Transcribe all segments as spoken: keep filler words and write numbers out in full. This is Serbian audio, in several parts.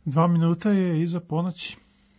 Dva minuta je iza ponoći.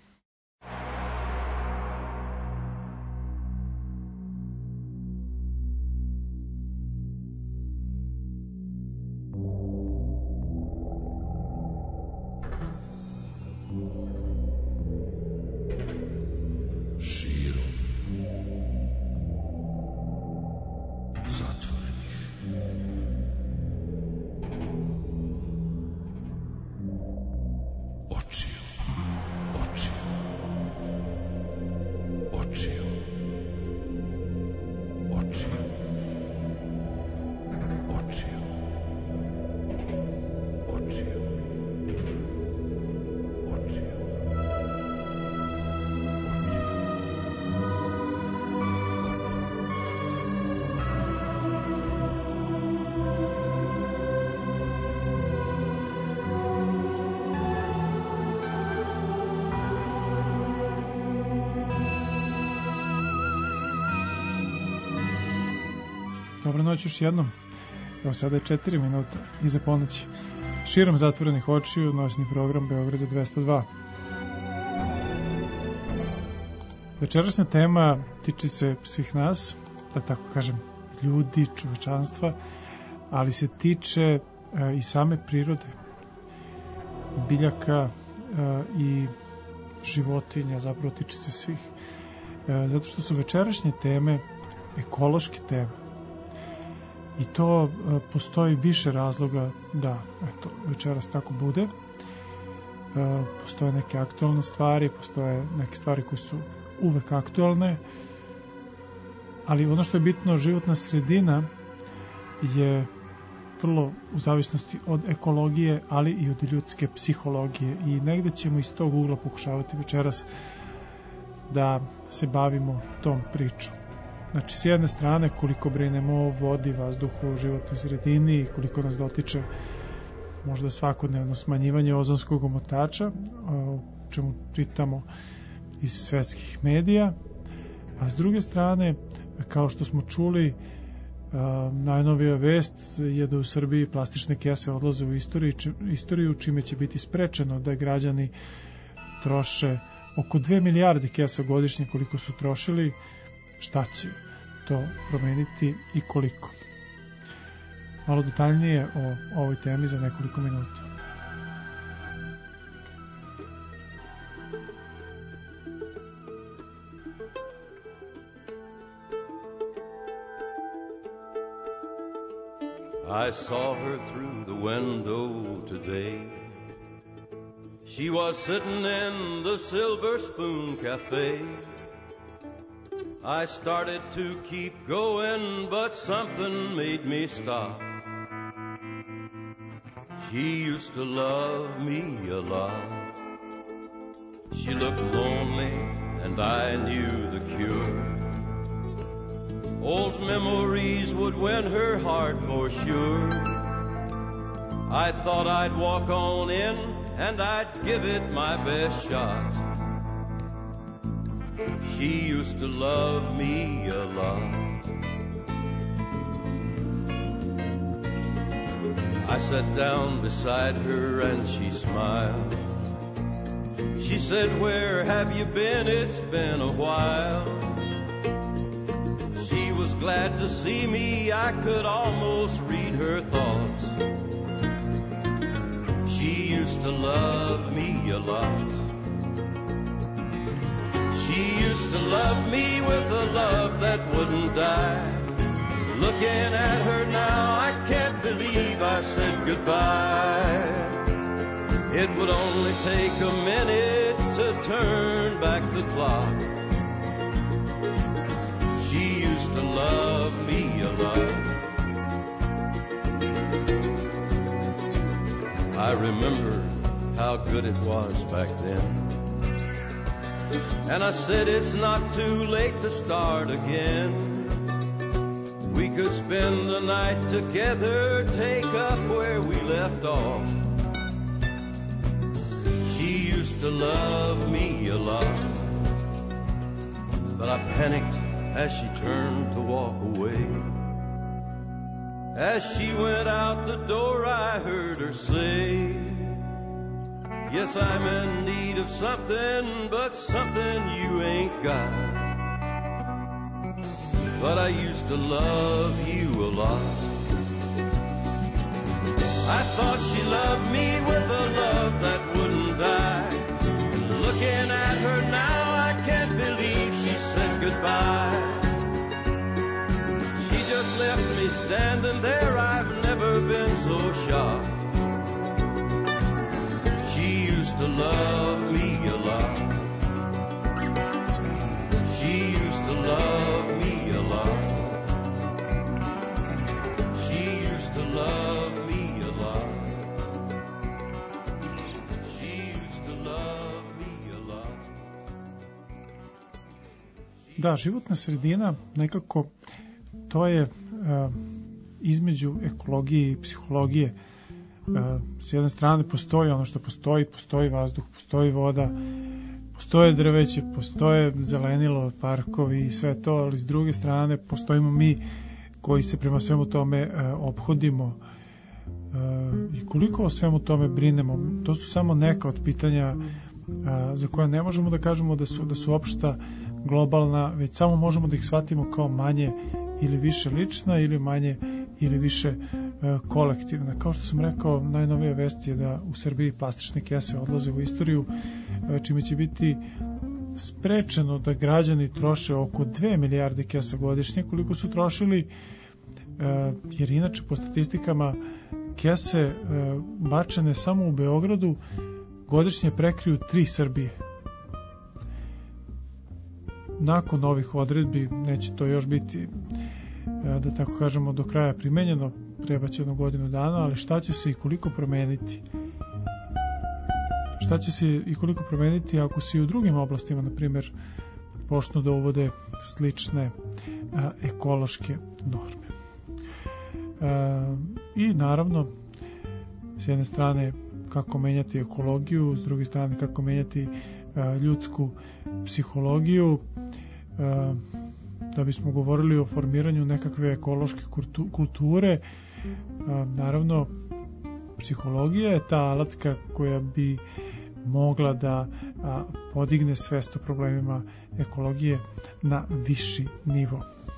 Dobro noć još jednom. Evo sada je četiri minuta iza ponoći. Širom zatvorenih očiju, noćni program Beograda dvesta dva. Večerašnja tema tiče se svih nas, da tako kažem, ljudi, čovečanstva, ali se tiče e, i same prirode, biljaka e, i životinja, zapravo tiče se svih. E, zato što su večerašnje teme ekološke teme. I to e, postoji više razloga da eto, večeras tako bude. E, postoje neke aktualne stvari, postoje neke stvari koje su uvek aktualne, ali ono što je bitno, životna sredina je vrlo u zavisnosti od ekologije, ali i od ljudske psihologije, i negde ćemo iz tog ugla pokušavati večeras da se bavimo tom pričom. Znači, s jedne strane, koliko brinemo o vodi, vazduhu, životnoj sredini i koliko nas dotiče možda svakodnevno smanjivanje ozonskog omotača, o čemu čitamo iz svetskih medija, a s druge strane, kao što smo čuli, najnovija vest je da u Srbiji plastične kese odlaze u istoriju, istoriju čime će biti sprečeno da građani troše oko dve milijarde kesa godišnje koliko su trošili. Šta će to promeniti i koliko? Malo detaljnije o ovoj temi za nekoliko minuta. I saw her through the window today. She was sitting in the Silver Spoon Cafe. I started to keep going, but something made me stop. She used to love me a lot. She looked lonely, and I knew the cure. Old memories would win her heart for sure. I thought I'd walk on in, and I'd give it my best shot. She used to love me a lot. I sat down beside her and she smiled. She said, "Where have you been? It's been a while." She was glad to see me. I could almost read her thoughts. She used to love me a lot. She used to love me with a love that wouldn't die. Looking at her now, I can't believe I said goodbye. It would only take a minute to turn back the clock. She used to love me a lot. I remember how good it was back then. And I said it's not too late to start again. We could spend the night together, take up where we left off. She used to love me a lot. But I panicked as she turned to walk away. As she went out the door, I heard her say, Yes, I'm in need of something, but something you ain't got. But I used to love you a lot. I thought she loved me with a love that wouldn't die. Looking at her now, I can't believe she said goodbye. She just left me standing there, I've never been so shocked. She used to love me a lot. She used to love me a lot. She used to love me a lot. She used to love me a lot. Da, životna sredina nekako to je uh, između ekologije i psihologije. Uh, s jedne strane postoji ono što postoji, postoji vazduh, postoji voda, postoje drveće, postoje zelenilo, parkovi i sve to, ali s druge strane postojimo mi koji se prema svemu tome uh, ophodimo uh, i koliko o svemu tome brinemo. To su samo neka od pitanja uh, za koja ne možemo da kažemo da su, da su opšta globalna, već samo možemo da ih shvatimo kao manje ili više lična ili manje ili više e, kolektivna. Kao što sam rekao, najnovija vest je da u Srbiji plastične kese odlaze u istoriju, e, čime će biti sprečeno da građani troše oko dve milijarde kesa godišnje, koliko su trošili, e, jer inače po statistikama kese e, bačene samo u Beogradu godišnje prekriju tri Srbije. Nakon ovih odredbi neće to još biti, da tako kažemo, do kraja primenjeno, treba će jednu godinu dana, ali šta će se i koliko promeniti? Šta će se i koliko promeniti ako se i u drugim oblastima, na primjer, počnu da uvode slične a, ekološke norme? A, I naravno, s jedne strane kako menjati ekologiju, s druge strane kako menjati a, ljudsku psihologiju, a, da bismo govorili o formiranju nekakve ekološke kulture. A, naravno, psihologija je ta alatka koja bi mogla da a, podigne svest o problemima ekologije na viši nivo.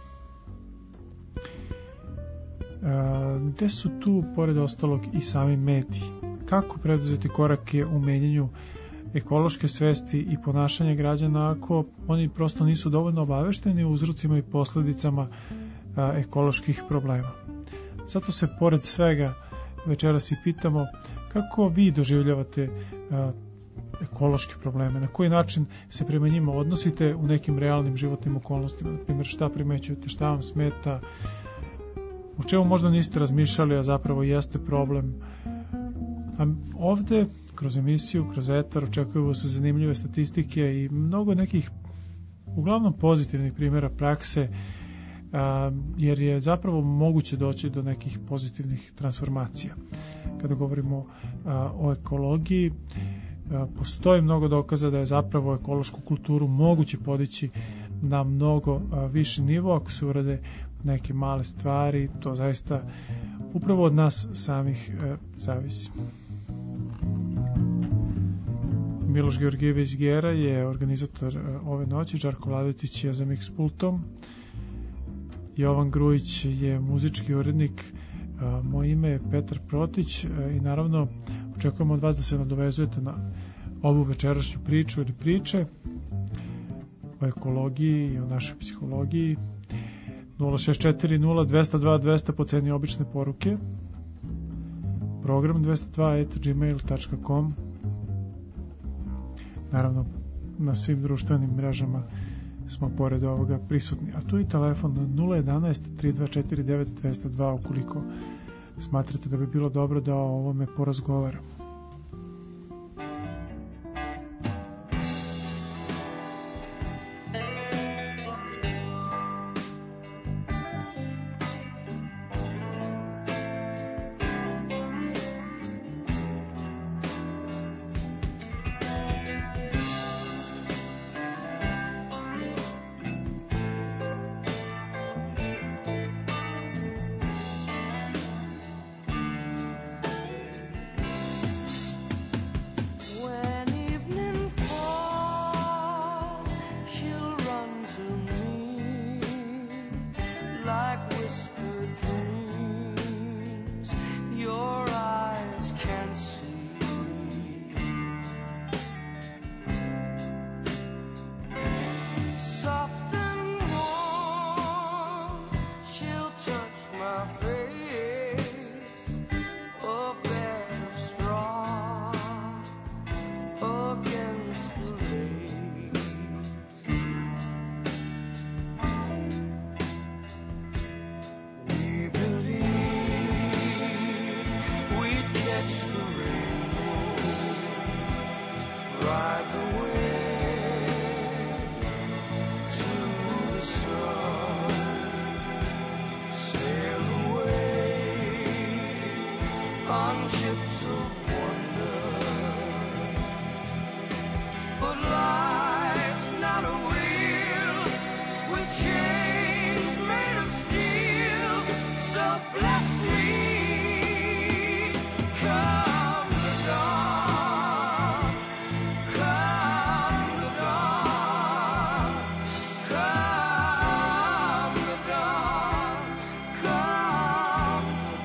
A, gde su tu, pored ostalog, i sami mediji? Kako preduzeti korake u menjanju ekološke svesti i ponašanja građana ako oni prosto nisu dovoljno obavešteni o uzrocima i posledicama a, ekoloških problema? Zato se pored svega večeras i pitamo kako vi doživljavate a, ekološke probleme, na koji način se prema njima odnosite u nekim realnim životnim okolnostima, na primjer šta primećujete, šta vam smeta, o čemu možda niste razmišljali, a zapravo jeste problem. A ovde kroz emisiju, kroz etar očekuju se zanimljive statistike i mnogo nekih uglavnom pozitivnih primjera prakse, a, jer je zapravo moguće doći do nekih pozitivnih transformacija. Kada govorimo a, o ekologiji, a, postoji mnogo dokaza da je zapravo ekološku kulturu moguće podići na mnogo a, viši nivo ako se urade neke male stvari. To zaista upravo od nas samih a, zavisi. Miloš Georgijević Gera je organizator ove noći, Žarko Vladetić je za Mix pultom, Jovan Grujić je muzički urednik, moje ime je Petar Protić i naravno očekujemo od vas da se nadovezujete na ovu večerašnju priču ili priče o ekologiji i o našoj psihologiji. Nula šest četiri nula dvesta dva dvesta po ceni obične poruke, program dvesta dva et gmail tačka com. Naravno, na svim društvenim mrežama smo pored ovoga prisutni. A tu je telefon nula jedanaest tri dva četiri devet dvesta dva ukoliko smatrate da bi bilo dobro da o ovome porazgovaramo. ride the wind to the sun, sail away on ships of wonder. But life's not a wheel with chains made of steel, so bless me. Come the dawn, come the dawn, come the dawn, come the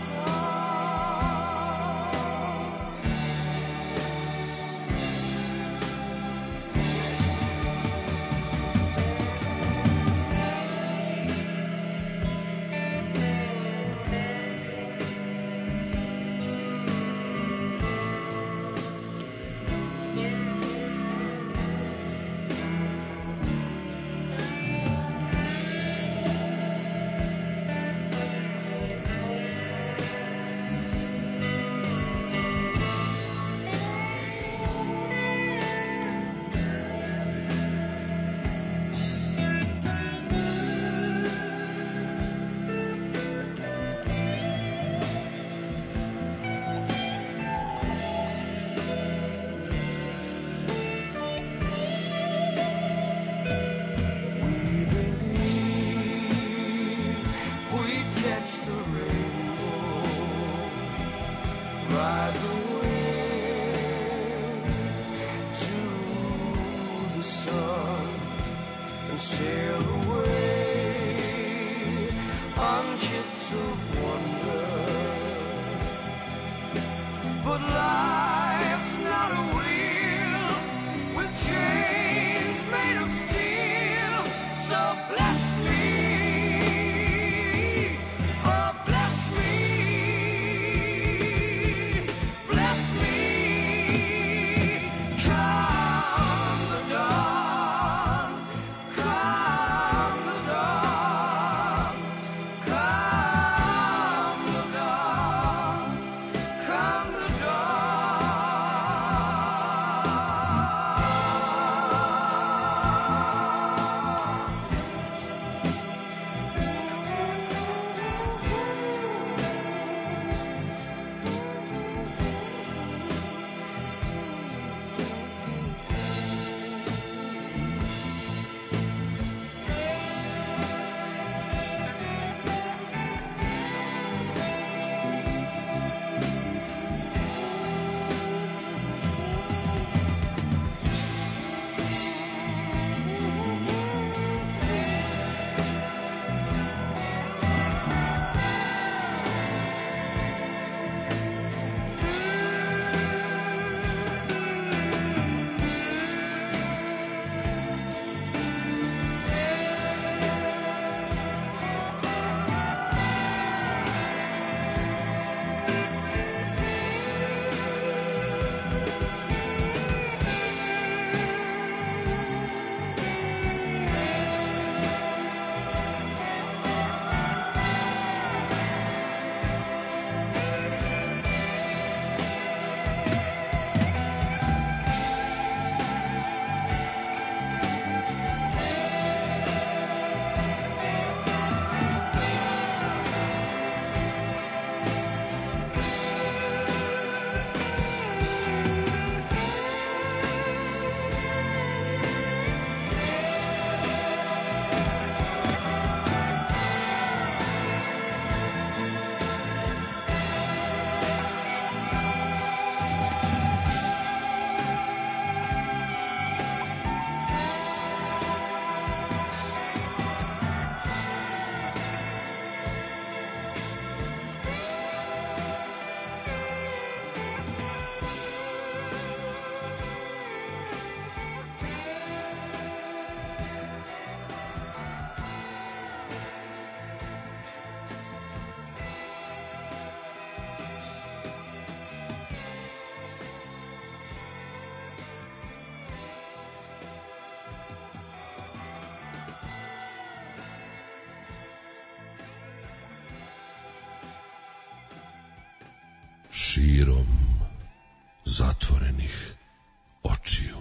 širom zatvorenih očiju.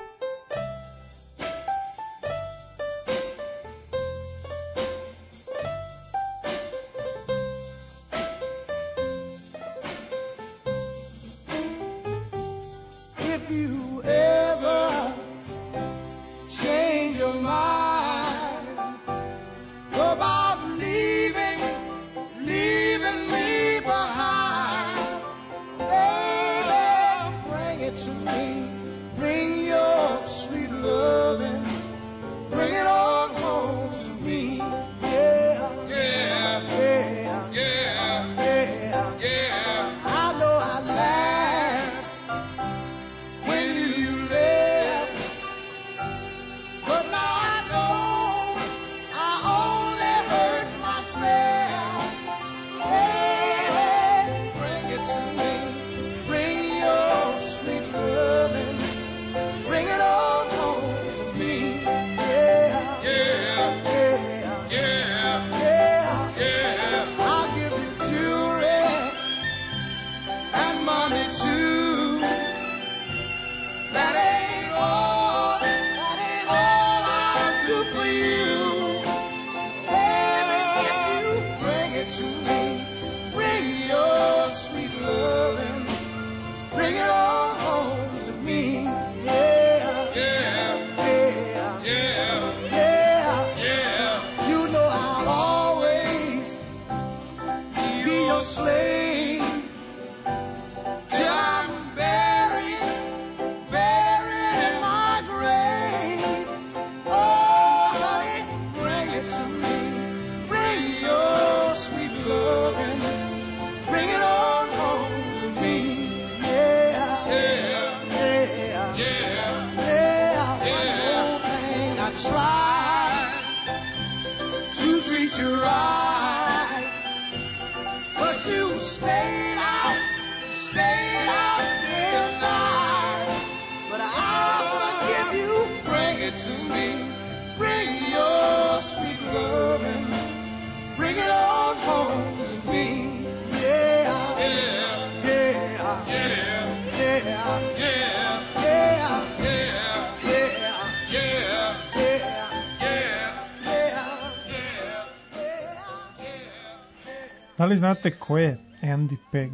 Da li znate ko je Andy Pegg?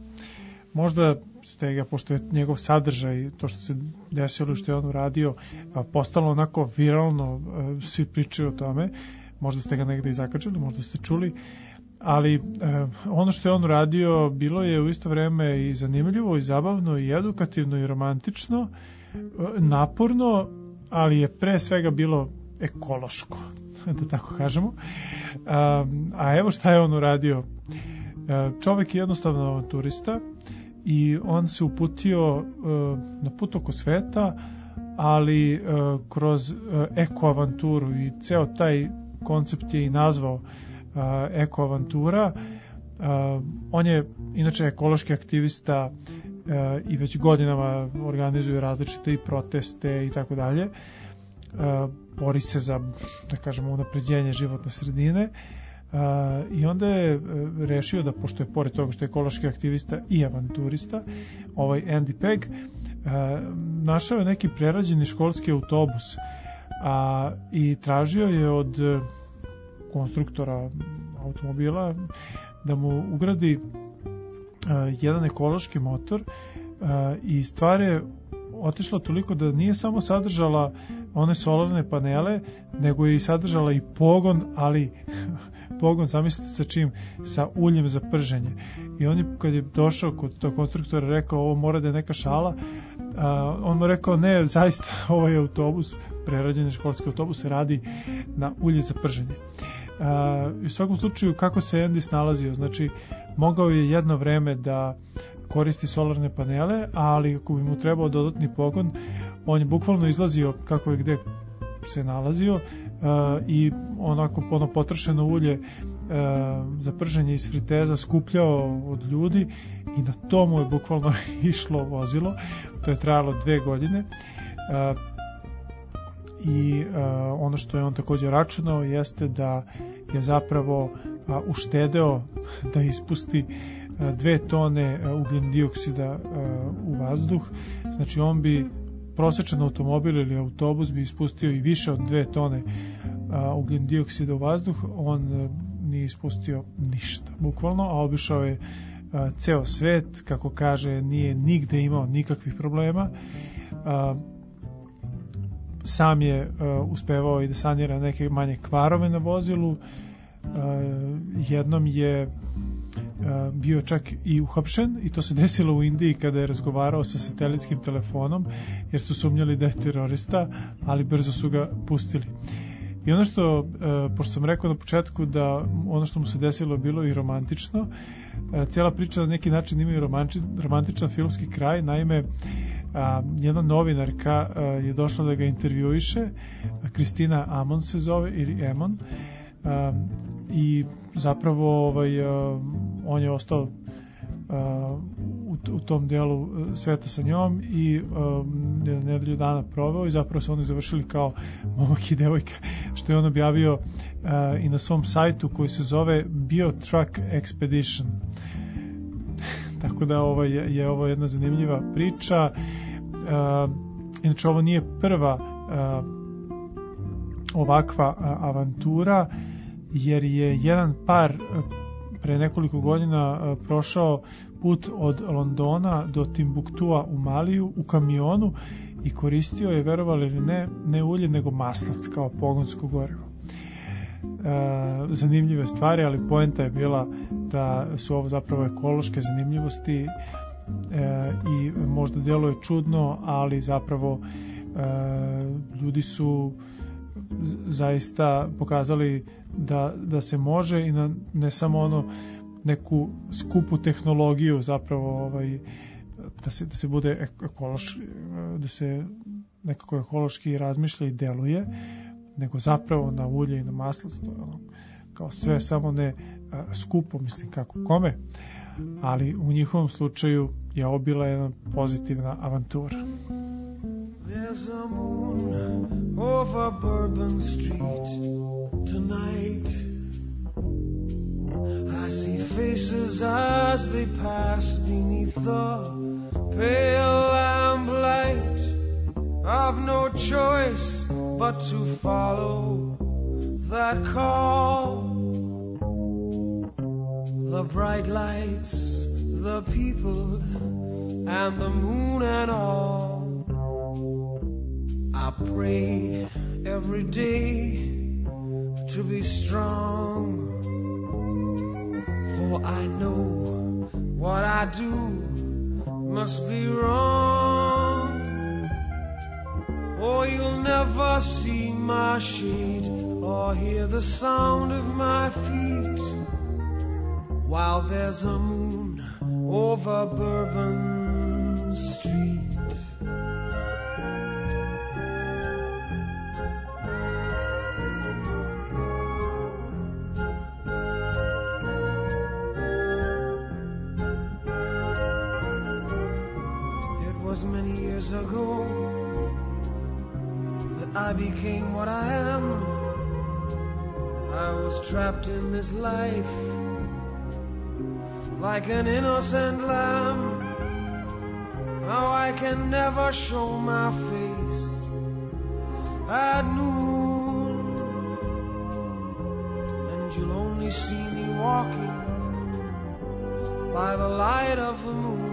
Možda ste ga, pošto je njegov sadržaj, to što se desilo, što je on uradio, postalo onako viralno, svi pričaju o tome, možda ste ga negde i zakačili, možda ste čuli, ali ono što je on uradio bilo je u isto vreme i zanimljivo, i zabavno, i edukativno, i romantično, naporno, ali je pre svega bilo ekološko, da tako kažemo. A, a evo šta je on uradio. Čovek je jednostavno turista i on se uputio uh, na put oko sveta, ali uh, kroz uh, ekoavanturu, i ceo taj koncept je i nazvao uh, ekoavantura. Uh, on je inače ekološki aktivista uh, i već godinama organizuje različite i proteste i tako dalje. Bori se za, da kažemo, unapređenje životne sredine. Uh, i onda je uh, rešio da, pošto je pored toga što je ekološki aktivista i avanturista, ovaj Andy Pegg, uh, našao je neki prerađeni školski autobus, a, i tražio je od uh, konstruktora automobila da mu ugradi uh, jedan ekološki motor, uh, i stvar je otišla toliko da nije samo sadržala one solarne panele, nego je i sadržala i pogon, ali pogon, zamislite sa čim, sa uljem za prženje. I on je, kad je došao kod tog konstruktora, rekao ovo mora da je neka šala, a, on mu rekao ne, zaista ovaj autobus, prerađeni školski autobus, radi na ulje za prženje. A, u svakom slučaju, kako se Andy snalazio, znači mogao je jedno vreme da koristi solarne panele, ali ako bi mu trebao dodatni pogon, on je bukvalno izlazio kako je gde se nalazio, uh, i onako ono potrošeno ulje uh, za prženje iz friteza skupljao od ljudi, i na tomu je bukvalno išlo vozilo. To je trajalo dve godine. Uh, i uh, ono što je on također računao jeste da je zapravo uh, uštedeo da ispusti dve tone ugljen dioksida uh, u vazduh. Znači on bi prosječan automobil ili autobus bi ispustio i više od dve tone a, ugljen dioksida u vazduh, on a, nije ispustio ništa, bukvalno, a obišao je a, ceo svet, kako kaže, nije nigde imao nikakvih problema. A, sam je a, uspevao i da sanira neke manje kvarove na vozilu. A, jednom je bio čak i uhapšen i to se desilo u Indiji kada je razgovarao sa satelitskim telefonom jer su sumnjali da je terorista, ali brzo su ga pustili. I ono što, pošto sam rekao na početku da ono što mu se desilo je bilo i romantično, cijela priča na neki način ima i romantičan filmski kraj. Naime, jedna novinarka je došla da ga intervjuiše, Kristina Amon se zove, ili Emon, i zapravo ovaj, uh, on je ostao uh, u, u tom delu sveta sa njom i uh, nedelju dana proveo i zapravo su oni završili kao momak i devojka, što je on objavio uh, i na svom sajtu koji se zove BioTruck Expedition. Tako da ovaj, je, je ovo jedna zanimljiva priča. Uh, inače ovo nije prva uh, ovakva uh, avantura, jer je jedan par pre nekoliko godina prošao put od Londona do Timbuktua u Maliju u kamionu i koristio je, verovali ili ne, ne ulje nego maslac kao pogonsko gorivo. E, zanimljive stvari, ali poenta je bila da su ovo zapravo ekološke zanimljivosti e, i možda djeluje čudno, ali zapravo e, ljudi su zaista pokazali da, da se može i na, ne samo ono neku skupu tehnologiju zapravo ovaj, da, se, da se bude ekološki, da se nekako ekološki razmišlja i deluje, nego zapravo na ulje i na maslac, ono, kao sve, samo ne a, skupo, mislim kako kome, ali u njihovom slučaju je ovo bila jedna pozitivna avantura. There's a moon over Bourbon Street tonight. I see faces as they pass beneath the pale lamplight. I've no choice but to follow that call. The bright lights, the people, and the moon and all. I pray every day to be strong, for I know what I do must be wrong. Oh, you'll never see my shade or hear the sound of my feet while there's a moon over Bourbon Street. Many years ago that I became what I am. I was trapped in this life like an innocent lamb. Now I can never show my face at noon, and you'll only see me walking by the light of the moon.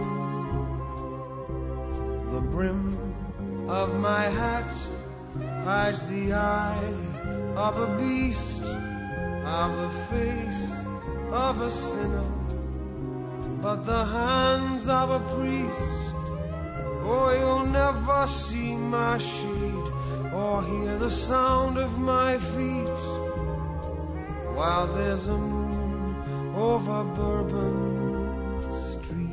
The brim of my hat hides the eye of a beast, of the face of a sinner, but the hands of a priest. Oh, you'll never see my shade or hear the sound of my feet while there's a moon over Bourbon Street.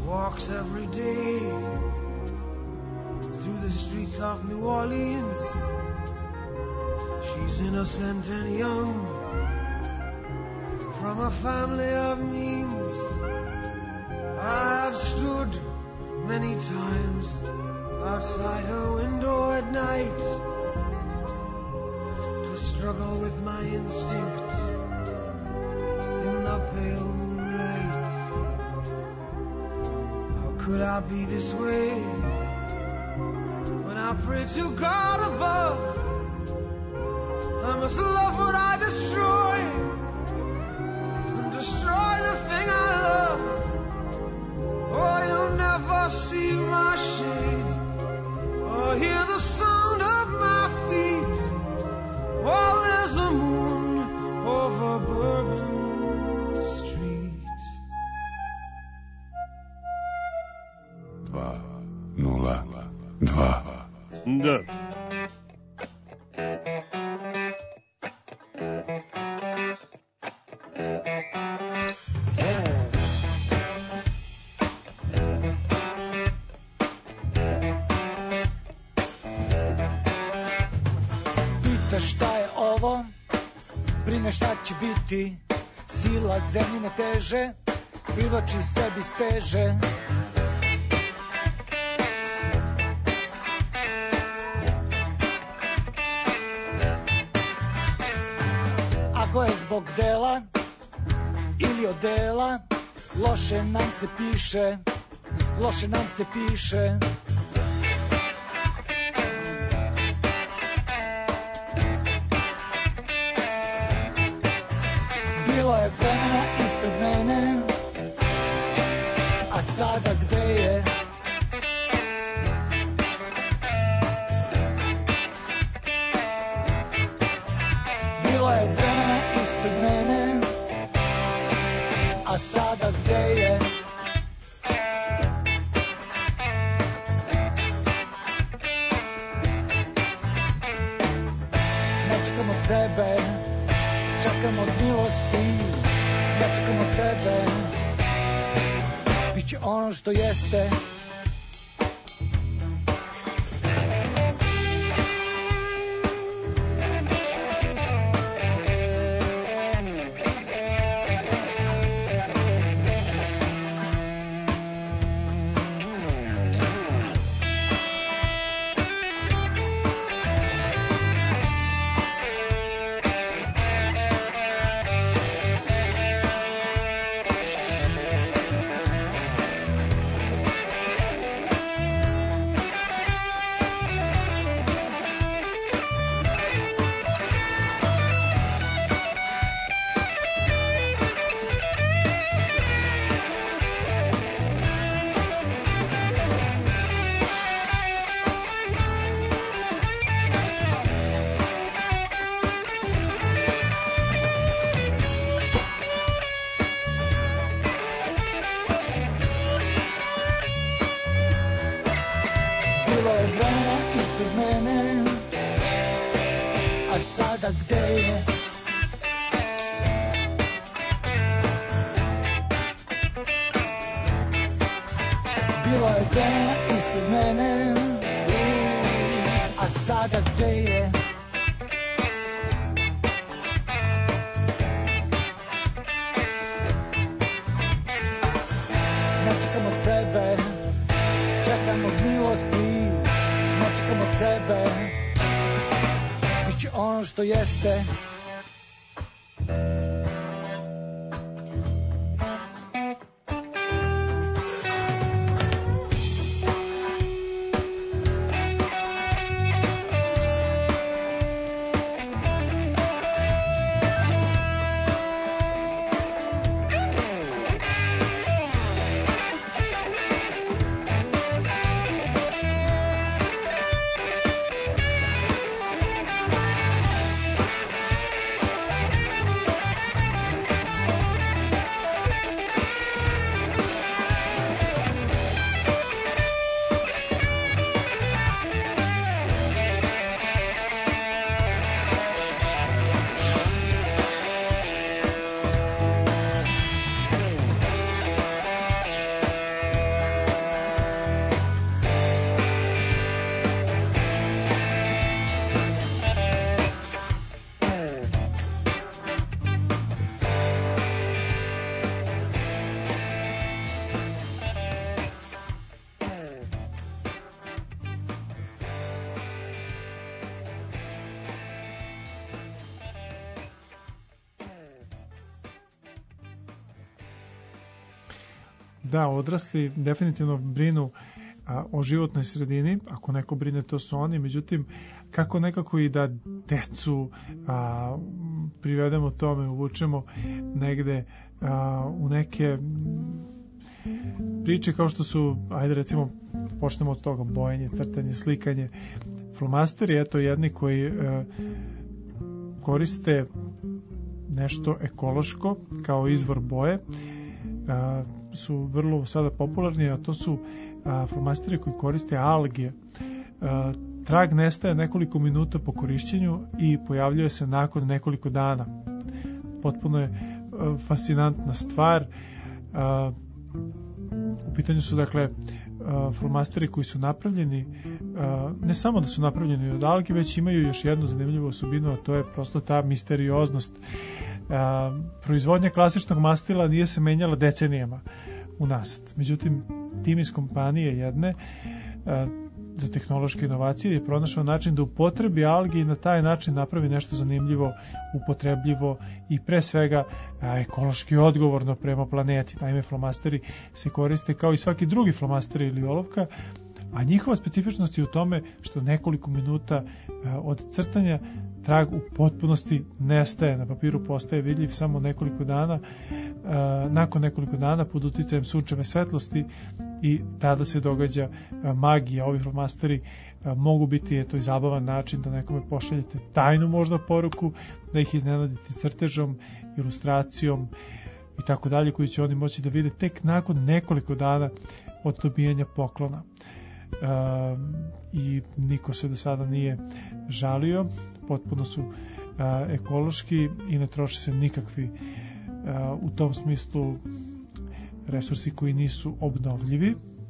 walks every day through the streets of New Orleans. She's innocent and young, from a family of means. I've stood many times outside her window at night to struggle with my instinct in the pale moonlight. How could I be this way when I pray to God above? I must love what I destroy and destroy the thing I love. Oh, you'll never see my shade or hear the sound of my feet while there's a moon over Bourbon Street. Dva, nula, dva. Da. Šta je ovo, brine šta će biti, sila zemljine teže, privlači sebi steže. Ako je zbog dela ili od dela, loše nam se piše, loše nam se piše. Bilo je vremena ispred mene, a sada gde je? Bilo je vremena ispred mene, a sada gde je? Ne čekam od sebe, čekam od milosti, ne čekam od sebe, biće ono što jeste. Što jeste. Da, odrasli definitivno brinu a, o životnoj sredini, ako neko brine to su oni, međutim kako nekako i da decu a, privedemo tome, uvučemo negde a, u neke priče kao što su, ajde recimo počnemo od toga, bojenje, crtanje, slikanje, flomasteri, eto jedni koji a, koriste nešto ekološko kao izvor boje, a, su vrlo sada popularni, a to su a, flomasteri koji koriste alge. A, trag nestaje nekoliko minuta po korišćenju i pojavljuje se nakon nekoliko dana. Potpuno je a, fascinantna stvar. A, u pitanju su dakle a, flomasteri koji su napravljeni, a, ne samo da su napravljeni od alge, već imaju još jednu zanimljivu osobinu, a to je prosto ta misterioznost. A, proizvodnja klasičnog mastila nije se menjala decenijama unazad. Međutim, tim iz kompanije jedne a, za tehnološke inovacije je pronašao način da upotrebi alge i na taj način napravi nešto zanimljivo, upotrebljivo i pre svega a, ekološki odgovorno prema planeti. Naime, flomasteri se koriste kao i svaki drugi flomaster ili olovka, a njihova specifičnost je u tome što nekoliko minuta a, od crtanja trag u potpunosti nestaje, na papiru postaje vidljiv samo nekoliko dana, a, nakon nekoliko dana pod uticajem sunčeve svetlosti i tada se događa a, magija. Ovi flomasteri a, mogu biti eto i zabavan način da nekome pošaljete tajnu možda poruku, da ih iznenadite crtežom, ilustracijom i tako dalje, koji će oni moći da vide tek nakon nekoliko dana od dobijanja poklona. Uh, i niko se do sada nije žalio, potpuno su uh, ekološki i ne troše se nikakvi uh, u tom smislu resursi koji nisu obnovljivi.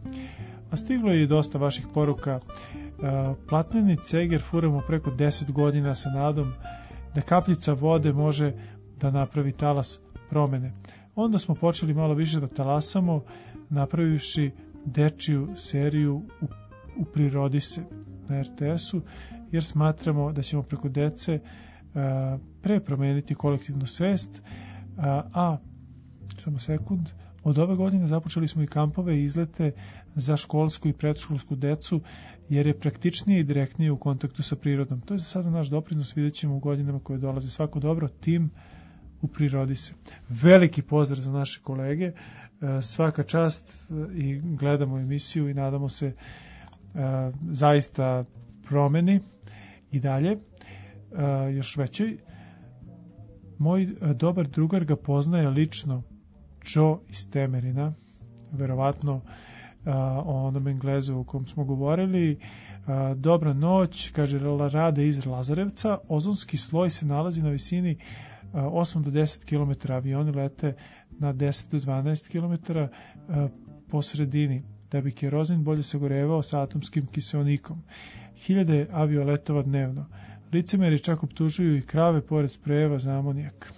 A stiglo je i dosta vaših poruka. Uh, platneni ceger furamo preko deset godina sa nadom da kapljica vode može da napravi talas promene. Onda smo počeli malo više da talasamo, napravivši dečiju seriju u, u prirodi se na er te esu, jer smatramo da ćemo preko dece a, pre promeniti kolektivnu svest, a, a samo sekund, od ove godine započeli smo i kampove i izlete za školsku i predškolsku decu, jer je praktičnije i direktnije u kontaktu sa prirodom. To je za sada naš doprinos, vidjet ćemo u godinama koje dolaze. Svako dobro, tim u prirodi se. Veliki pozdrav za naše kolege, svaka čast i gledamo emisiju i nadamo se zaista promeni i dalje još većoj. Moj dobar drugar ga poznaje lično, Joe iz Temerina, verovatno o onom Englezu o kom smo govorili. Dobra noć, kaže Rade iz Lazarevca. Ozonski sloj se nalazi na visini osam do deset kilometara, avioni lete na deset do dvanaest kilometara po sredini, da bi kerozin bolje sagorevao sa atomskim kiseonikom. Hiljade avioletova dnevno. Licemeri čak optužuju i krave pored sprejeva za amonijak.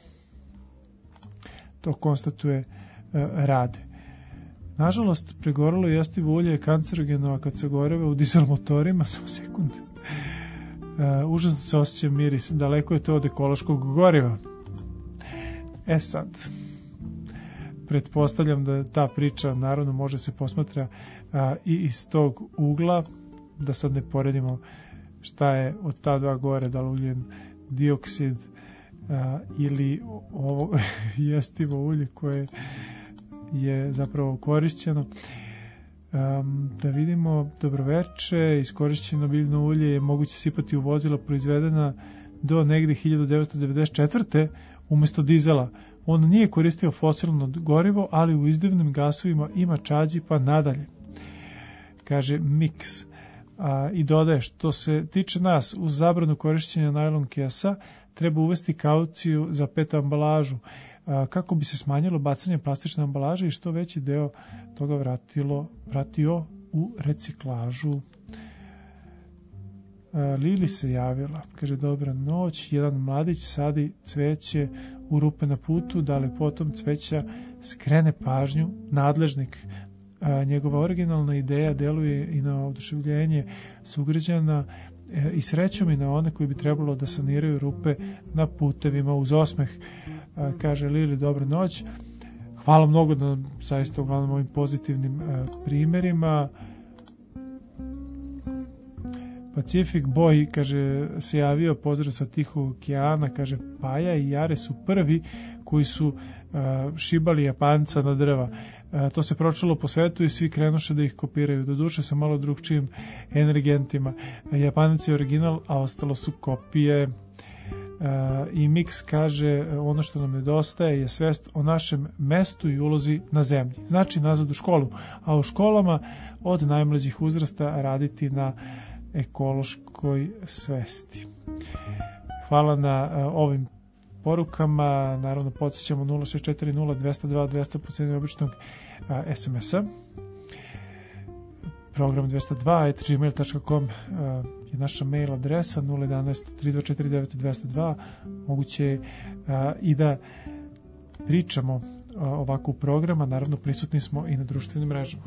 To konstatuje uh, Rade. Nažalost, pregorelo jestivo ulje je kancerogeno, a kad se goreve u dizel motorima, samo sekund, uh, užasno se osjeća miris, daleko je to od ekološkog goriva. E sad, pretpostavljam da ta priča naravno može se posmatra a, i iz tog ugla, da sad ne poredimo šta je od ta dva gore, da li ugljen dioksid a, ili ovo jestivo ulje koje je zapravo korišćeno. Um, da vidimo, dobroveče, iskorišćeno biljno ulje je moguće sipati u vozila proizvedena do negde hiljadu devetsto devedeset četvrte umjesto dizela. On nije koristio fosilno gorivo, ali u izduvnim gasovima ima čađi pa nadalje, kaže Mix. A, i dodaje, što se tiče nas, uz zabranu korišćenja najlon kesa treba uvesti kauciju za pet ambalažu, a, kako bi se smanjilo bacanje plastične ambalaže i što veći deo toga vratilo, vratio u reciklažu. Lili se javila, kaže dobra noć, jedan mladić sadi cveće u rupe na putu, da li potom cveća skrene pažnju nadležnik. A, njegova originalna ideja deluje i na oduševljenje sugrađana e, i srećom i na one koji bi trebalo da saniraju rupe na putevima uz osmeh. A, kaže Lili, dobra noć. hvala mnogo na zaista uglavnom ovim pozitivnim e, primjerima. Pacific Boy, kaže, se javio, pozdrav sa Tihog okeana, kaže, Paja i Jare su prvi koji su uh, šibali Japanca na drva. Uh, to se pročulo po svetu i svi krenuše da ih kopiraju. Doduše sa malo drugčijim energentima. Uh, Japanac je original, a ostalo su kopije. Uh, I Mix kaže, ono što nam nedostaje je svest o našem mestu i ulozi na zemlji. Znači nazad u školu, a u školama od najmlađih uzrasta raditi na ekološkoj svesti. Hvala na uh, ovim porukama. Naravno podsjećamo nula šest četiri nula dva nula dva dva nula po ceni običnog uh, es em es-a. Program dvesta dva at gmail dot com uh, je naša mail adresa. Nula jedanaest tri dva četiri devet dvesta dva. Moguće je uh, i da pričamo uh, ovako u programa. Naravno prisutni smo i na društvenim mrežama.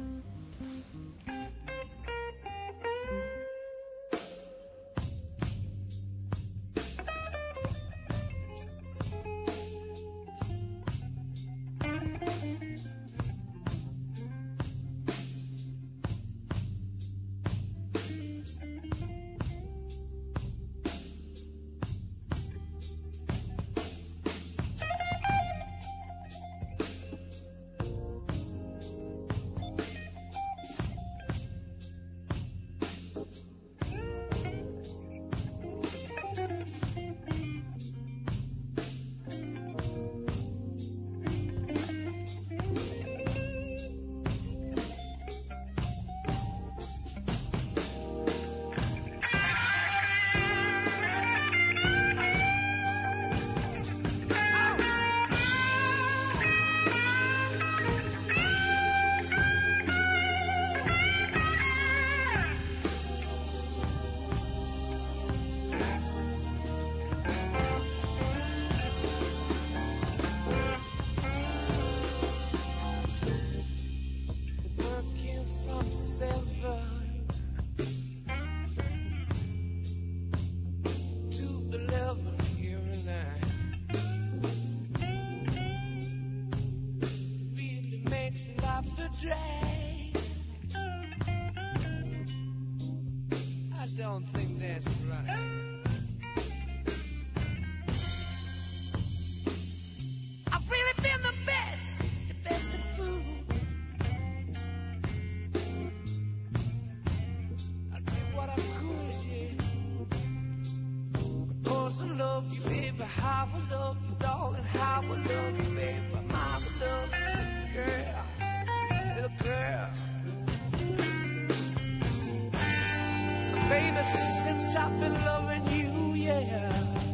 Since I've been loving you, yeah.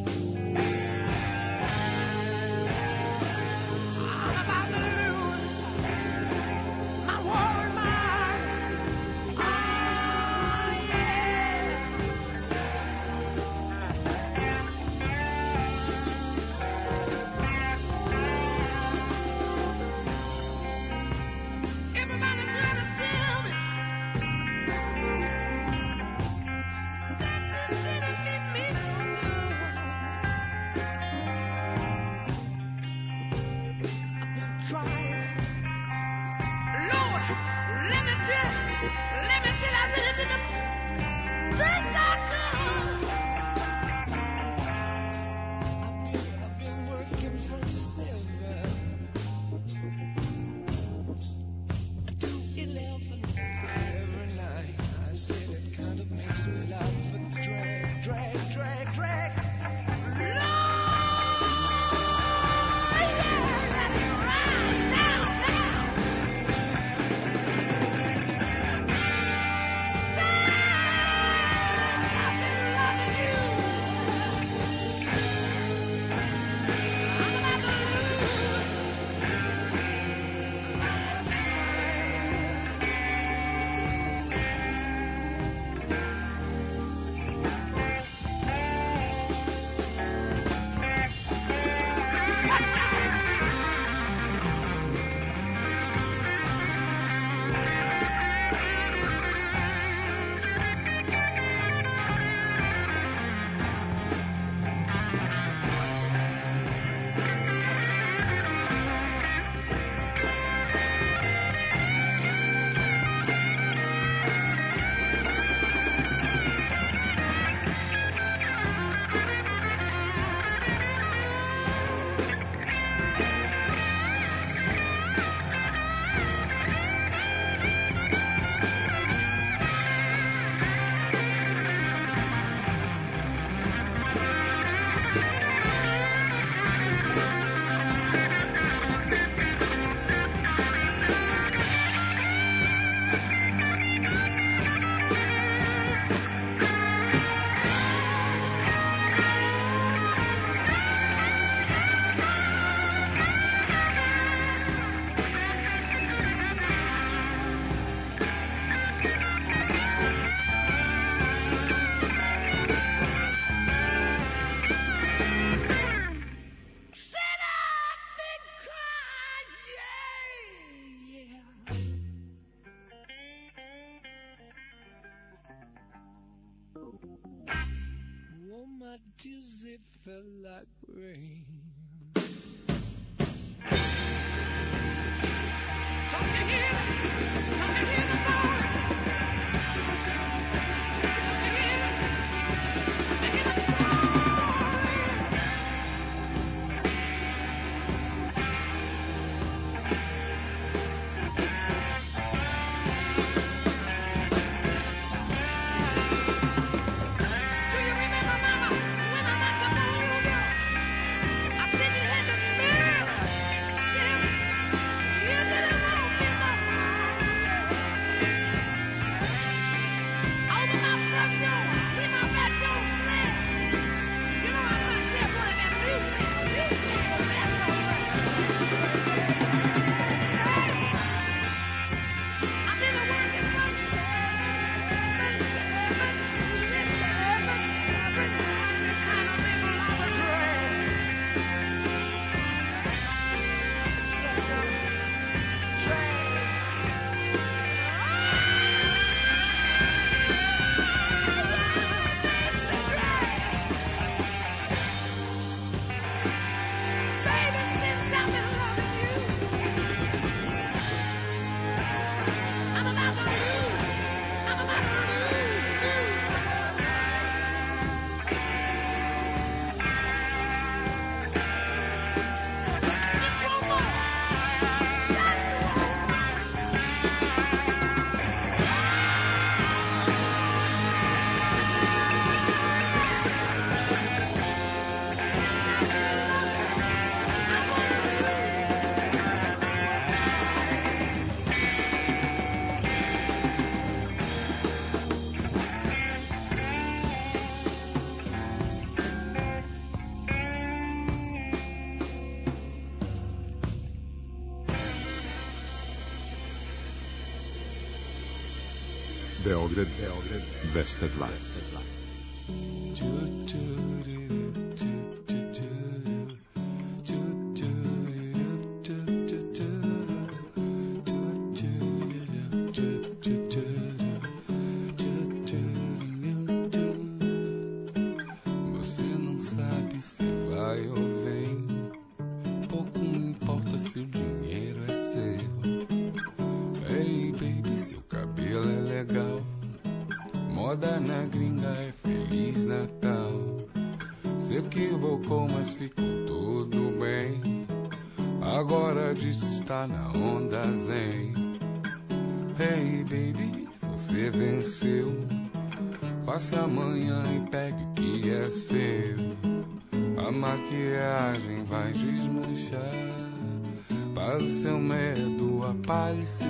I'm about to lose my war and mind. Oh, yeah. Everybody trying to tell me Lord, yeah, let it ride. inches, it felt like rain. Don't you hear it? Don't you hear the falling? Don't you hear it? Don't you hear the Beograd, Beograd, dvesto dva. Você não sabe se vai ou vem, pouco me importa se o dinheiro é seu. Hey baby, seu cabelo é legal, moda na gringa é Feliz Natal. Se equivocou, mas ficou tudo bem, agora diz que está na onda zen. Hey baby, você venceu, passa amanhã e pegue o que é seu. A maquiagem vai desmanchar, faz o seu medo aparecer.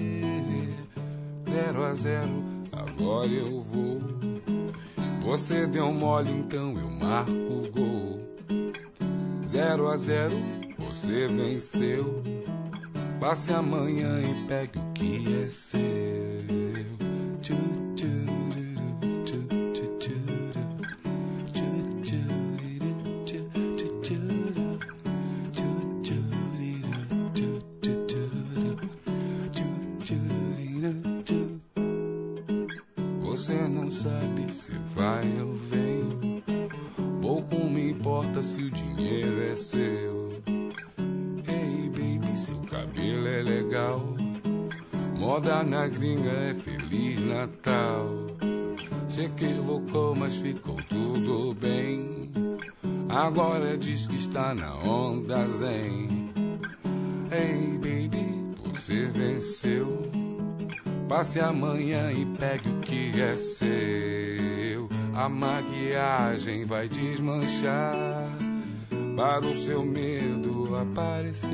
Zero a zero, agora eu vou. Você deu mole, então eu marco o gol. Zero a zero, você venceu. Passe amanhã e pegue o que é seu. Tchu, tchu, tchu, tchu, tchu, tchu, tchu, tchu, tchu, tchu, você não sabe se vai ou vem, pouco me importa se o dinheiro é seu. Hey baby, seu cabelo é legal, moda na gringa é Feliz Natal. Se equivocou, mas ficou tudo bem, agora diz que está na onda zen. Hey baby, você venceu, passe amanhã e pegue o que é seu. A maquiagem vai desmanchar, para o seu medo aparecer.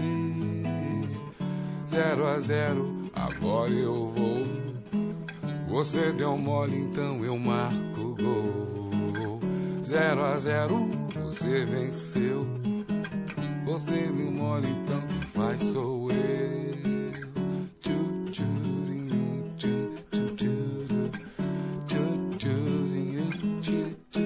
Zero a zero, agora eu vou. Você deu mole, então eu marco o gol. Zero a zero, você venceu. Você deu mole, então quem faz sou eu. Tchu, tchu, tchu, tchu, tchu, tchu, tchu, tchu, tchu,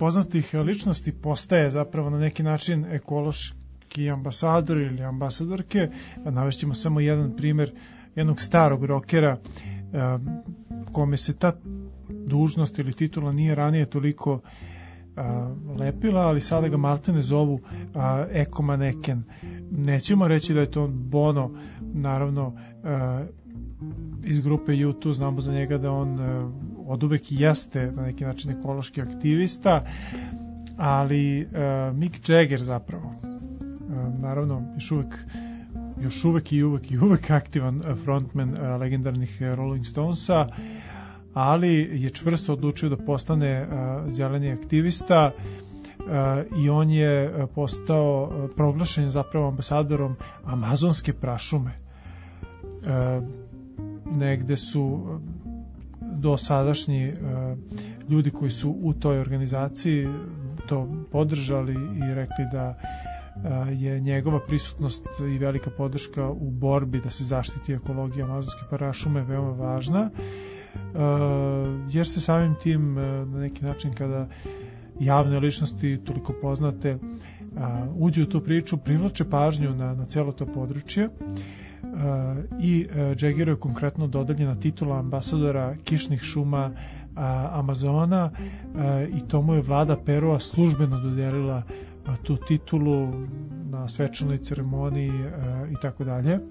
poznatih ličnosti postaje zapravo na neki način ekološki ambasador ili ambasadorke. Navešćemo samo jedan primjer jednog starog rokera kome se ta dužnost ili titula nije ranije toliko a, lepila, ali sada ga maltene zovu a, ekomaneken. Nećemo reći da je to Bono, naravno a, iz grupe U dva, znamo za njega da on a, od uvek jeste na neki način ekološki aktivista, ali a, Mick Jagger zapravo a, naravno još uvek još uvek i uvek i uvek aktivan frontman a, legendarnih Rolling Stonesa, ali je čvrsto odlučio da postane uh, zeleni aktivista uh, i on je uh, postao uh, proglašen zapravo ambasadorom amazonske prašume. Uh, negde su uh, dosadašnji uh, ljudi koji su u toj organizaciji to podržali i rekli da uh, je njegova prisutnost i velika podrška u borbi da se zaštiti ekologija amazonske prašume veoma važna. Uh, jer se samim tim uh, na neki način kada javne ličnosti toliko poznate uh, uđu u tu priču, privlače pažnju na, na celo to područje uh, i uh, Jaggeru je konkretno dodeljena titula ambasadora kišnih šuma uh, Amazona uh, i tomu je vlada Perua službeno dodelila uh, tu titulu na svečanoj ceremoniji uh, i tako dalje. Uh,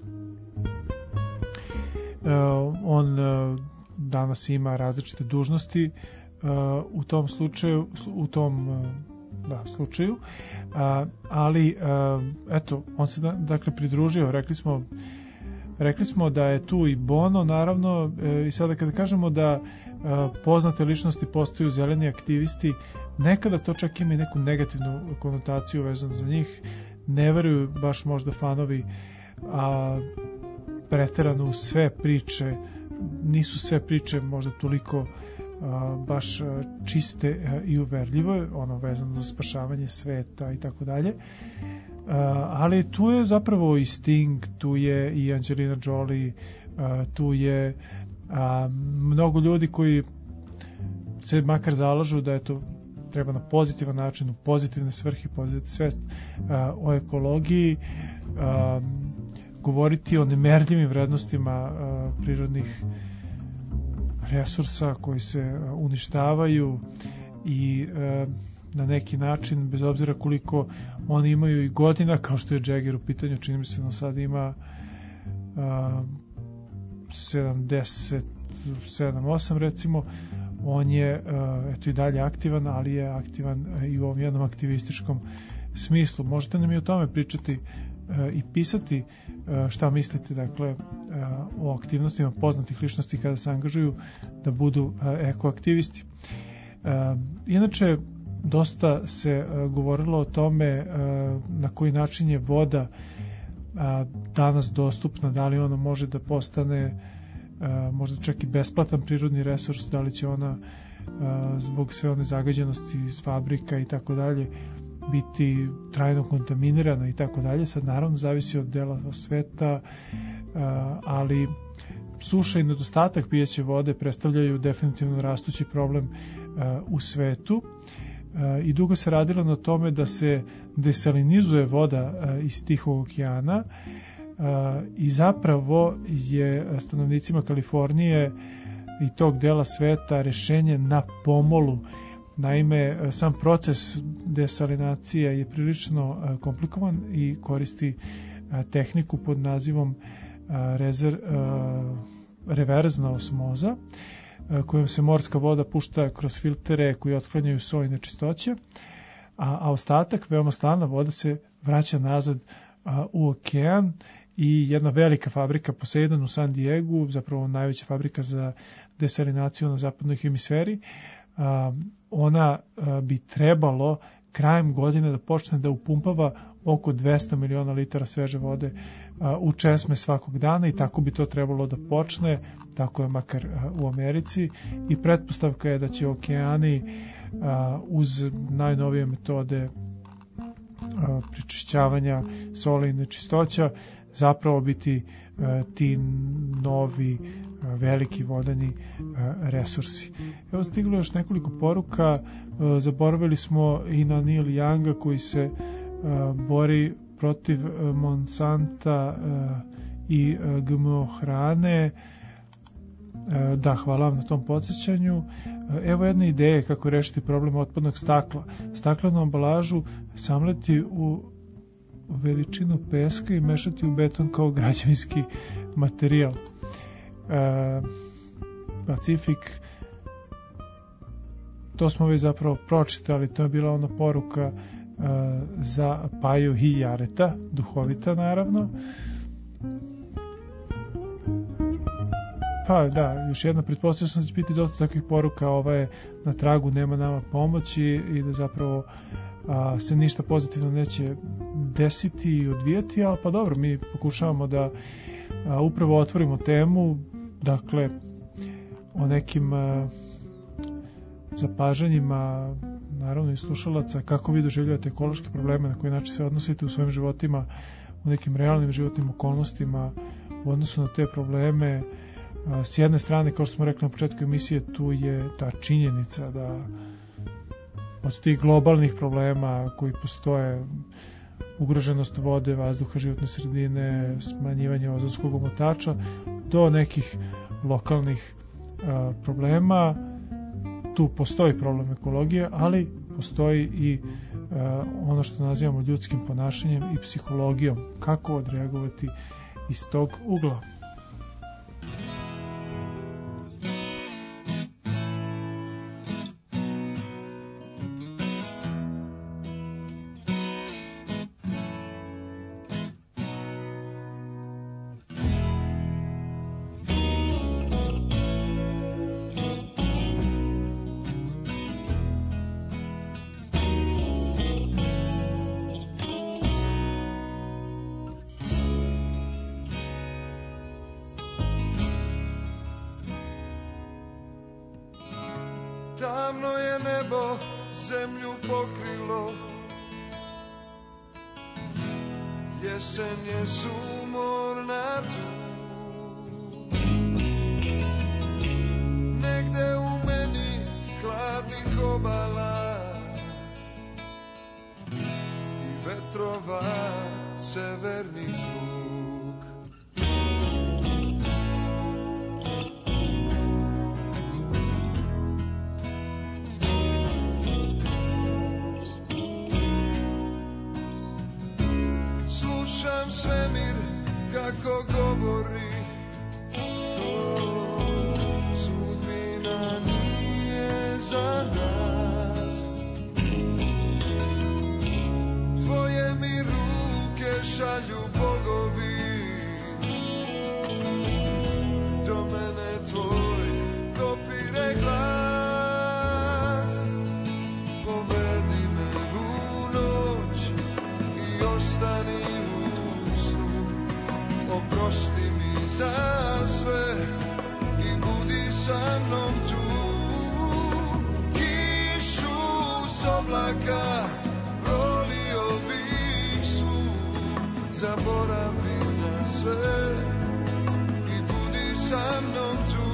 on uh, danas ima različite dužnosti uh, u tom slučaju u tom uh, da, slučaju uh, ali uh, eto on se da, dakle pridružio, rekli smo rekli smo da je tu i Bono naravno uh, i sada kada kažemo da uh, poznate ličnosti postaju zeleni aktivisti, nekada to čak ima i neku negativnu konotaciju vezano za njih, ne veruju baš možda fanovi a preterano u sve priče, nisu sve priče možda toliko a, baš a, čiste a, i uverljive, ono vezano za spašavanje sveta i tako dalje, ali tu je zapravo i Sting, tu je i Angelina Jolie, a, tu je a, mnogo ljudi koji se makar zalažu da je to treba na pozitivan način, u pozitivne svrhe, pozitivne svest a, o ekologiji, a, govoriti o nemerljivim vrednostima a, prirodnih resursa koji se a, uništavaju i a, na neki način, bez obzira koliko oni imaju i godina, kao što je Jagger u pitanju, čini mi se da sad ima a, sedamdeset sedam osam recimo, on je a, eto i dalje aktivan, ali je aktivan a, i u ovom jednom aktivističkom smislu. Možete nam i o tome pričati i pisati šta mislite, dakle, o aktivnostima poznatih ličnosti kada se angažuju da budu ekoaktivisti. Inače, dosta se govorilo o tome na koji način je voda danas dostupna, da li ona može da postane možda čak i besplatan prirodni resurs, da li će ona zbog sve one zagađenosti iz fabrika i tako dalje biti trajno kontaminirana i tako dalje. Sad naravno zavisi od dela sveta, ali suša i nedostatak pijeće vode predstavljaju definitivno rastući problem u svetu i dugo se radilo na tome da se desalinizuje voda iz Tihog okeana i zapravo je stanovnicima Kalifornije i tog dela sveta rešenje na pomolu. Naime, sam proces desalinacije je prilično komplikovan i koristi tehniku pod nazivom rezer, reverzna osmoza, kojom se morska voda pušta kroz filtere koji otklanjaju soj i nečistoće, a, a ostatak, veoma slana voda, se vraća nazad u okean i jedna velika fabrika Poseidon u San Diegu, zapravo najveća fabrika za desalinaciju na zapadnoj hemisferi, ona bi trebalo krajem godine da počne da upumpava oko dvesta miliona litara sveže vode u česme svakog dana i tako bi to trebalo da počne, tako je makar u Americi, i pretpostavka je da će okeani uz najnovije metode prečišćavanja soli i nečistoća zapravo biti ti novi veliki vodeni resursi. Evo stiglo još nekoliko poruka. Zaboravili smo i na Neil Younga koji se bori protiv Monsanta i G M O hrane. Da, hvala vam na tom podsjećanju. Evo jedne ideje kako rešiti problem otpadnog stakla. Staklenu ambalažu samleti u veličinu peska i mešati u beton kao građevinski materijal. E, Pacifik, to smo već zapravo pročitali, to je bila ona poruka e, za Paju Hijareta, duhovita naravno. Pa da, još jedna, pretpostavio sam da će biti dosta takvih poruka, ova je na tragu nema nama pomoći i da zapravo a, se ništa pozitivno neće desiti i odvijati, ali pa dobro, mi pokušavamo da a, upravo otvorimo temu, dakle, o nekim a, zapažanjima, naravno i slušalaca, kako vi doživljavate ekološke probleme, na koji način se odnosite u svojim životima, u nekim realnim životnim okolnostima, u odnosu na te probleme. S jedne strane, kao što smo rekli na početku emisije, tu je ta činjenica da od tih globalnih problema koji postoje, ugroženost vode, vazduha, životne sredine, smanjivanje ozonskog omotača, do nekih lokalnih a, problema. Tu postoji problem ekologije, ali postoji i a, ono što nazivamo ljudskim ponašanjem i psihologijom. Kako odreagovati iz tog ugla? Tamno je nebo zemlju pokrilo, jesen je sumorna tu. Negde u meni hladnih obala i vetrova severnih zvuk. Slušam svemir kako govori, o, sudbina nije za nas. Tvoje mi ruke šalju bogovi, do mene tvoj dopire glas. Povedi me u noć i ostani u snu, oprosti mi za sve i budi sa mnom tu. Kišu s oblaka prolio bih svu, zaboravi na sve i budi sa mnom tu.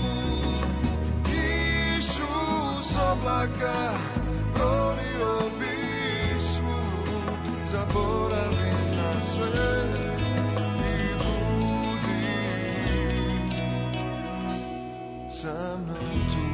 Kišu s oblaka prolio bih svu, zaboravi na sve i budi sa mnom tu.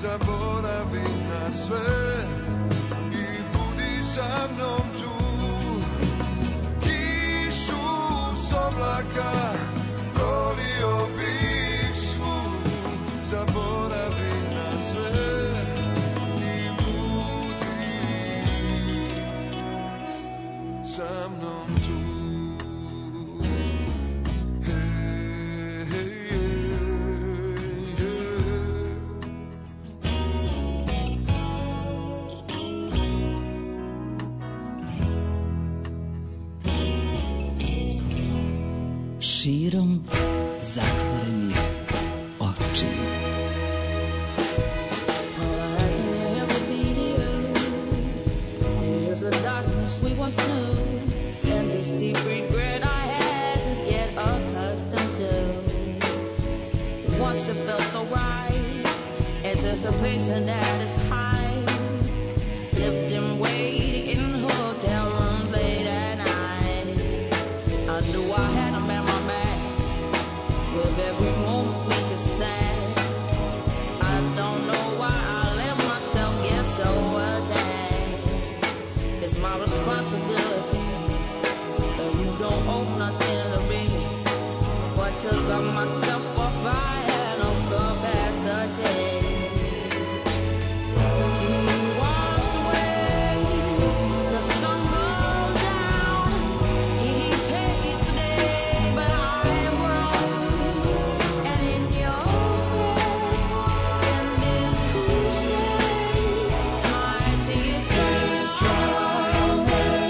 zaboravi na sve i budi sa mnom tu. Kišu s oblaka prolio bih svu, zaboravi na sve i budi sa mnom tu. Širom zatvorenih očiju. There's a darkness we once knew, and this deep regret I had to get accustomed to. Once it felt so right, anticipation that is high, lived in waiting in hotel rooms late at night. I knew I had a man my back, with every moment we could stand. I don't know why I let myself get so attached. It's my responsibility, but you don't owe nothing to me. But to love myself off, I had no capacity. He walks away, the sun goes down, he takes the day, but I am grown. And in your breath, in this cool shade, my tears drown.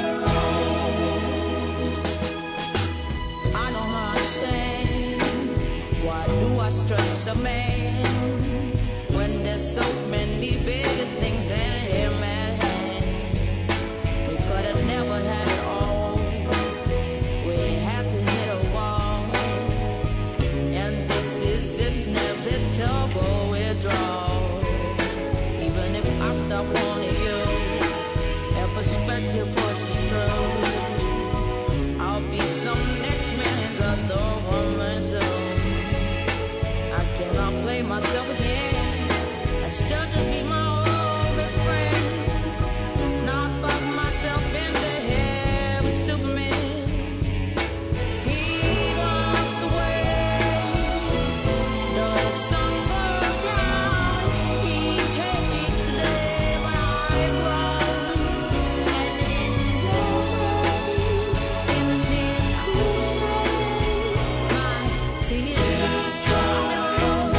I don't understand, why do I stress a man when there's so many bigger things than him at hand? We could have never had it all, we had to hit a wall, and this is inevitable withdrawal. Even if I stop wanting you, and perspective pushes through, I'll be some next man's other woman soon. I cannot play myself again, I should just be my own best friend, not fuck myself in the head with stupid men. He walks away, the sun goes down, he takes the day, but I am grown. And in your breath, in this cool shade, my tears drown.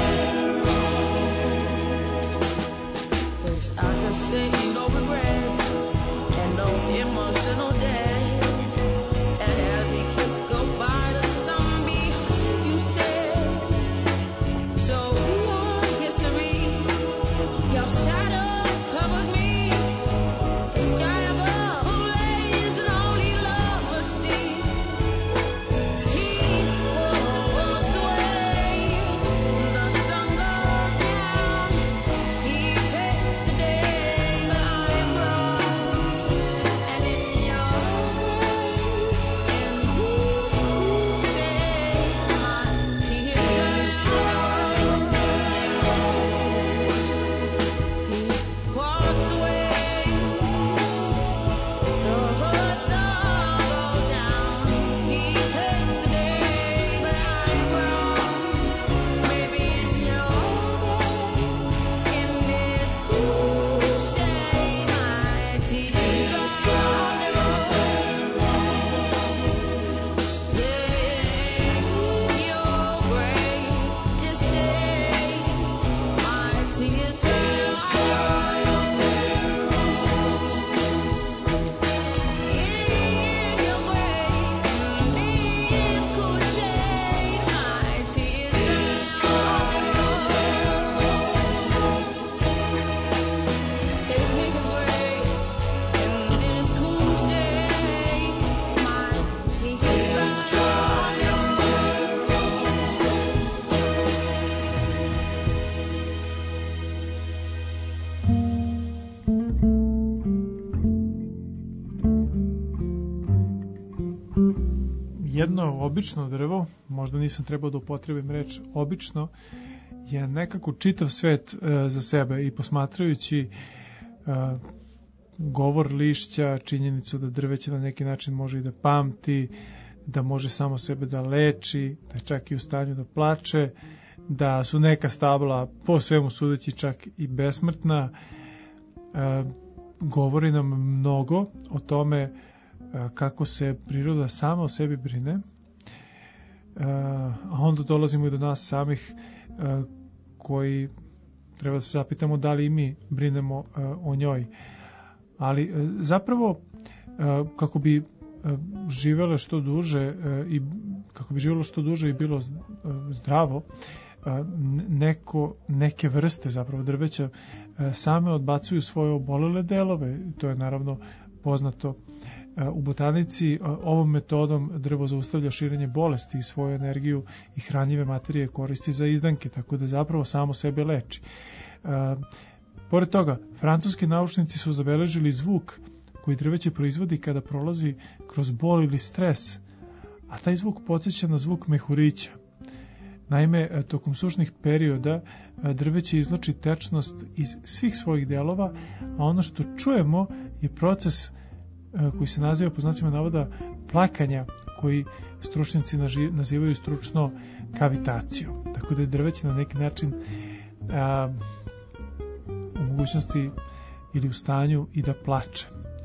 Wish I could say no regrets and no emotional debt. And as we kiss goodbye, the sun behind you said, so we are history. Your shadow covers me. The sky above rays and only lovers see. He walks away, the sun goes down, he takes the day, but I am grown. And in your breath, in this cool shade, my tears drown. He walks away, the sun goes down, he takes the day, but I am grown. Maybe in your breath, in this cool shade, my tears drown. Yeah, your great shade, my tears drown. In your great, this cool shade, my tears drown. In your great, in this cool shade, my tears drown. Jedno obično drvo, možda nisam trebao da upotrebim reč obično, je nekako čitav svet e, za sebe i posmatrajući e, govor lišća, činjenicu da drveće na neki način može i da pamti, da može samo sebe da leči, da je čak i u stanju da plače, da su neka stabla po svemu sudeći čak i besmrtna, e, govori nam mnogo o tome e, kako se priroda sama o sebi brine, e, a onda dolazimo i do nas samih e, koji treba da se zapitamo da li i mi brinemo e, o njoj. Ali e, zapravo e, kako bi e, živele što duže e, i kako bi živelo što duže i bilo e, zdravo, neko, neke vrste zapravo drveća same odbacuju svoje obolele delove. To je naravno poznato u botanici. Ovom metodom drvo zaustavlja širenje bolesti i svoju energiju i hranjive materije koristi za izdanke, tako da zapravo samo sebe leči. Pored toga, francuski naučnici su zabeležili zvuk koji drveće proizvodi kada prolazi kroz bol ili stres, a taj zvuk podsjeća na zvuk mehurića. Naime, tokom sušnih perioda drveće izloči tečnost iz svih svojih delova, a ono što čujemo je proces koji se naziva po znacima navoda plakanja, koji stručnjaci nazivaju stručno kavitacijom. Tako da je drveće na neki način a, u mogućnosti ili u stanju i da plače.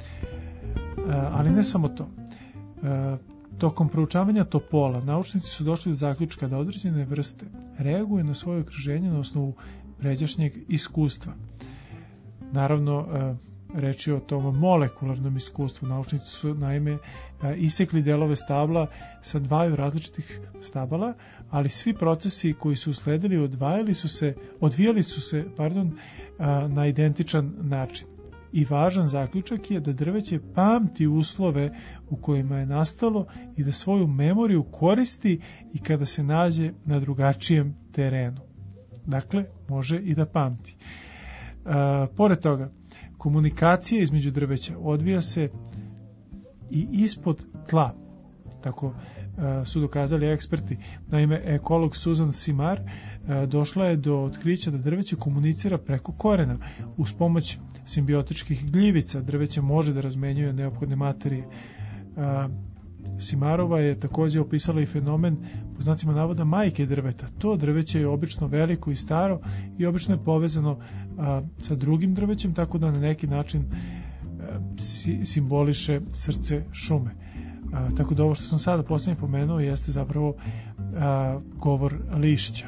A, ali ne samo to. A, Tokom proučavanja topola, naučnici su došli do zaključka da određene vrste reaguju na svoje okruženje na osnovu pređašnjeg iskustva. Naravno, reč je o tom molekularnom iskustvu. Naučnici su naime isekli delove stabla sa dvaju različitih stabala, ali svi procesi koji su usledili odvajali su se, odvijali su se pardon, na identičan način. I važan zaključak je da drveće pamti uslove u kojima je nastalo i da svoju memoriju koristi i kada se nađe na drugačijem terenu. Dakle, može i da pamti. E, pored toga, komunikacija između drveća odvija se i ispod tla. Tako e, su dokazali eksperti. Naime, ekolog Susan Simard e, došla je do otkrića da drveće komunicira preko korena. Uz pomoć simbiotičkih gljivica drveće može da razmenjuje neophodne materije. E, Simarova je također opisala i fenomen po znacima navoda majke drveta. To drveće je obično veliko i staro i obično je povezano a, sa drugim drvećem, tako da na neki način a, si, simboliše srce šume. A, tako da ovo što sam sada posljednje pomenuo jeste zapravo a, govor lišća.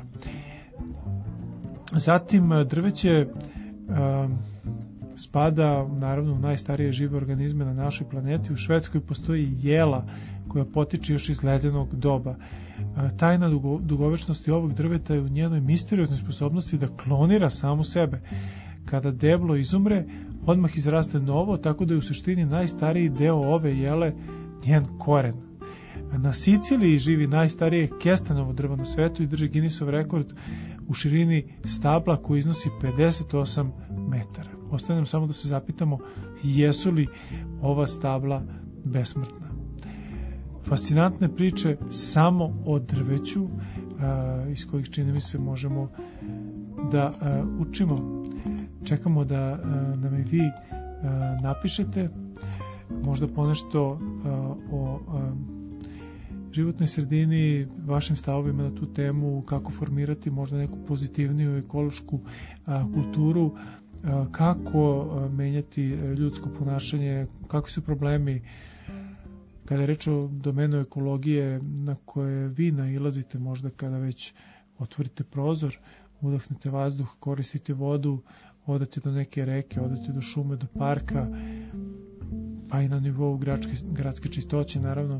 Zatim drveće a, spada naravno u najstarije žive organizme na našoj planeti. U Švedskoj postoji jela koja potiče još iz ledenog doba. Tajna dugo, dugovečnosti ovog drveta je u njenoj misterioznoj sposobnosti da klonira samu sebe. Kada deblo izumre, odmah izraste novo, tako da je u suštini najstariji deo ove jele njen koren. Na Siciliji živi najstarije kestenovo drvo na svetu i drži Guinnessov rekord u širini stabla koji iznosi pedeset osam metara. Ostaje nam samo da se zapitamo jesu li ova stabla besmrtna. Fascinantne priče samo o drveću a, iz kojih čini mi se možemo da a, učimo. Čekamo da a, nam i vi a, napišete možda ponešto a, o a, životnoj sredini, vašim stavovima na tu temu, kako formirati možda neku pozitivniju ekološku a, kulturu, a, kako a, menjati ljudsko ponašanje, kakvi su problemi kada je reč o domenu ekologije na koje vi nailazite možda kada već otvorite prozor, udahnete vazduh, koristite vodu, odete do neke reke, odete do šume, do parka, pa i na nivou gradske, gradske čistoće, naravno,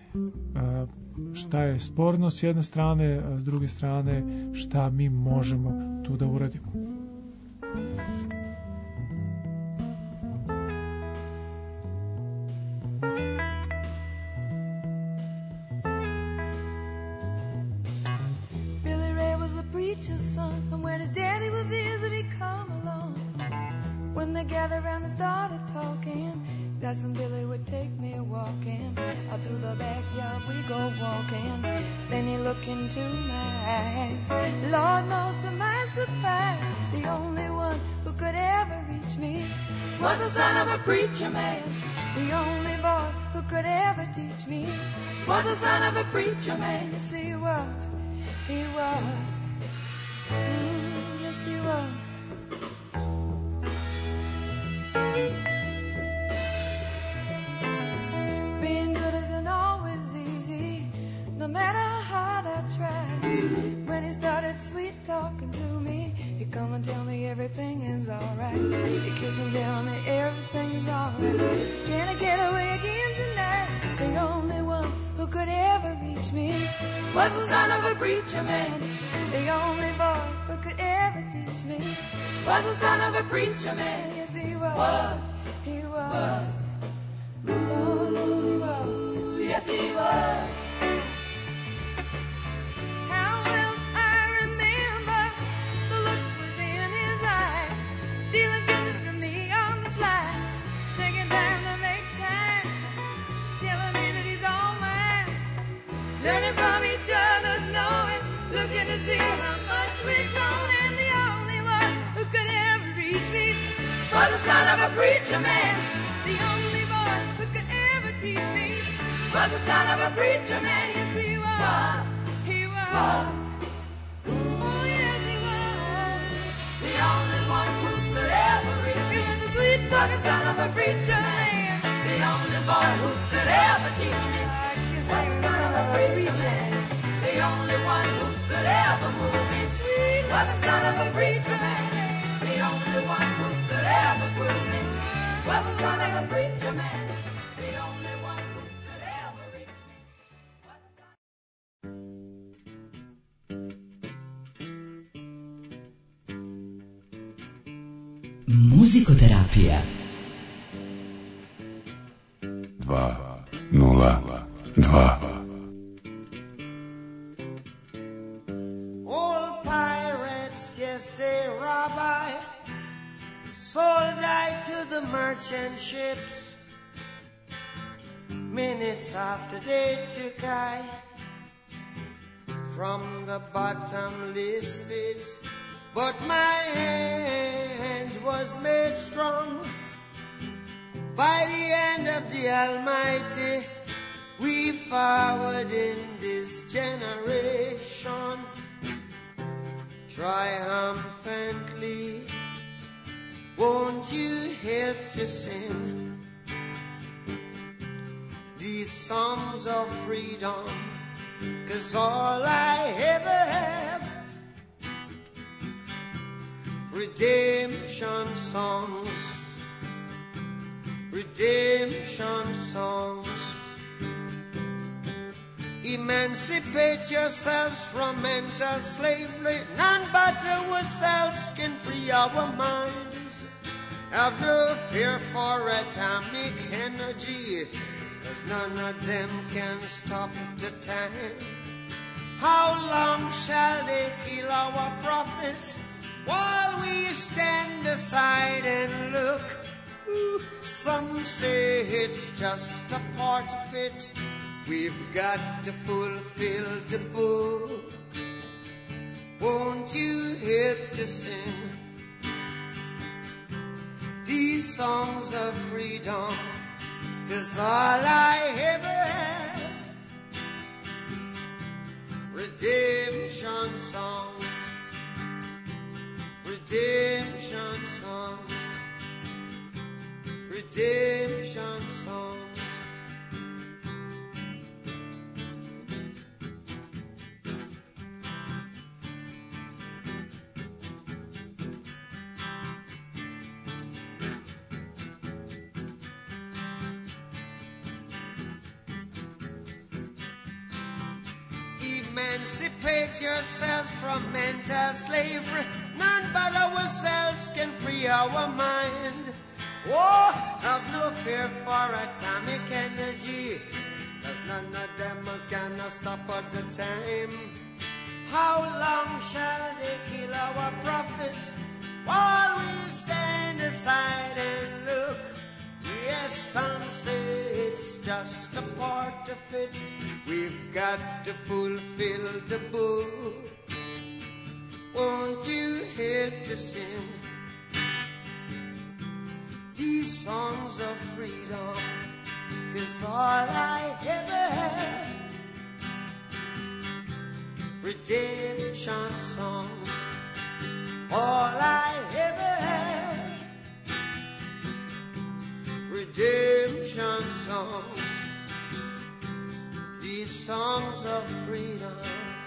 šta je sporno s jedne strane, a s druge strane šta mi možemo tu da uradimo. Billy Ray was a preacher's son, and when his daddy would visit, he'd come along. When they gathered around and started talking, Cousin Billy would take me walking. Out through the backyard we go walking. Then he looked into my eyes. Lord knows to my surprise, the only one who could ever reach me was the son of a preacher man. The only boy who could ever teach me was the son of a preacher man. Yes, he was. He was. Mm, yes, he was. Being good isn't always easy, no matter how hard I try. When he started sweet talking to me, he'd come and tell me everything is alright. He'd kiss and tell me everything is alright. Can I get away again tonight? The only one who could ever reach me was the son of a preacher man. The only boy who could ever teach me was the son of a preacher man. Yes, he was. He was. Oh, he was. Yes, he was. How well I remember the look was in his eyes, stealing kisses from me on the slide, taking time to make time, telling me that he's all mine, learning from each other's knowing, looking to see how much we've grown, and the only one who could ever reach me was the son of a preacher man. The only boy who could ever teach me was the son of a preacher man. Yes, he was. He was. Oh, yes, he was. The only one who could ever reach me was the sweet talking son of a preacher man. The only boy who could ever teach me was the son of a preacher man. The only one who could ever move me sweet was the son of a preacher man. The only one who could ever prove me was the son of a preacher man. The only one who could ever reach me was the son. Muzikoterapija. dva nula dva. Old pirates, yes, they rob I, sold I to the merchant ships. Minutes after they took I from the bottomless pit, but my hand was made strong by the hand of the Almighty. We forward in this generation triumphantly. Won't you help to sing these songs of freedom? 'Cause all I ever have, redemption songs, redemption songs. Emancipate yourselves from mental slavery. None but ourselves can free our minds. Have no fear for atomic energy, 'cause none of them can stop the time. How long shall they kill our prophets while we stand aside and look? Ooh, some say it's just a part of it. We've got to fulfill the book. Won't you help to sing these songs of freedom? 'Cause all I ever have, redemption songs, redemption songs, redemption songs. Emancipate yourselves from mental slavery. None but ourselves can free our mind. Oh, have no fear for atomic energy, 'cause none of them can stop at the time. How long shall they kill our prophets while we stand aside and look? Yes, some fit. We've got to fulfill the book. Won't you help to sing these songs of freedom? 'Cause all I ever had, redemption songs, all I ever had, redemption songs, these songs of freedom,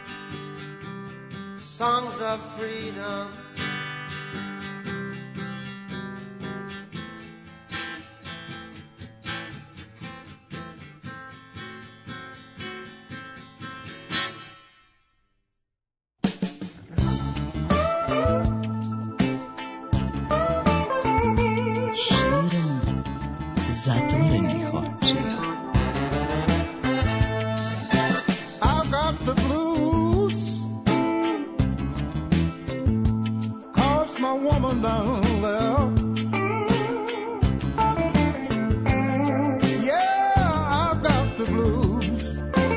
songs of freedom. Zatvorenih očiju. I've got the blues, 'cause my woman done left. Yeah, I've got the blues,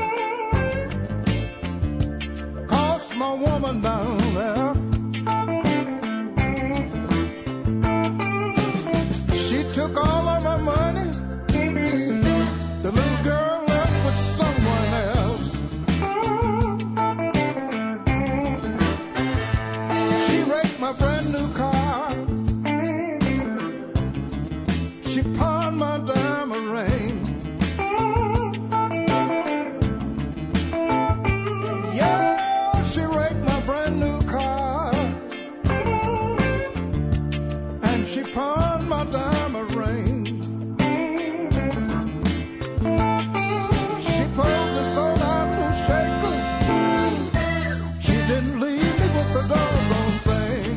'cause my woman done left. She took all of my money. The little girl left with someone else. She wrecked my brand new car. She pawned my diamond ring. Yeah, she wrecked my brand new car. And she pawned my diamond ring. She pulled the soul out to shake her. She didn't leave me with the doggone thing.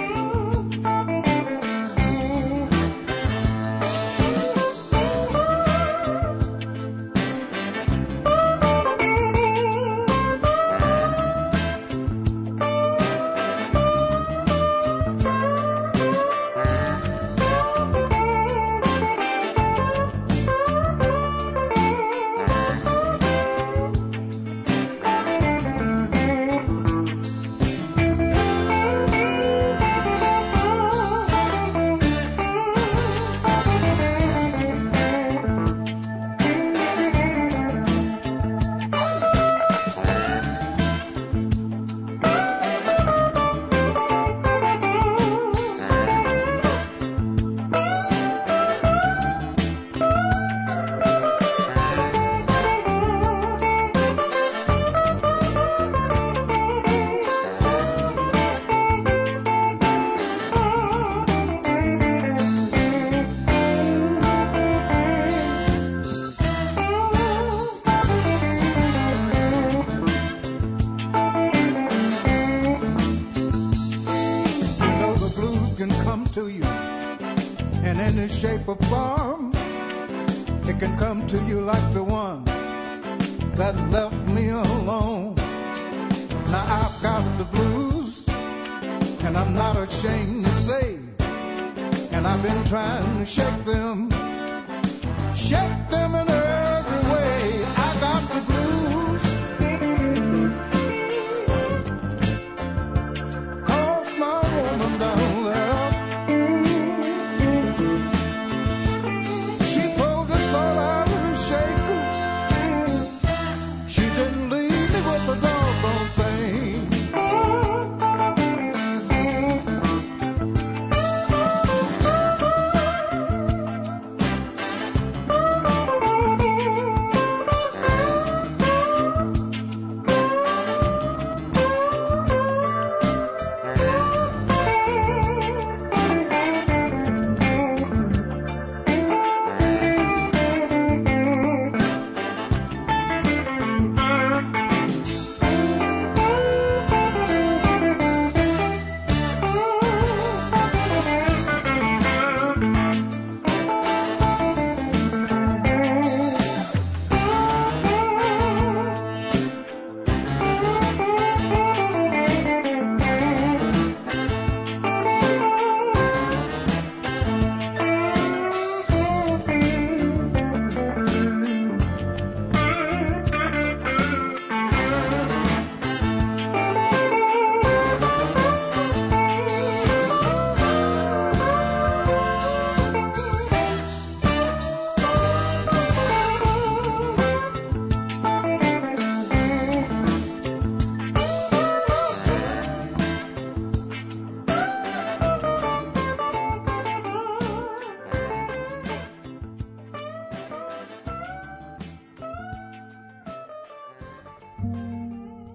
To you in any shape or form. It can come to you like the one that left me alone. Now I've got the blues, and I'm not ashamed to say, and I've been trying to shake them, shake them in every way. I got the blues, 'cause my woman down there,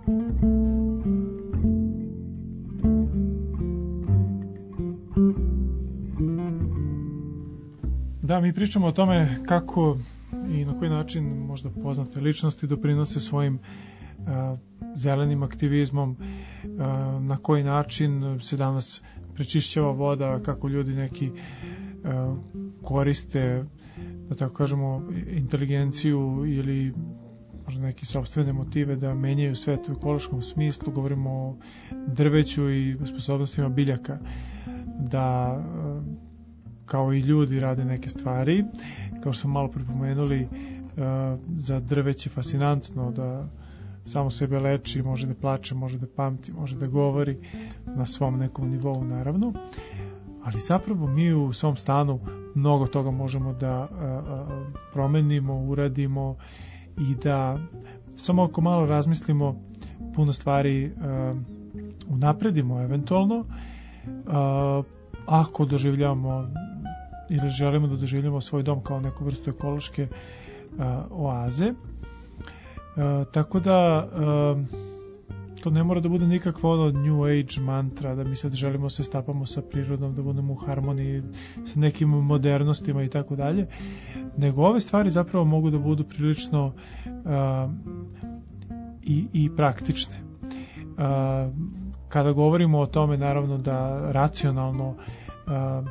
Da, mi pričamo o tome kako i na koji način možda poznate ličnosti doprinose svojim uh, zelenim aktivizmom, uh, na koji način se danas prečišćava voda, kako ljudi neki uh, koriste, da tako kažemo, inteligenciju ili možda neke sopstvene motive da menjaju svet u ekološkom smislu. Govorimo o drveću i sposobnostima biljaka da uh, kao i ljudi rade neke stvari. Kao što smo malo pripomenuli, uh, za drveće fascinantno da samo sebe leči, može da plače, može da pamti, može da govori na svom nekom nivou, naravno. Ali zapravo mi u svom stanu mnogo toga možemo da uh, promenimo, uradimo i da samo ako malo razmislimo puno stvari uh, unapredimo eventualno, uh, ako doživljavamo ili želimo da doživljamo svoj dom kao neku vrstu ekološke uh, oaze. Uh, tako da uh, to ne mora da bude nikakva ono new age mantra, da mi sad želimo se stapamo sa prirodom, da budemo u harmoniji sa nekim modernostima i tako dalje, nego ove stvari zapravo mogu da budu prilično uh, i, i praktične. Uh, kada govorimo o tome, naravno da racionalno uh,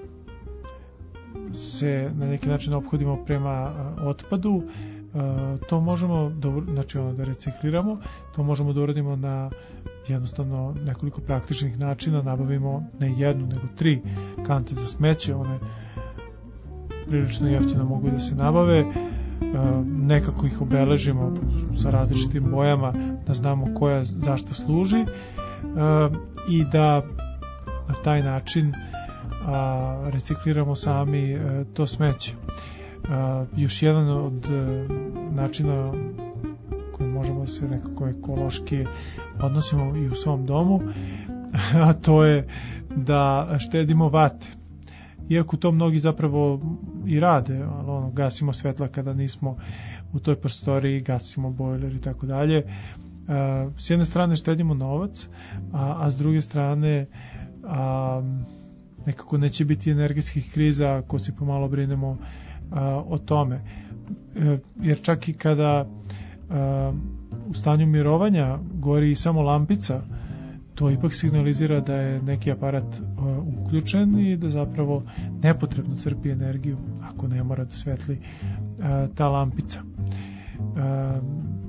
se na neki način ophodimo prema uh, otpadu, uh, to možemo da, znači ono, da recikliramo, to možemo da uradimo na jednostavno nekoliko praktičnih načina. Nabavimo ne jednu nego tri kante za smeće, one prilično jeftino mogu da se nabave, uh, nekako ih obeležimo sa različitim bojama da znamo koja zašto služi, uh, i da na taj način a, recikliramo sami e, to smeće. A, još jedan od e, načina koji možemo da se nekako ekološki odnosimo i u svom domu, a to je da štedimo vate. Iako to mnogi zapravo i rade, ali ono, gasimo svetla kada nismo u toj prostoriji, gasimo bojler i tako dalje. S jedne strane štedimo novac, a, a s druge strane a, nekako neće biti energetskih kriza ako se pomalo brinemo a, o tome. E, jer čak i kada a, u stanju mirovanja gori samo lampica, to ipak signalizira da je neki aparat a, uključen i da zapravo nepotrebno crpi energiju ako ne mora da svetli a, ta lampica. A,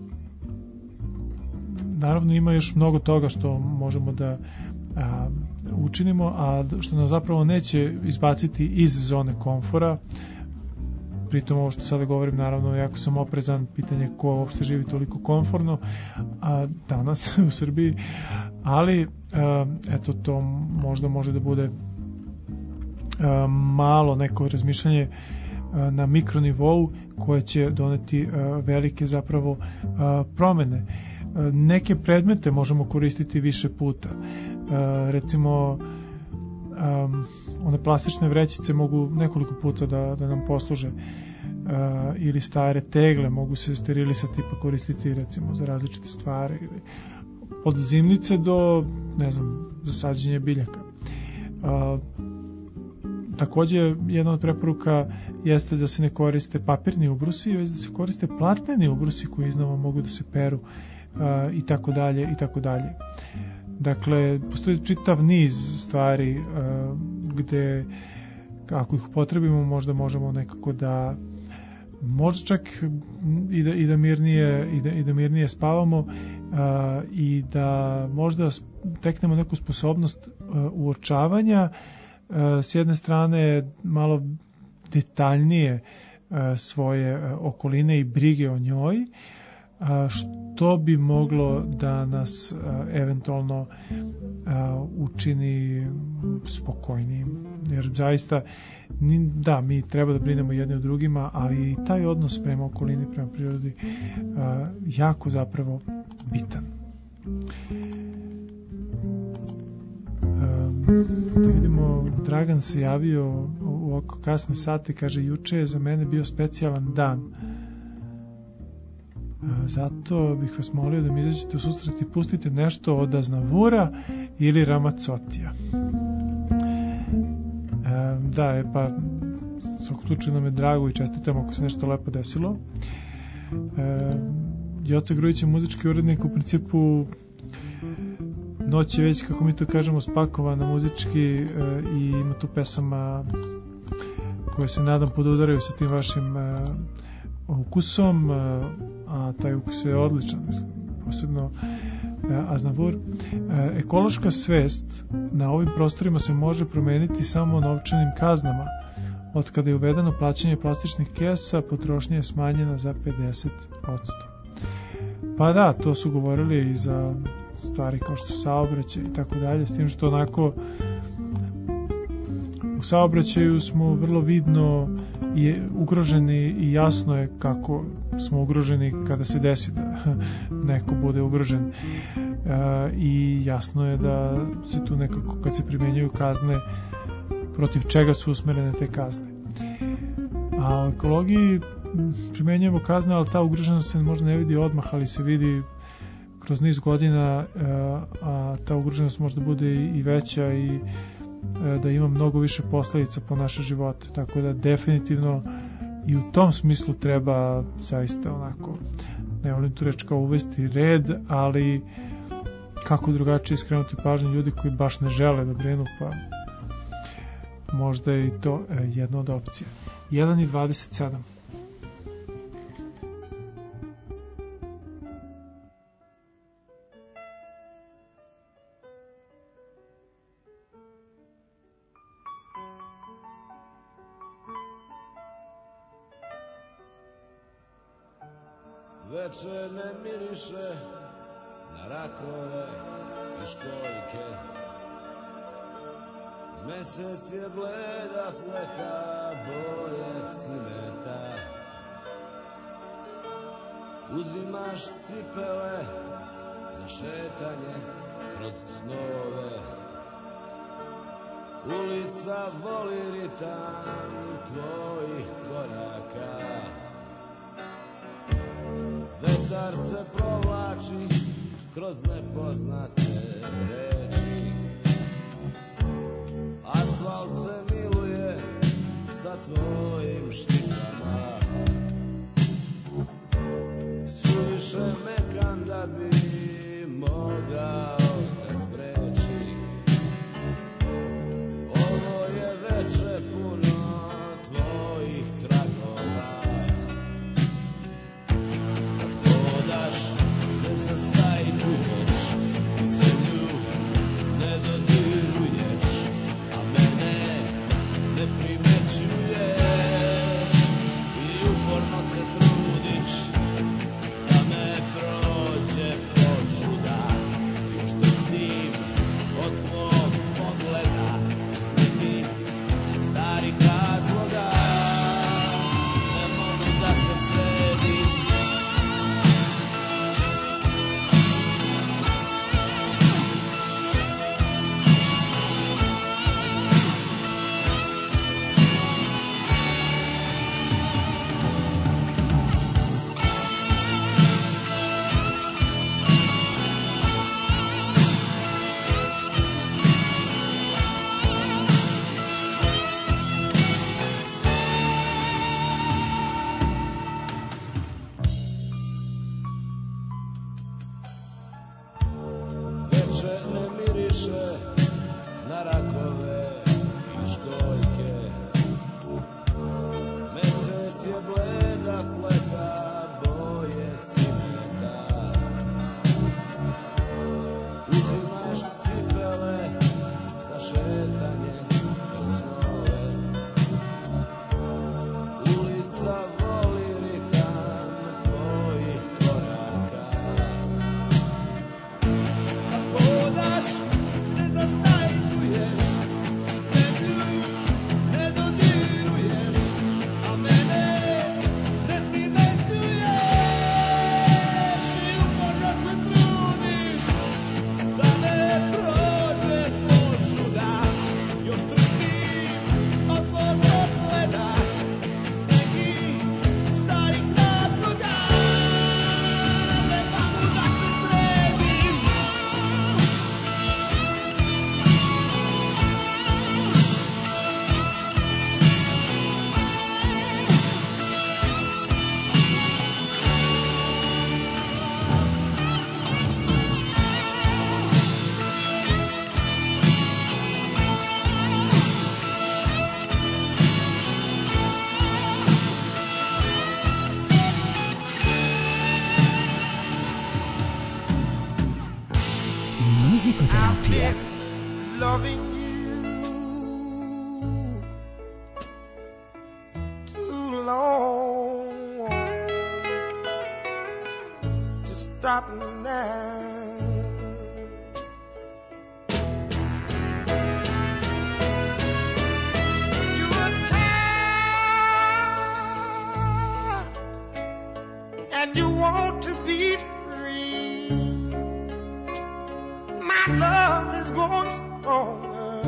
naravno ima još mnogo toga što možemo da a, učinimo, a što nas zapravo neće izbaciti iz zone komfora. Pritom ovo što sada govorim, naravno jako sam oprezan, pitanje ko uopšte živi toliko komforno a danas u Srbiji, ali a, eto to možda može da bude a, malo neko razmišljanje a, na mikronivou koje će doneti a, velike zapravo a, promene. A, neke predmete možemo koristiti više puta. A, recimo um, one plastične vrećice mogu nekoliko puta da, da nam posluže, uh, ili stare tegle mogu se sterilisati pa koristiti recimo za različite stvari, ili od zimnice do ne znam, za sađenje biljaka. Uh, takođe jedna od preporuka jeste da se ne koriste papirni ubrusi, već da se koriste platneni ubrusi koji iznova mogu da se peru, uh, i tako dalje i tako dalje. Dakle, postoji čitav niz stvari uh, gde ako ih upotrebimo možda možemo nekako da možda čak i da, i da mirnije i da, i da mirnije spavamo, uh, i da možda teknemo neku sposobnost uh, uočavanja uh, s jedne strane malo detaljnije uh, svoje uh, okoline i brige o njoj, a, što bi moglo da nas a, eventualno a, učini spokojnijim. Jer zaista, da, mi treba da brinemo jedni o drugima, ali i taj odnos prema okolini, prema prirodi a, jako zapravo bitan. A, da vidimo, Dragan se javio u oko kasne sate, kaže, juče je za mene bio specijalan dan. zato bih vas molio da mi izađete u susret i pustite nešto od Aznavura ili Ramazotija. E, da, je, pa u svakom slučaju nam je drago i čestitam ako se nešto lepo desilo. E, Joca Grujić je muzički urednik, u principu noć je već, kako mi to kažemo, spakovana muzički e, i ima tu pesama koje se nadam podudaraju sa tim vašim e, ukusom, e, a taj ukus je odličan, mislim, posebno e, Aznavur. E, ekološka svest na ovim prostorima se može promeniti samo novčanim kaznama. Od kada je uvedeno plaćanje plastičnih kesa, potrošnja je smanjena za pedeset posto. Pa da, to su govorili i za stvari kao što su saobraćaj i tako dalje, s tim što onako u saobraćaju smo vrlo vidno i ugroženi i jasno je kako smo ugroženi kada se desi da neko bude ugrožen. E, i jasno je da se tu nekako kad se primjenjuju kazne, protiv čega su usmerene te kazne. A u ekologiji primenjujemo kazne, ali ta ugroženost se možda ne vidi odmah, ali se vidi kroz niz godina, a ta ugroženost možda bude i veća i da ima mnogo više posledica po naše živote, tako da definitivno i u tom smislu treba zaista onako, ne volim tu reći kao uvesti red, ali kako drugačije skrenuti pažnju ljudi koji baš ne žele da brinu, pa možda je i to jedna od opcija. jedan i dvadeset sedam. Veče ne miriše na rakove i školjke. Mesec je bleda fleka boje cimeta. Uzimaš cipele za šetanje kroz snove. Ulica voli ritam tvojih koraka. Vetar se provlači kroz nepoznate reči. Asfalt se miluje sa tvojim štiklama. Suviše mekan da bi mogao da spreči. Ovo je veče puno tvojih tragova. Ne zastajkuješ, zemlju ne dodiruješ, a mene ne primećuješ i uporno se trudiš da me prođe požuda. Još drhtim od tvog pogleda iz nekih starih razloga. Ne mogu da se sredim. Philadelphia. Loving you too long to stop now. You were tired and you want to be free. My love is going stronger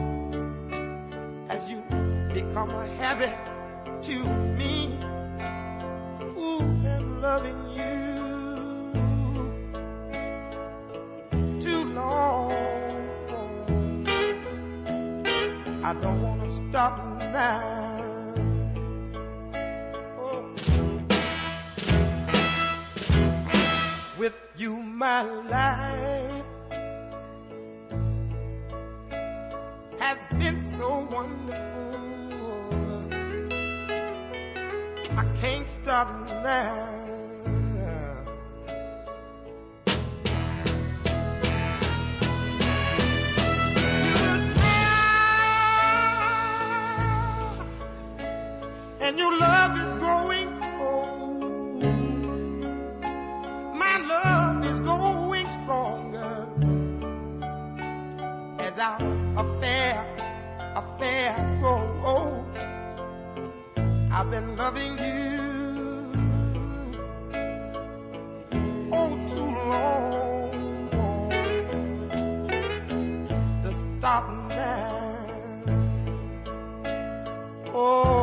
as you become a habit to me. Ooh, and loving you too long. I don't want to stop now. Oh. With you, my life has been so wonderful. I can't stop now. You're tired, and your love is growing cold. My love is growing stronger as our affair, affair grows old. I've been loving you oh too long to stop now. Oh,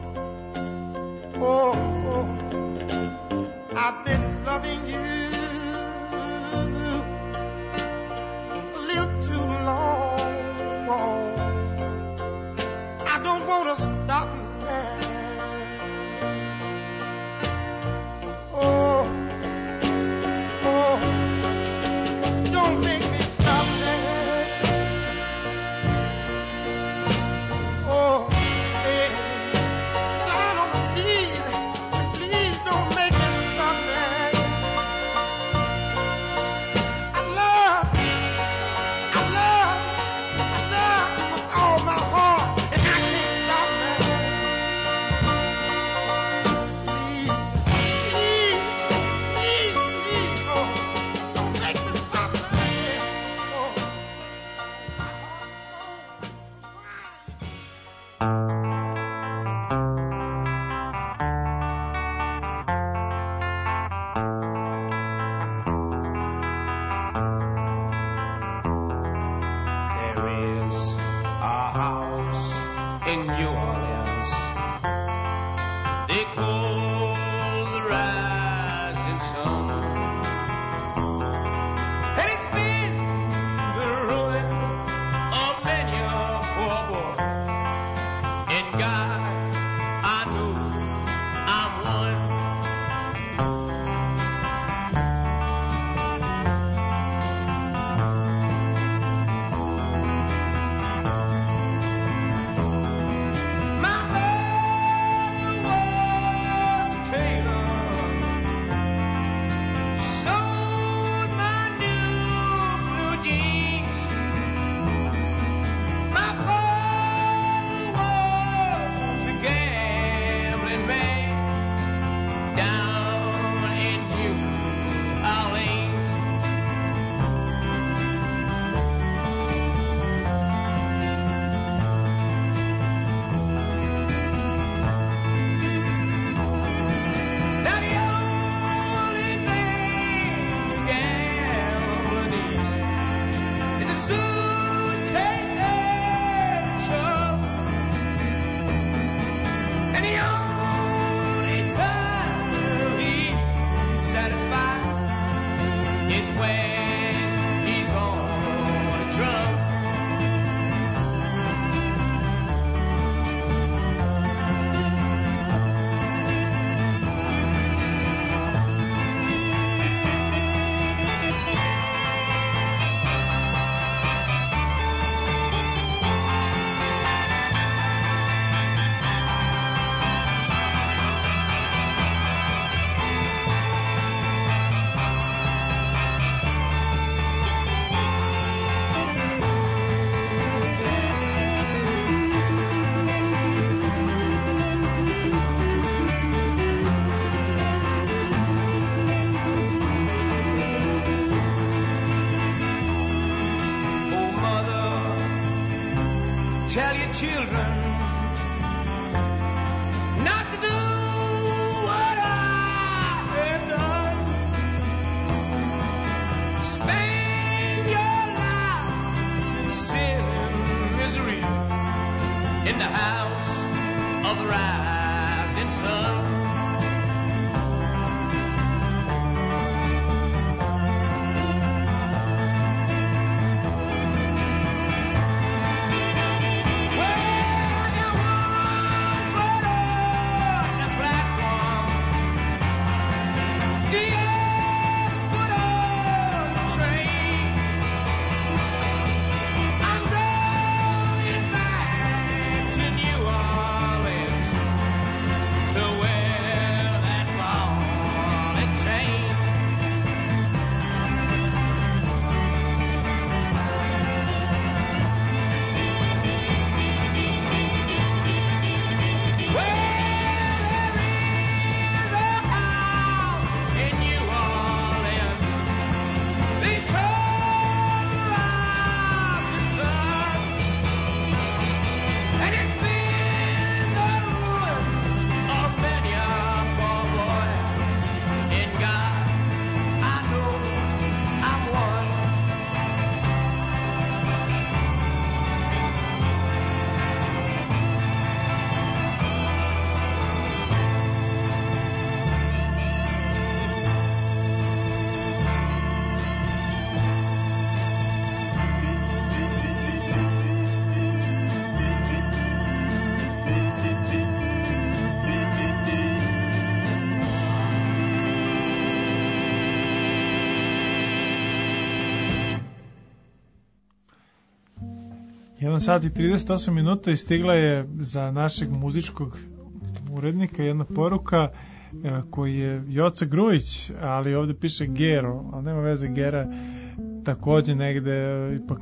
oh, oh, I've been loving you a little too long. I don't want to stop now. Oh, oh, don't make me stop now. Oh, hey, down on my knees, please don't make me stop now. I love, I love, I love with all my heart, and I can't stop now. Please. Please, please, please, oh, don't make me stop now. Oh, my heart is so crying. There is a house in New Orleans they call the rising sun, and it's been the ruin of many a poor boy. And God, I know I'm one. My the children not to do what I have done. Spend your lives in sin and misery in the house of the rising sun. jedan sat i trideset osam minuta i stigla je za našeg muzičkog urednika jedna poruka koji je Joca Grujić, ali ovde piše Gero, ali nema veze, Gera takođe negde ipak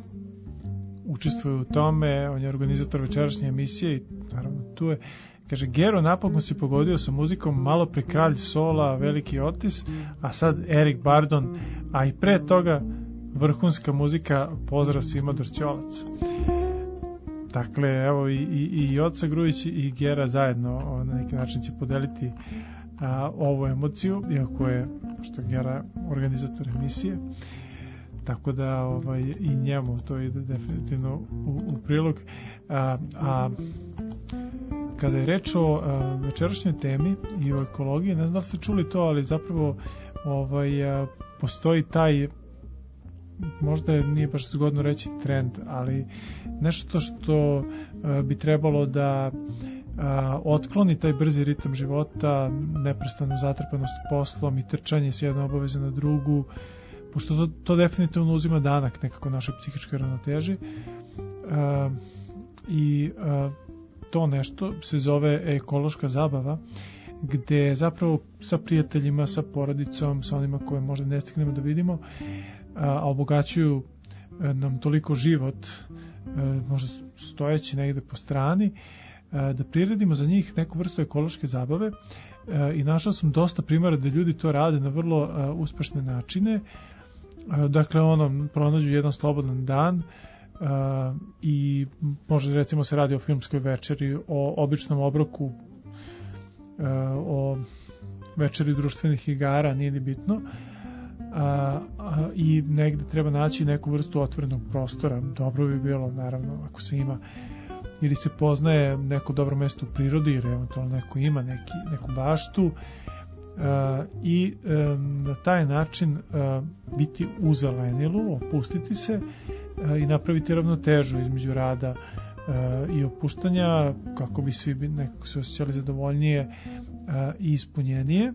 učestvuje u tome, on je organizator večerašnje emisije i naravno tu je. Kaže, Gero napokon si pogodio sa muzikom, malo pre Kralj sola, Veliki Otis, a sad Erik Bardon, a i pre toga vrhunska muzika, pozdrav svima Dorćolac. Dakle, evo i, i, i Joca Grujić i Gera zajedno na neki način će podeliti a, ovu emociju, iako je, što je Gera organizator emisije, tako da ovaj, i njemu to ide definitivno u, u prilog. A, a kada je reč o a, večerašnjoj temi i o ekologiji, ne znam da li ste čuli to, ali zapravo ovaj, a, postoji taj, možda nije baš zgodno reći trend, ali nešto što a, bi trebalo da a, otkloni taj brzi ritam života, neprestanu zatrpanost poslom i trčanje s jedne obaveze na drugu, pošto to, to definitivno uzima danak nekako našoj psihičkoj ravnoteži. A, i a, to nešto se zove ekološka zabava, gde zapravo sa prijateljima, sa porodicom, sa onima koje možda ne stignemo da vidimo, a obogaćuju nam toliko život, možda stojeći negde po strani, da priredimo za njih neku vrstu ekološke zabave i našao sam dosta primjera da ljudi to rade na vrlo uspešne načine. Dakle, ono, pronađu jedan slobodan dan i možda recimo se radi o filmskoj večeri, o običnom obroku, o večeri društvenih igara, nije ni bitno. A, a, i negde treba naći neku vrstu otvorenog prostora. Dobro bi bilo, naravno, ako se ima ili se poznaje neko dobro mesto u prirodi, ili eventualno neko ima neki, neku baštu, a, i a, na taj način a, biti u zelenilu, opustiti se a, i napraviti ravnotežu između rada a, i opuštanja, kako bi svi nekako se osjećali zadovoljnije a, i ispunjenije.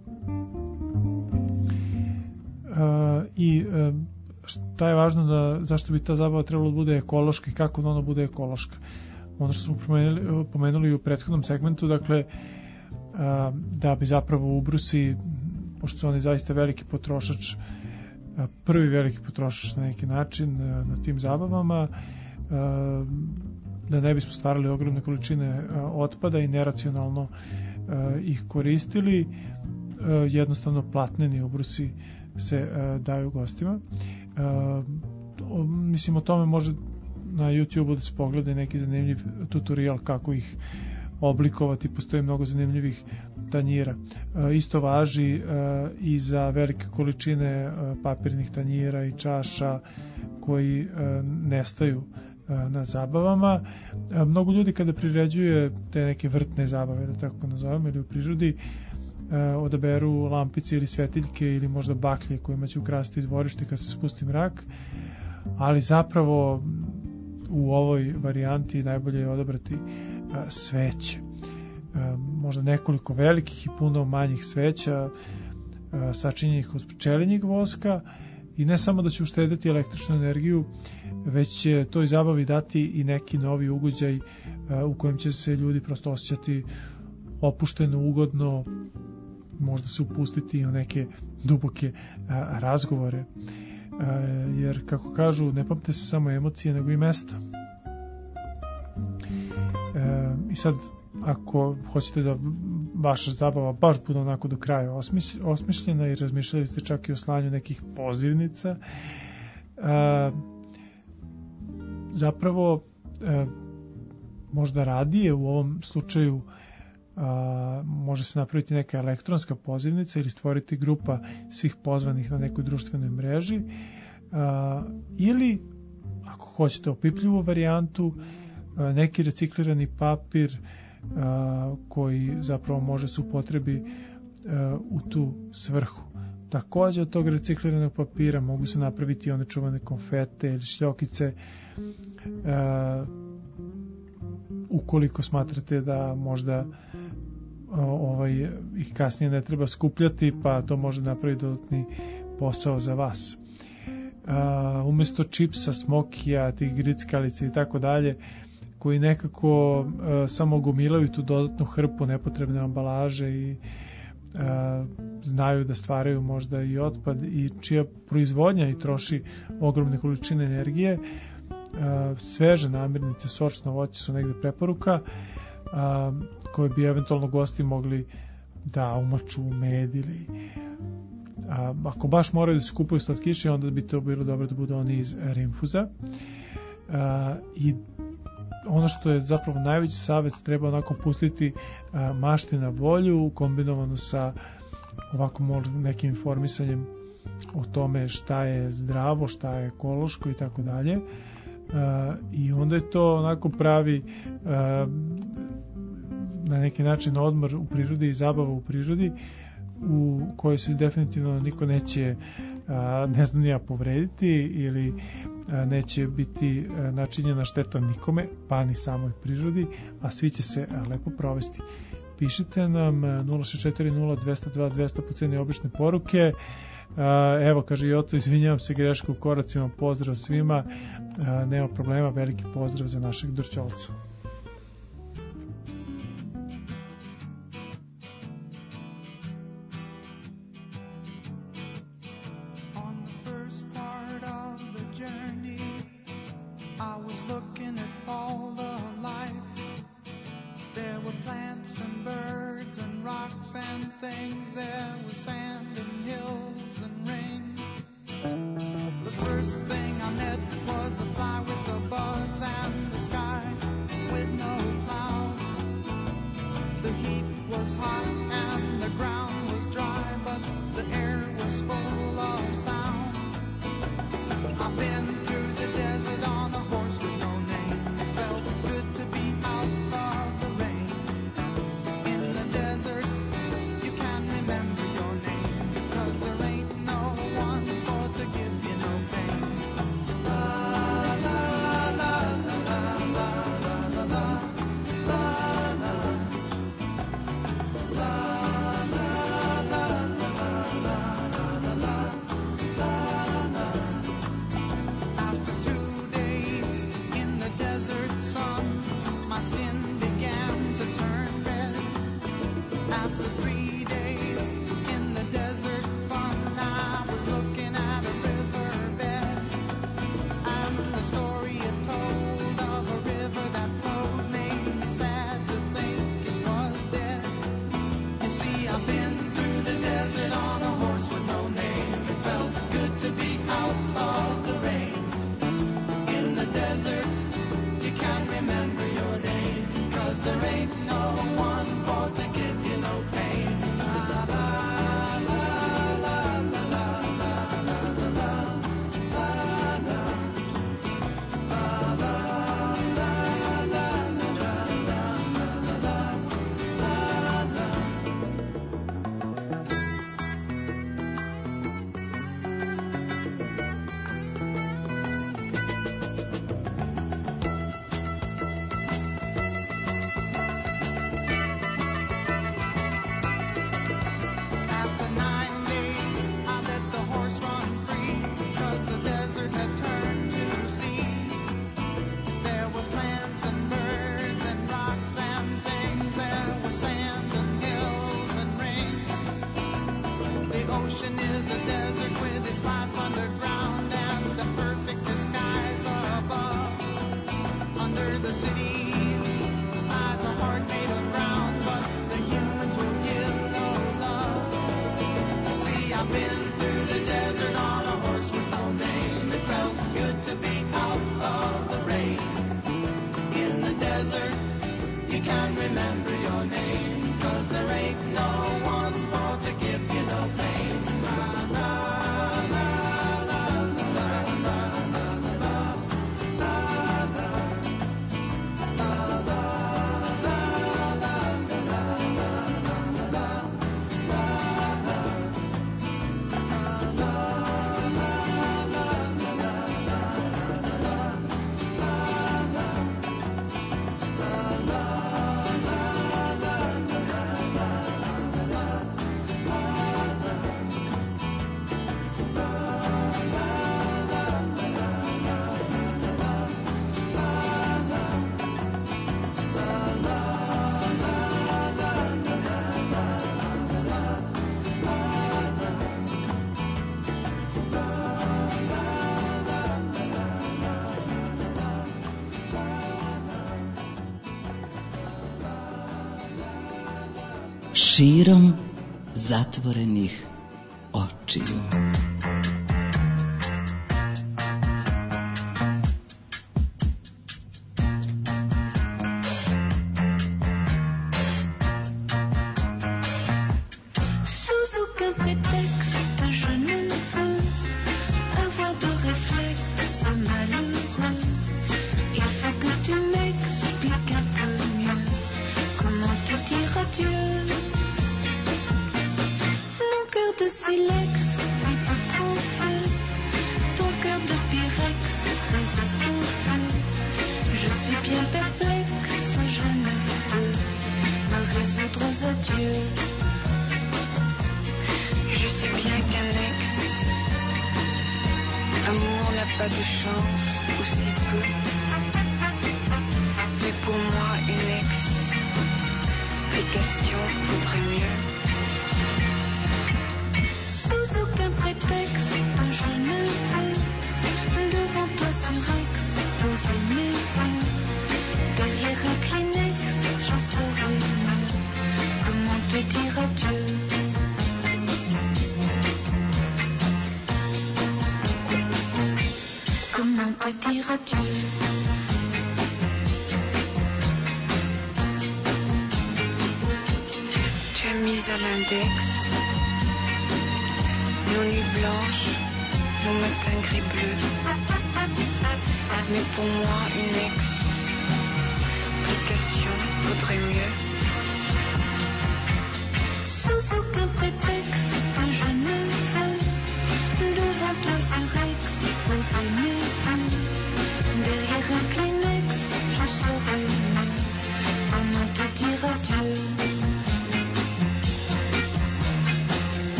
Uh, i uh, šta je važno, da, zašto bi ta zabava trebalo da bude ekološka i kako da ona bude ekološka. Ono što smo pomenuli, pomenuli u prethodnom segmentu, dakle, uh, da bi zapravo ubrusi, pošto su oni zaista veliki potrošač, uh, prvi veliki potrošač na neki način uh, na tim zabavama, uh, da ne bismo stvarali ogromne količine uh, otpada i neracionalno uh, ih koristili, uh, jednostavno platneni ubrusi se uh, daju gostima. Uh, o, mislim, o tome može na YouTubeu da se pogleda neki zanimljiv tutorial kako ih oblikovati, postoji mnogo zanimljivih tanjira. E, isto važi e, i za velike količine e, papirnih tanjira i čaša koji e, nestaju e, na zabavama. E, mnogo ljudi kada priređuje te neke vrtne zabave, da tako nazovem, ili u prirodi, e, odaberu lampice ili svetiljke ili možda baklje kojima će ukrasiti dvorište kad se spusti mrak, ali zapravo u ovoj varijanti najbolje je odabrati sveće. Možda nekoliko velikih i puno manjih sveća sačinjenih od pčelinjeg voska i ne samo da će uštedeti električnu energiju, već će toj zabavi dati i neki novi ugođaj u kojem će se ljudi prosto osjećati opušteno, ugodno, možda se upustiti u neke duboke razgovore. Jer, kako kažu, ne pamte se samo emocije, nego i mesta. E, I sad, ako hoćete da vaša zabava baš bude onako do kraja osmišljena i razmišljali ste čak i o slanju nekih pozivnica, e, zapravo e, možda radije u ovom slučaju a, može se napraviti neka elektronska pozivnica ili stvoriti grupa svih pozvanih na nekoj društvenoj mreži, a, ili ako hoćete opipljivu varijantu, a, neki reciklirani papir a, koji zapravo može se upotrebi a, u tu svrhu. Takođe od tog recikliranog papira mogu se napraviti one čuvane konfete ili šljokice, a, ukoliko smatrate da možda ovaj, ih kasnije ne treba skupljati, pa to može napraviti dodatni posao za vas. A, umjesto čipsa, smokija, tih grickalica i tako dalje, koji nekako a, samo gomilaju tu dodatnu hrpu nepotrebne ambalaže i a, znaju da stvaraju možda i otpad i čija proizvodnja i troši ogromne količine energije, a, sveže namirnice, sočno voće su negde preporuka, a, koje bi eventualno gosti mogli da umaču u med ili a, ako baš moraju da se kupuju slatkiši, onda bi to bilo dobro da budu oni iz rinfuza. A, i ono što je zapravo najveći savjet, treba onako pustiti a, mašti na volju kombinovano sa ovako nekim informisanjem o tome šta je zdravo, šta je ekološko i tako dalje. I onda je to onako pravi a, na neki način odmor u prirodi i zabava u prirodi u kojoj se definitivno niko neće a, ne znam nija povrediti ili a, neće biti a, načinjena šteta nikome, pa ni samoj prirodi, a svi će se a, lepo provesti. Pišite nam nula šest četiri nula dva zero dva dva zero zero po ceni obične poruke. Uh, evo, kaže Joto, izvinjavam se, greška u koracima, pozdrav svima, uh, nema problema, veliki pozdrav za našeg Dorćolca. To be out of the rain in the desert. 'cause there ain't no one for to give you no pain. La la la la la la la la la la la la Širom zatvorenih očiju.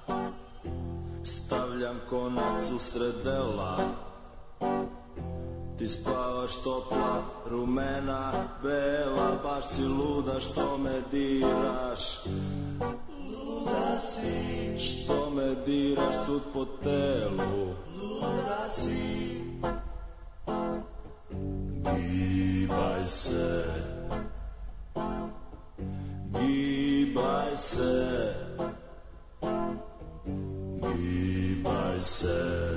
Konac usred dela, Ti spavaš topla, rumena, bela, baš si luda što me diraš. Luda si, što me diraš svud po telu. Luda si, gibaj se, gibaj se, gibaj se.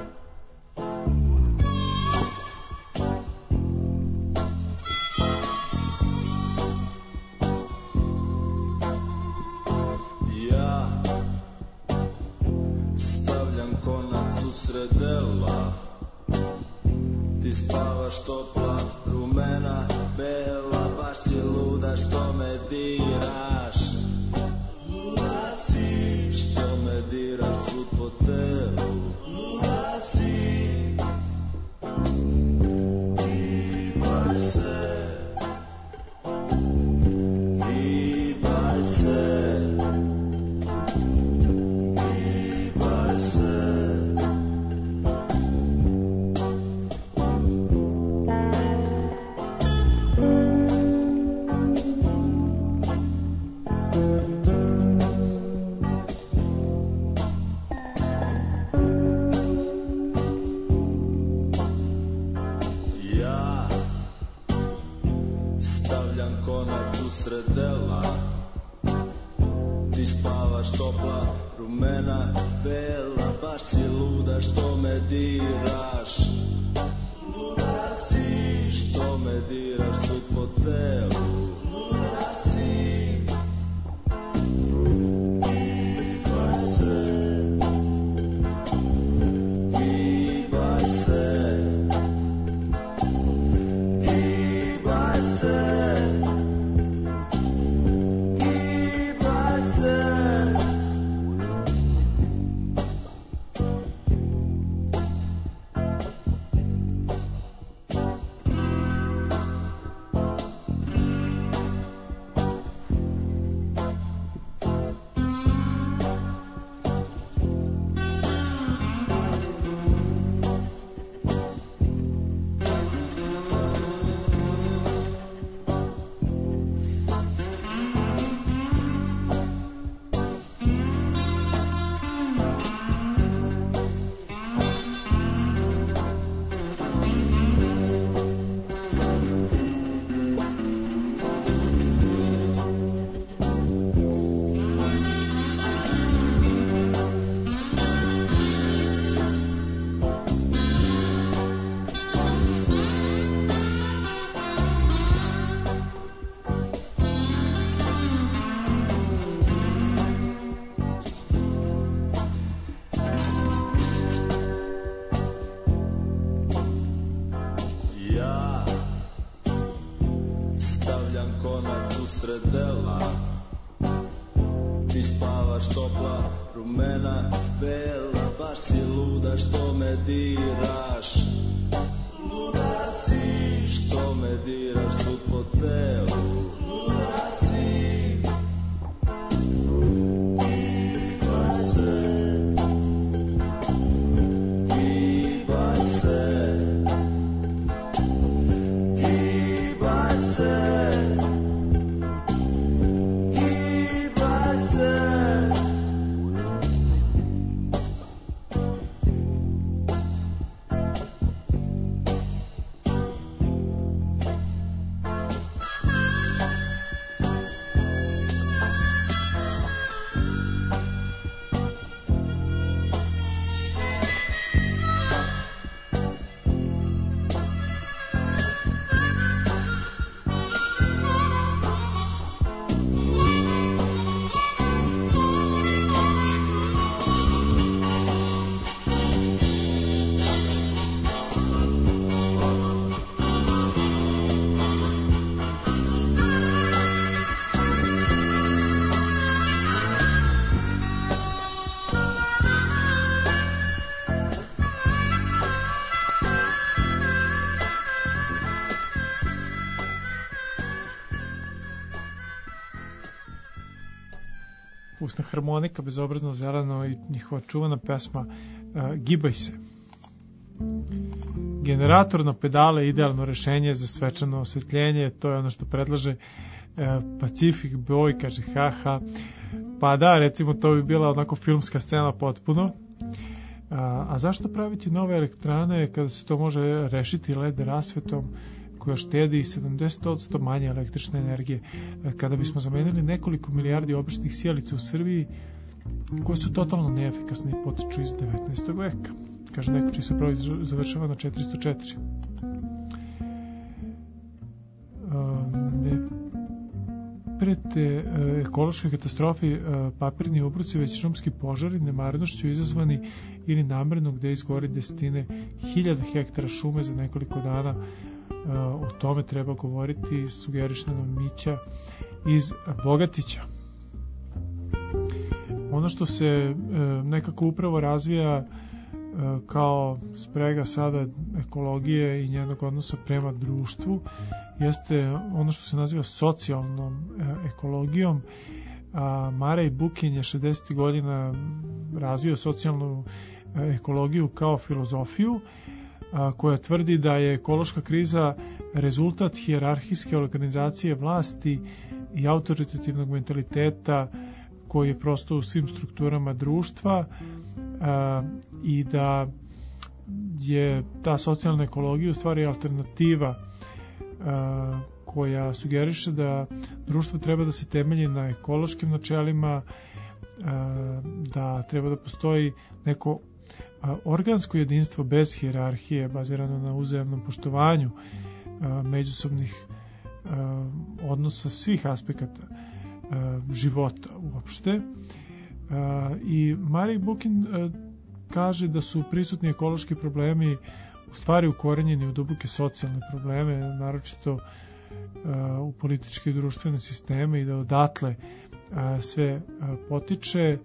Sredela, ti spavaš topla, rumena, bela, baš si luda što me diraš. Luda si, što me diraš svud po telu. Luda si, gibaj se, gibaj se, gibaj se. Sredela, ti spavaš topla, rumena, bela, baš si luda što me diraš. Luda si, što me diraš svud po telu. Luda si, gibaj se, gibaj se, gibaj se. Sredela, ti spavaš topla, rumena, bela, baš si luda što me diraš. Luda si, što me diraš svud po telu. Luda si, gibaj se, gibaj se, gibaj se. Usna harmonika, bezobrazno zeleno i njihova čuvana pesma uh, Gibaj se. generator na pedale idealno rešenje za svečano osvetljenje, to je ono što predlaže e, Pacific Boy, kaže haha. Pa da, recimo to bi bila onako filmska scena potpuno. A, a zašto praviti nove elektrane kada se to može rešiti L E D rasvetom koja štedi sedamdeset posto manje električne energije? Kada bismo zamenili nekoliko milijardi običnih sijalica u Srbiji koje su totalno neefikasne i potiču iz devetnaestog veka, kaže neko čiji se broj završava na četiristo četiri. Ne prete ekološke katastrofi papirni ubruci, već šumski požari nemarnošću izazvani ili namerno gde izgori desetine hiljada hektara šume za nekoliko dana. O tome treba govoriti, sugeriše nam Mića iz Bogatića. Ono što se nekako upravo razvija kao sprega sada ekologije i njenog odnosa prema društvu jeste ono što se naziva socijalnom ekologijom. Marej Bukin je šezdesetih godina razvio socijalnu ekologiju kao filozofiju koja tvrdi da je ekološka kriza rezultat hijerarhijske organizacije vlasti i autoritativnog mentaliteta koji je prosto u svim strukturama društva, a, i da je ta socijalna ekologija u stvari alternativa a, koja sugeriše da društvo treba da se temelji na ekološkim načelima, a, da treba da postoji neko a, organsko jedinstvo bez hijerarhije bazirano na uzajamnom poštovanju a, međusobnih a, odnosa svih aspekata života uopšte. I Marej Bukin kaže da su prisutni ekološki problemi u stvari ukorenjeni u duboke socijalne probleme, naročito u političke i društvene sisteme, i da odatle sve potiče,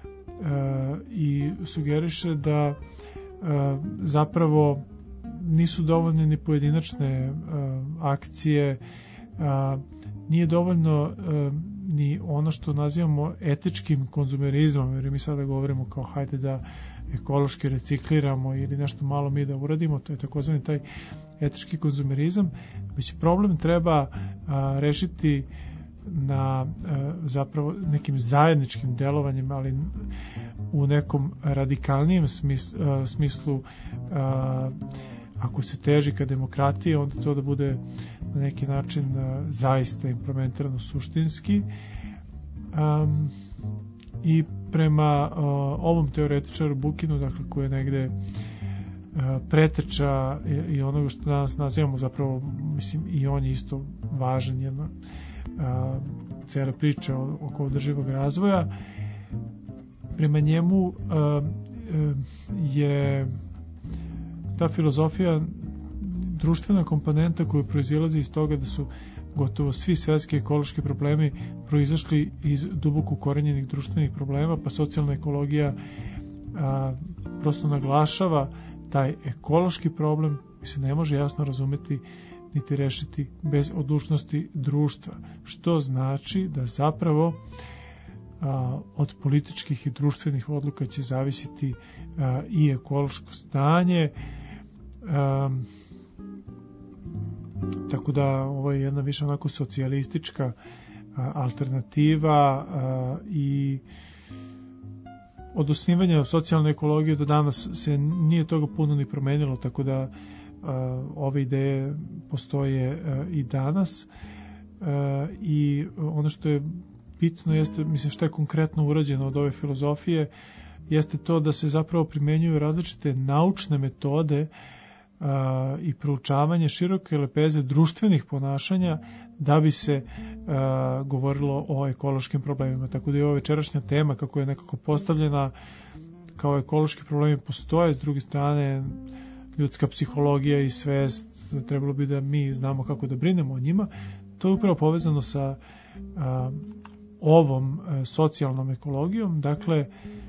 i sugeriše da zapravo nisu dovoljne ni pojedinačne akcije, nije dovoljno ni ono što nazivamo etičkim konzumerizmom, jer mi sada govorimo kao hajde da ekološki recikliramo ili nešto malo mi da uradimo, to je takozvani taj etički konzumerizam, već problem treba a, rešiti na a, zapravo nekim zajedničkim delovanjem, ali u nekom radikalnijem smis, a, smislu. A, ako se teži ka demokratiji, onda to da bude na neki način a, zaista implementirano suštinski. Um, i prema a, ovom teoretičaru Bukinu, dakle, koji je negde a, preteča i, i onoga što danas nazivamo zapravo, mislim, i on je isto važan, jedna a, cela priča oko održivog razvoja. Prema njemu a, a, je ta filozofija društvena komponenta koja proizilazi iz toga da su gotovo svi svetski ekološki problemi proizašli iz duboko ukorenjenih društvenih problema, pa socijalna ekologija a, prosto naglašava taj ekološki problem koji se ne može jasno razumeti niti rešiti bez odlučnosti društva, što znači da zapravo a, od političkih i društvenih odluka će zavisiti a, i ekološko stanje. Um, tako da ovo je jedna više onako socijalistička uh, alternativa, uh, i od osnivanja socijalne ekologije do danas se nije toga puno ni promenilo, tako da uh, ove ideje postoje uh, i danas, uh, i ono što je bitno jeste, mislim, šta je konkretno urađeno od ove filozofije, jeste to da se zapravo primenjuju različite naučne metode a, i proučavanje široke lepeze društvenih ponašanja da bi se a, govorilo o ekološkim problemima. Tako da je ova večerašnja tema, kako je nekako postavljena kao ekološki problemi postoje, s druge strane ljudska psihologija i svest, trebalo bi da mi znamo kako da brinemo o njima. To je upravo povezano sa a, ovom a, socijalnom ekologijom, dakle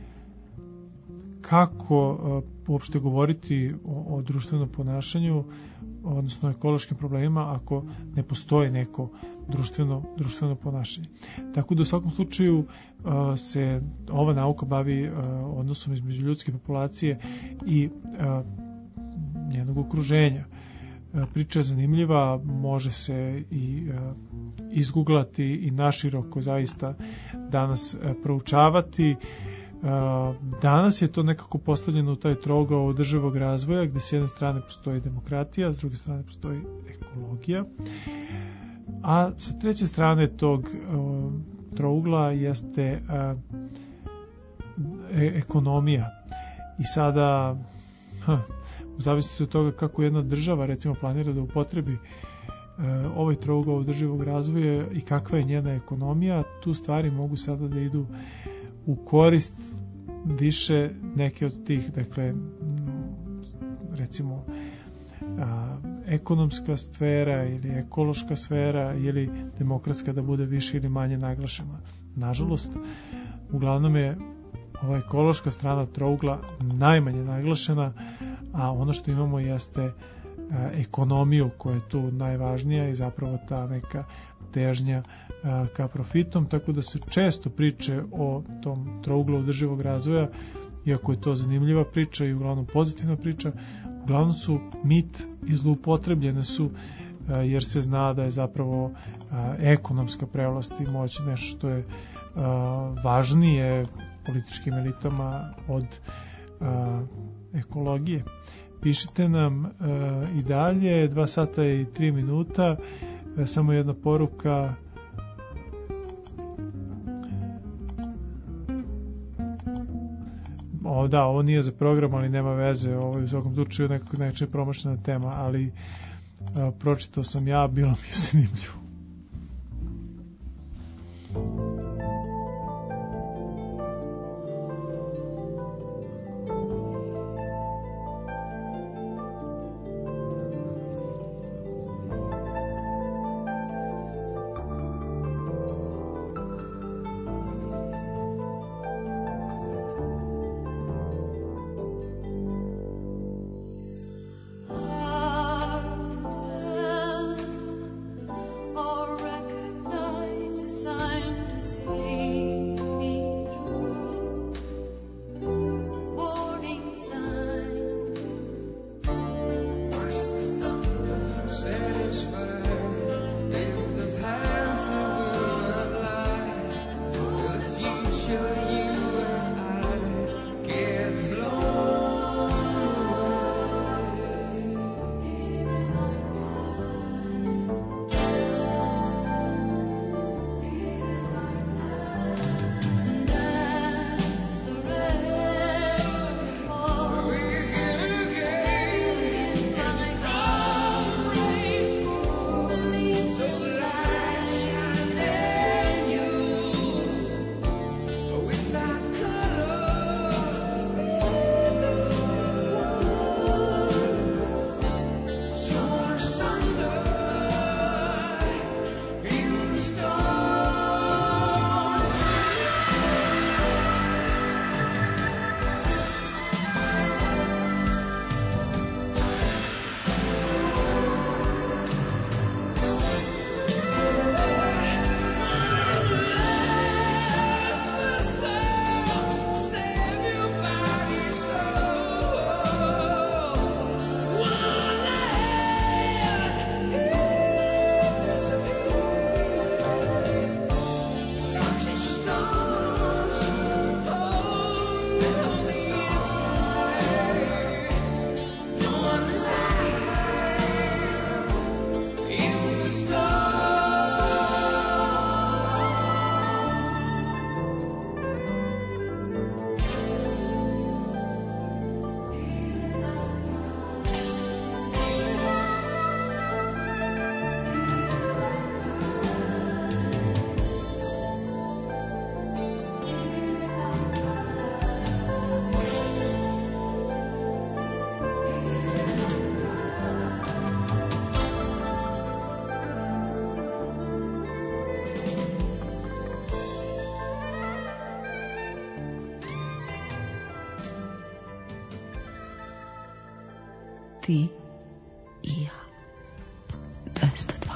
kako uh, uopšte govoriti o, o društvenom ponašanju, odnosno ekološkim problemima, ako ne postoji neko društveno, društveno ponašanje. Tako da u svakom slučaju uh, se ova nauka bavi uh, odnosom između ljudske populacije i uh, njenog okruženja. Priča je zanimljiva, može se i izguglati i naširoko zaista danas proučavati. Danas je to nekako postavljeno u taj trougao održivog razvoja, gde s jedne strane postoji demokratija, s druge strane postoji ekologija, a sa treće strane tog trougla jeste ekonomija. I sada, u zavisnosti od toga kako jedna država recimo planira da upotrebi ovaj trougao održivog razvoja i kakva je njena ekonomija, tu stvari mogu sada da idu u korist više neke od tih, dakle, recimo a, ekonomska sfera ili ekološka sfera ili demokratska da bude više ili manje naglašena. Nažalost, uglavnom je ova ekološka strana trougla najmanje naglašena, a ono što imamo jeste a, ekonomiju koja je tu najvažnija i zapravo ta neka težnja a, ka profitom, tako da se često priče o tom trouglu održivog razvoja, iako je to zanimljiva priča i uglavnom pozitivna priča, uglavnom su mit i zloupotrebljene su a, jer se zna da je zapravo a, ekonomska prevlast i moć nešto što je a, važnije političkim elitama od a, ekologije. Pišite nam a, i dalje, dva sata i tri minuta, a, samo jedna poruka. O, da, ovo nije za program, ali nema veze, ovo je u svakom slučaju nekako neče promašena tema, ali a, pročitao sam ja, bilo mi je zanimljivo. Ti i ja. dvesta dva.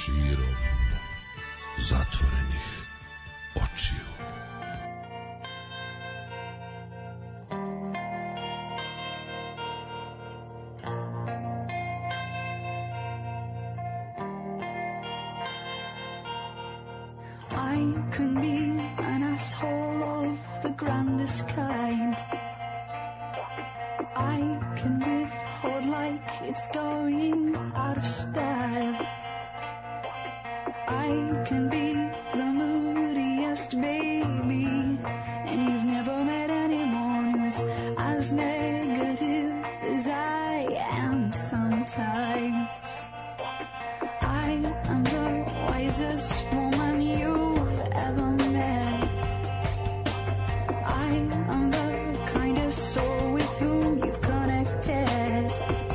širom zatvorenih očiju. I can be an asshole of the grandest kind. I can withhold like it's going out of style. I can be the moodiest baby, and you've never met anyone who's as negative as I am sometimes. I am the wisest woman you've ever met. I am the kindest soul with whom you connected.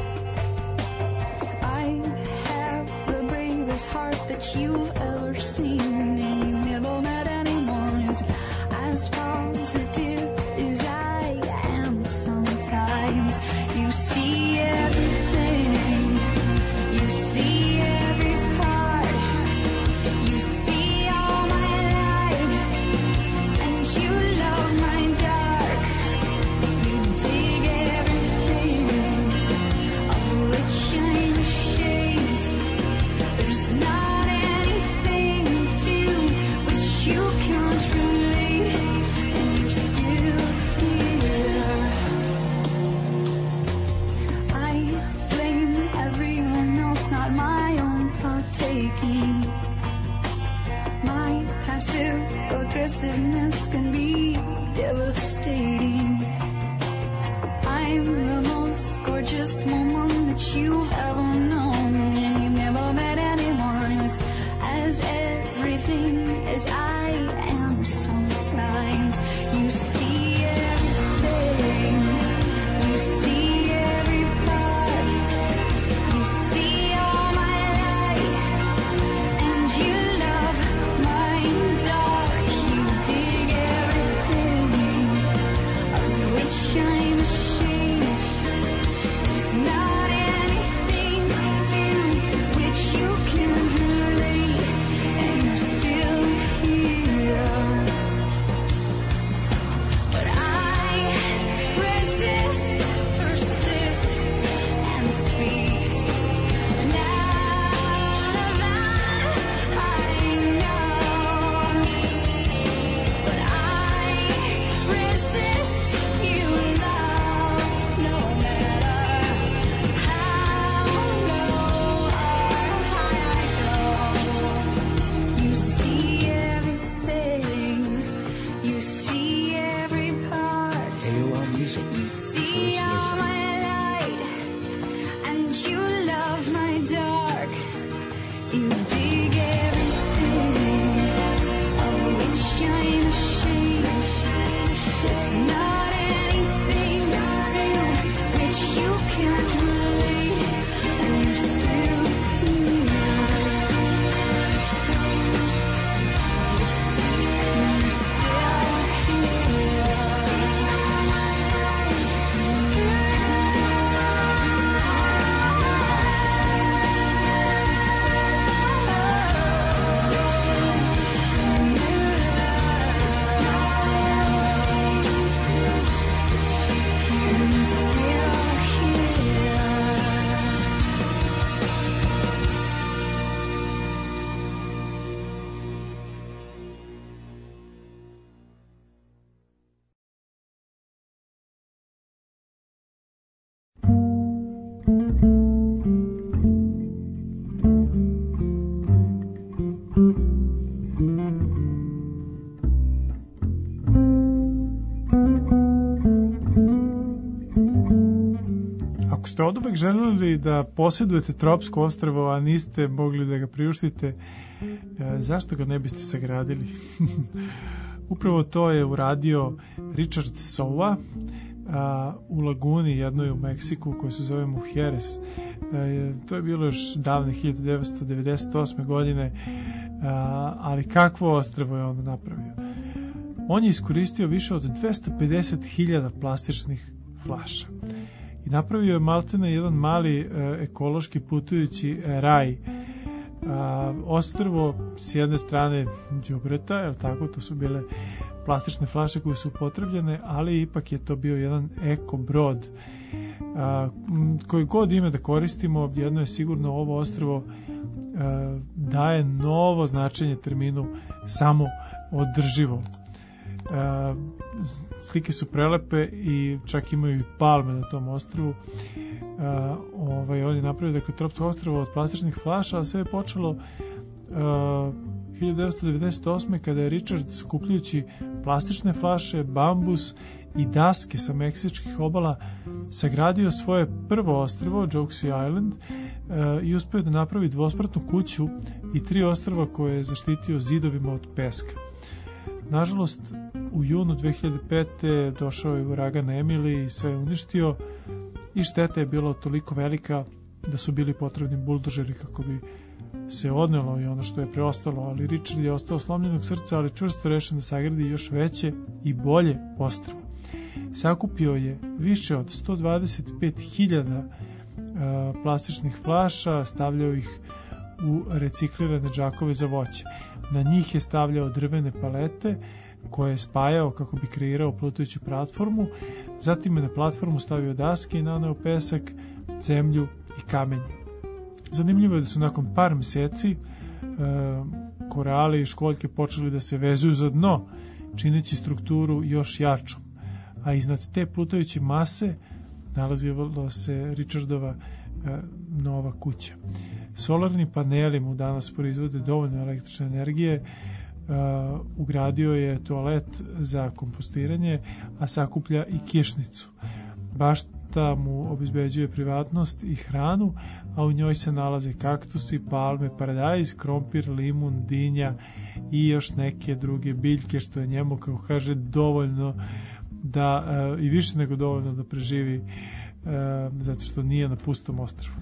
I have the bravest heart that you've ever seen, and you've never met anyone who's as positive as I am sometimes. You see everything, you see every part, you see all my light, and you love my dark. You dig everything of which I'm ashamed. There's not anything to which you can't relate, and you're still here. I blame everyone else, not my own partaking. My passive aggressiveness can be devastating. I'm the most gorgeous woman that you've ever known, and you've never met anyone who's as everything as I am sometimes. You see everything, you see every part, you see all my light, and you love my dark. You dig everything of which I'm ashamed. There's not anything to which you can relate, and you're still here. But I resist, persist, and speaks. And out of that I know. But I resist you, love, no matter how low or high I go. You see everything, you see every part, A O R Music. you see all my light, and you love my dark. You dig everything of which I'm ashamed. There's not anything to which you can't relate, and you're still here. You're still I'm still here. Ako ste oduvek želeli da posjedujete tropsko ostrvo, a niste mogli da ga priuštite, e, zašto ga ne biste sagradili? Upravo to je uradio Richard Sova a, u laguni jednoj u Meksiku koju se zove Mujeres. E, to je bilo još davne hiljadu devetsto devedeset osme godine, a, ali kakvo ostrvo je on napravio? On je iskoristio više od dvesta pedeset hiljada plastičnih flaša i napravio je maltene jedan mali e, ekološki putujući raj, A, ostrvo s jedne strane đubreta, je li tako, to su bile plastične flaše koje su upotrebljene, ali ipak je to bio jedan eko brod. A, koji god ime da koristimo, jedno je sigurno, ovo ostrvo a, daje novo značenje terminu samo održivo. A, slike su prelepe i čak imaju i palme na tom ostrvu. Uh, ovaj, on je napravio dakle tropsko ostrvo od plastičnih flaša, a sve je počelo uh, hiljadu devetsto devedeset osme kada je Richard, skupljujući plastične flaše, bambus i daske sa meksičkih obala, sagradio svoje prvo ostrvo, Joksy Island, uh, i uspio da napravi dvospratnu kuću i tri ostrva koje je zaštitio zidovima od peska. Nažalost, u junu dve hiljade pete došao je uragan Emily i sve je uništio, i šteta je bila toliko velika da su bili potrebni buldožeri kako bi se odnelo i ono što je preostalo, ali Richard je ostao slomljenog srca, ali čvrsto rešen da sagradi još veće i bolje ostrvo. Sakupio je više od sto dvadeset pet hiljada plastičnih flaša, stavljao ih u reciklirane džakove za voće. Na njih je stavljao drvene palete koje je spajao kako bi kreirao plutajuću platformu, zatim je na platformu stavio daske i naneo pesak, zemlju i kamenje. Zanimljivo je da su nakon par meseci e, korali i školjke počeli da se vezuju za dno, čineći strukturu još jačom, a iznad te plutajuće mase nalazila se Richardova e, nova kuća. Solarni paneli mu danas proizvode dovoljno električne energije. Uh, ugradio je toalet za kompostiranje, a sakuplja i kišnicu. Bašta mu obezbeđuje privatnost i hranu, a u njoj se nalaze kaktusi, palme, paradajz, krompir, limun, dinja i još neke druge biljke, što je njemu, kao kaže, dovoljno da, uh, i više nego dovoljno da preživi, uh, zato što nije na pustom ostrvu.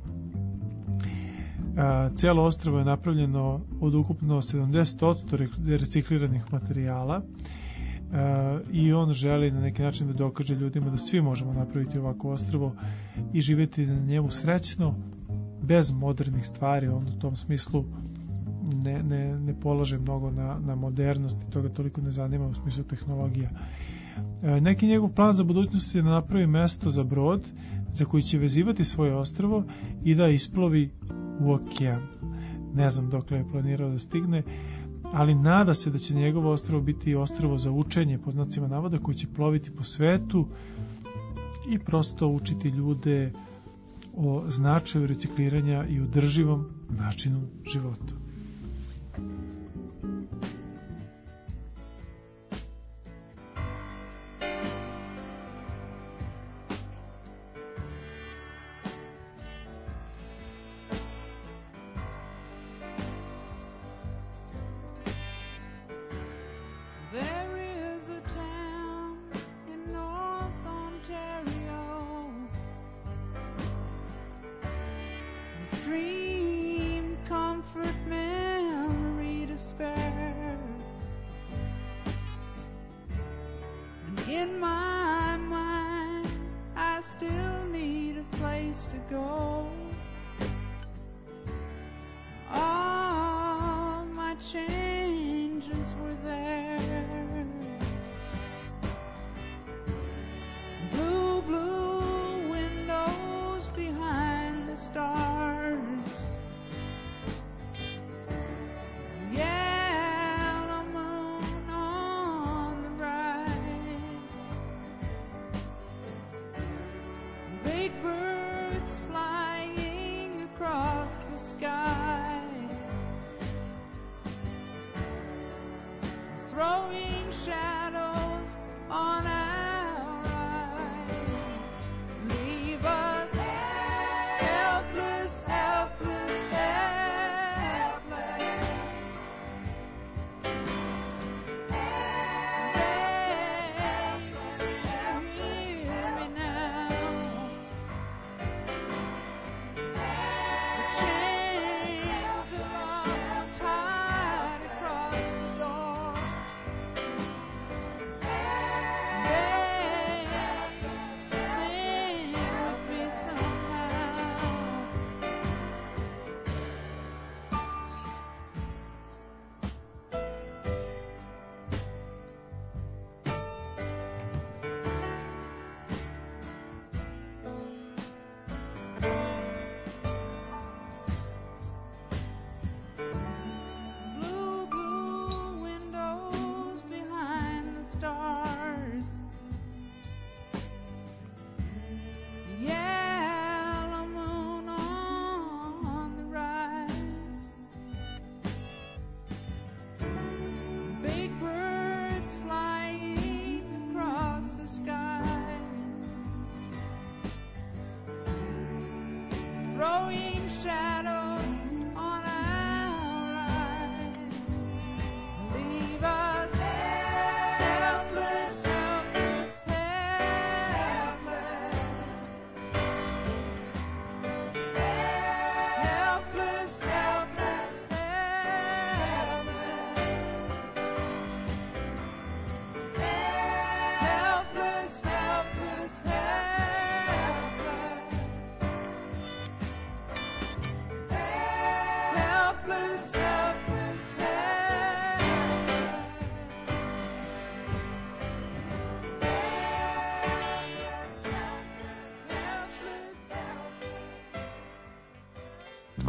Cijelo ostrvo je napravljeno od ukupno sedamdeset posto recikliranih materijala i on želi na neki način da dokaže ljudima da svi možemo napraviti ovako ostrvo i živjeti na njemu srećno, bez modernih stvari. On u tom smislu ne, ne, ne polaže mnogo na, na modernost i toga toliko ne zanima u smislu tehnologija. Neki njegov plan za budućnost je da napravi mesto za brod za koji će vezivati svoje ostrvo i da isplovi u okean. Ne znam dokle je planirao da stigne, ali nada se da će njegovo ostrvo biti ostrvo za učenje, po znacima navoda, koji će ploviti po svetu i prosto učiti ljude o značaju recikliranja i održivom načinu života. In my mind, I still need a place to go. All my changes were there. Blue, blue windows behind the stars. Yellow moon on the right. Big birds flying across the sky, throwing shadows on our eyes. Leave us helpless, helpless, helpless. Baby, hear me now. The chains are all tied across the door.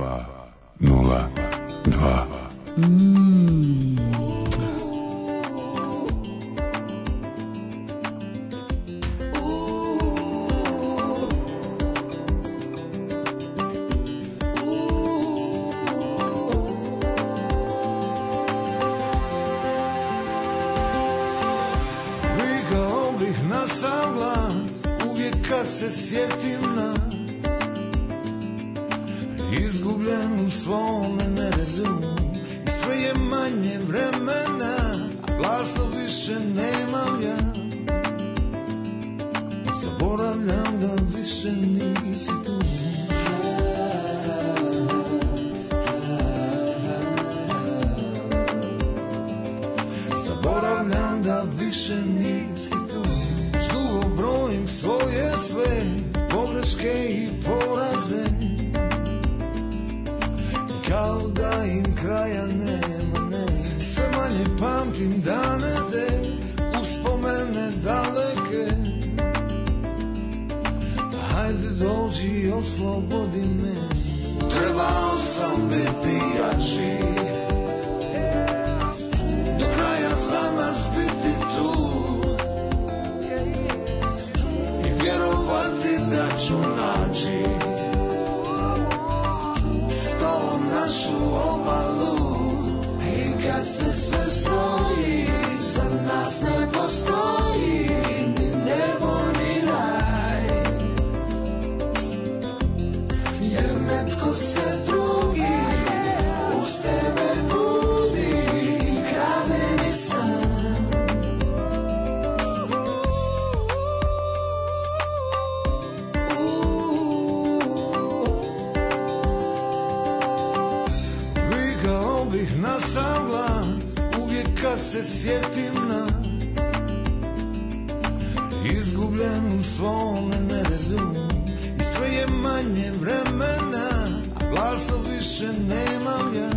dva nula dva. Mm. Vikao bih na sam glas, uvijek kad se sjetim nas, izgubljen u svome neredu, i sve je manje vremena, a glasa više nemam ja. Zaboravljam da više nisi tu. Zaboravljam da više nisi tu. Ždugo brojim svoje sve pogreške i poraze, kao da im kraja nema, ne. Sve manje pamtim dane de uspomene daleke. Hajde dođi i oslobodi me. Trebao sam biti jači, do kraja za nas biti tu, i vjerovati da ću naći našu obalu. I kad se sve zbroji, za nas ne postoji ni nebo ni raj, jer netko se drugi uz tebe budi i krade mi san. Na sam glas, uvijek kad se sjetim nas, izgubljen u svome neredu, i sve je manje vremena, a glasa više nemam ja.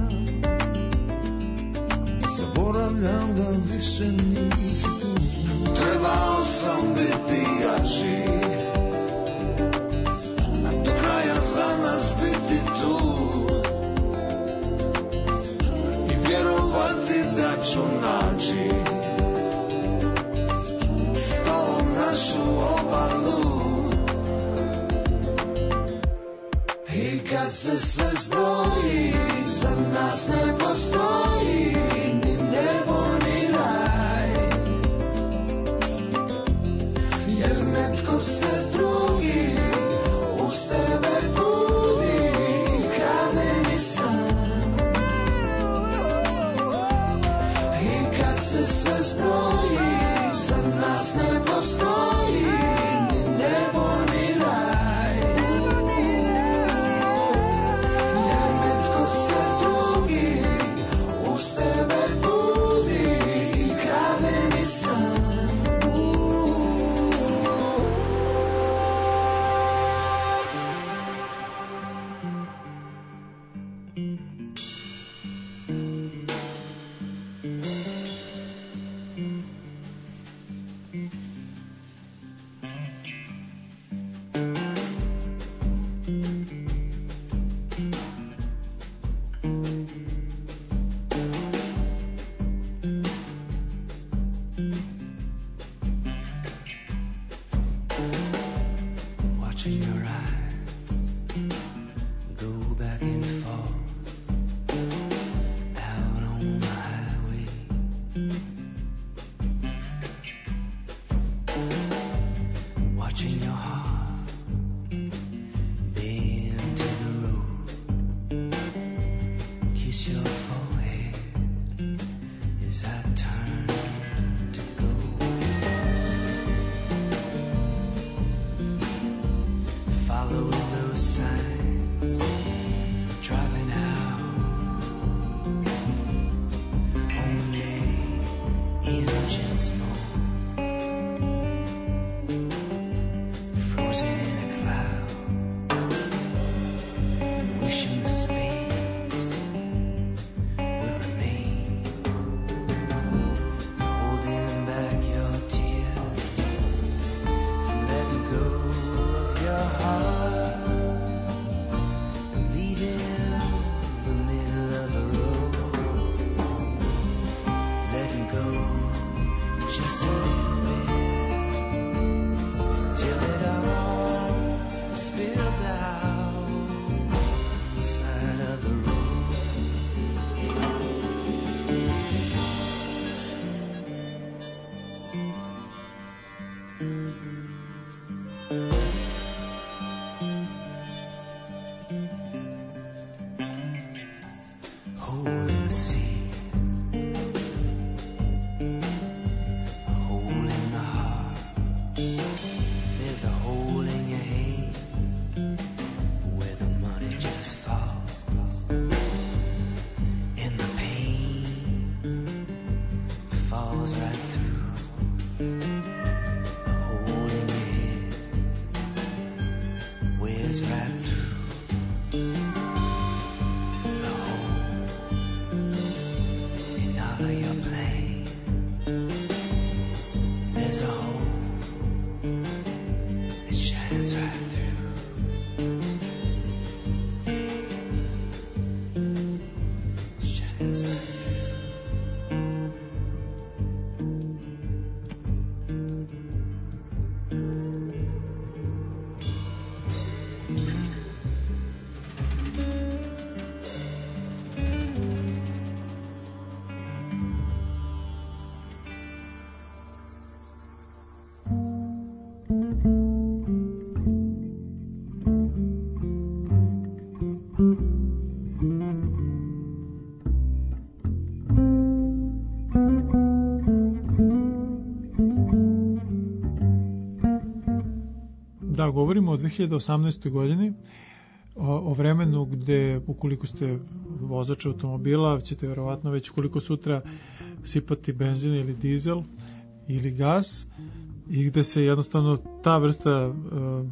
Zaboravljam da više nisi tu. Trebao sam biti jači, do kraja za nas biti tu, vjerovati da ću naći s tobom našu obalu. I kad se sve zbroji, za nas ne postoji ni nebo ni raj, jer netko se drugi uz tebe budi i krade mi san. Sve zbroji, za nas ne postoji ni nebo ni raj, jer netko se drugi uz tebe budi i krade mi san. just a little bit, till it all spills out on the side of the road. Hole in the sea, a hole in the heart. There's a hole in your head where the money just falls, and the pain falls right through. A hole in your head wears right through. All of your plans, there's a hole that shines right through. Shines right Da, govorimo o dve hiljade osamnaestoj godini, o, o vremenu gde, ukoliko ste vozač automobila, ćete verovatno već koliko sutra sipati benzin ili dizel ili gas, i gde se jednostavno ta vrsta uh,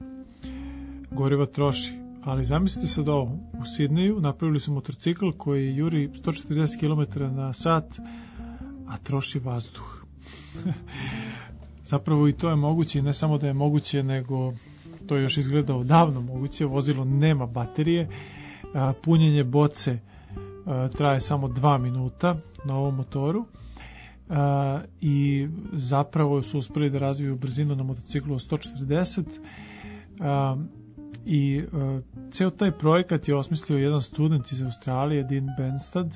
goriva troši. Ali zamislite sad ovo, u Sidneju napravili su motorcikl koji juri sto četrdeset kilometara na sat, a troši vazduh. Zapravo i to je moguće, i ne samo da je moguće, nego to je još izgleda odavno moguće. Vozilo nema baterije, a, punjenje boce a, traje samo dva minuta na ovom motoru, a, i zapravo su uspeli da razviju brzinu na motociklu od sto četrdeset, a, i a, ceo taj projekat je osmislio jedan student iz Australije, Dean Benstad,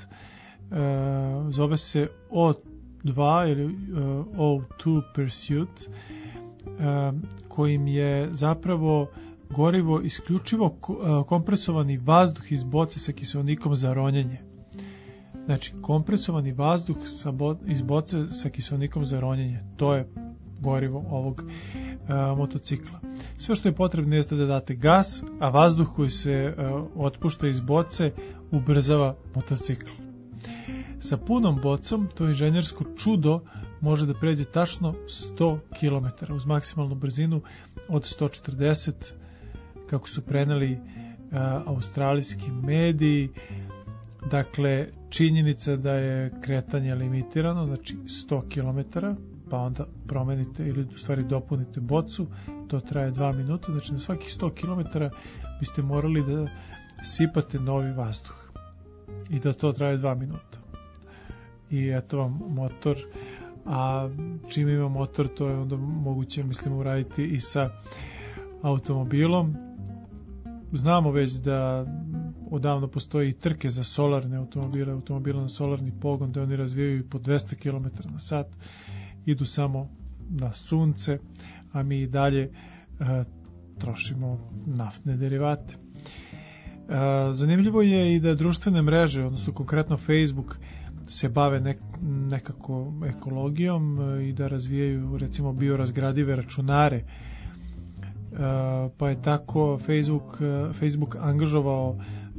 a, zove se O dva ili uh, O dva Pursuit, uh, kojim je zapravo gorivo isključivo uh, kompresovani vazduh iz boce sa kiseonikom za ronjenje. Znači, kompresovani vazduh sa bo, iz boce sa kiseonikom za ronjenje. To je gorivo ovog uh, motocikla. Sve što je potrebno jeste da date gas, a vazduh koji se uh, otpušta iz boce ubrzava motocikl. Sa punom bocom to inženjersko čudo može da pređe tačno sto kilometara uz maksimalnu brzinu od sto četrdeset, kako su preneli uh, australijski mediji. Dakle, činjenica da je kretanje limitirano, znači sto kilometara, pa onda promenite ili u stvari dopunite bocu, to traje dva minuta, znači na svakih sto kilometara biste morali da sipate novi vazduh i da to traje dva minuta. I eto vam motor, a čim ima motor, to je onda moguće, mislim, uraditi i sa automobilom. Znamo već da odavno postoji i trke za solarne automobile, automobile na solarni pogon, da oni razvijaju i po dvesta kilometara na sat, idu samo na sunce, a mi i dalje e, trošimo naftne derivate. E, zanimljivo je i da društvene mreže, odnosno konkretno Facebook, se bave nek, nekako ekologijom i da razvijaju recimo biorazgradive računare. E, pa je tako Facebook, Facebook angažovao e,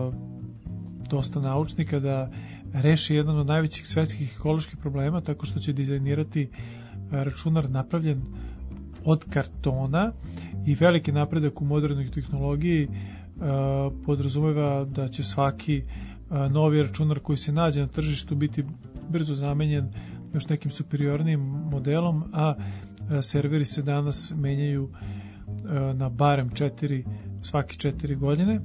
dosta naučnika da reši jedan od najvećih svetskih ekoloških problema tako što će dizajnirati računar napravljen od kartona, i veliki napredak u modernoj tehnologiji e, podrazumeva da će svaki novi računar koji se nađe na tržištu biti brzo zamenjen još nekim superiornijim modelom, a serveri se danas menjaju na barem četiri, svaki četiri godine.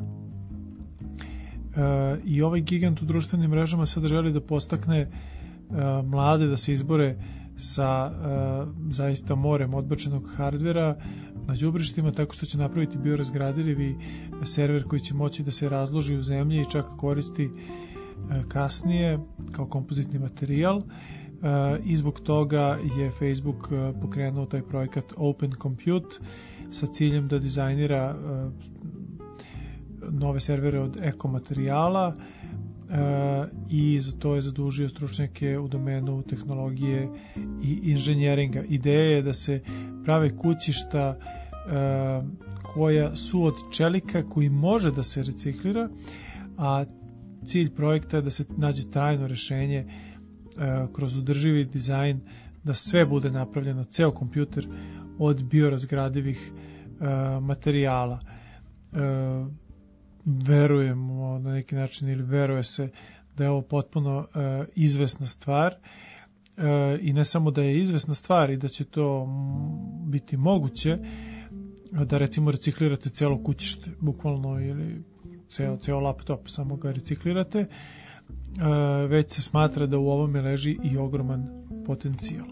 I ovaj gigant u društvenim mrežama sad želi da postakne mlade da se izbore sa uh, zaista morem odbačenog hardvera na đubrištima, tako što će napraviti biorazgradivi server koji će moći da se razloži u zemlji i čak koristi uh, kasnije kao kompozitni materijal. Uh, i zbog toga je Facebook uh, pokrenuo taj projekat Open Compute sa ciljem da dizajnira uh, nove servere od ekomaterijala Uh, i za to je zadužio stručnjake u domenu tehnologije i inženjeringa. Ideja je da se prave kućišta uh, koja su od čelika koji može da se reciklira, a cilj projekta je da se nađe trajno rešenje uh, kroz održivi dizajn, da sve bude napravljeno, ceo kompjuter od biorazgradivih uh, materijala. Uh, verujemo na neki način ili veruje se da je ovo potpuno uh, izvesna stvar uh, i ne samo da je izvesna stvar i da će to m, biti moguće da recimo reciklirate celo kućište bukvalno ili ceo, ceo laptop samo ga reciklirate, uh, već se smatra da u ovome leži i ogroman potencijal.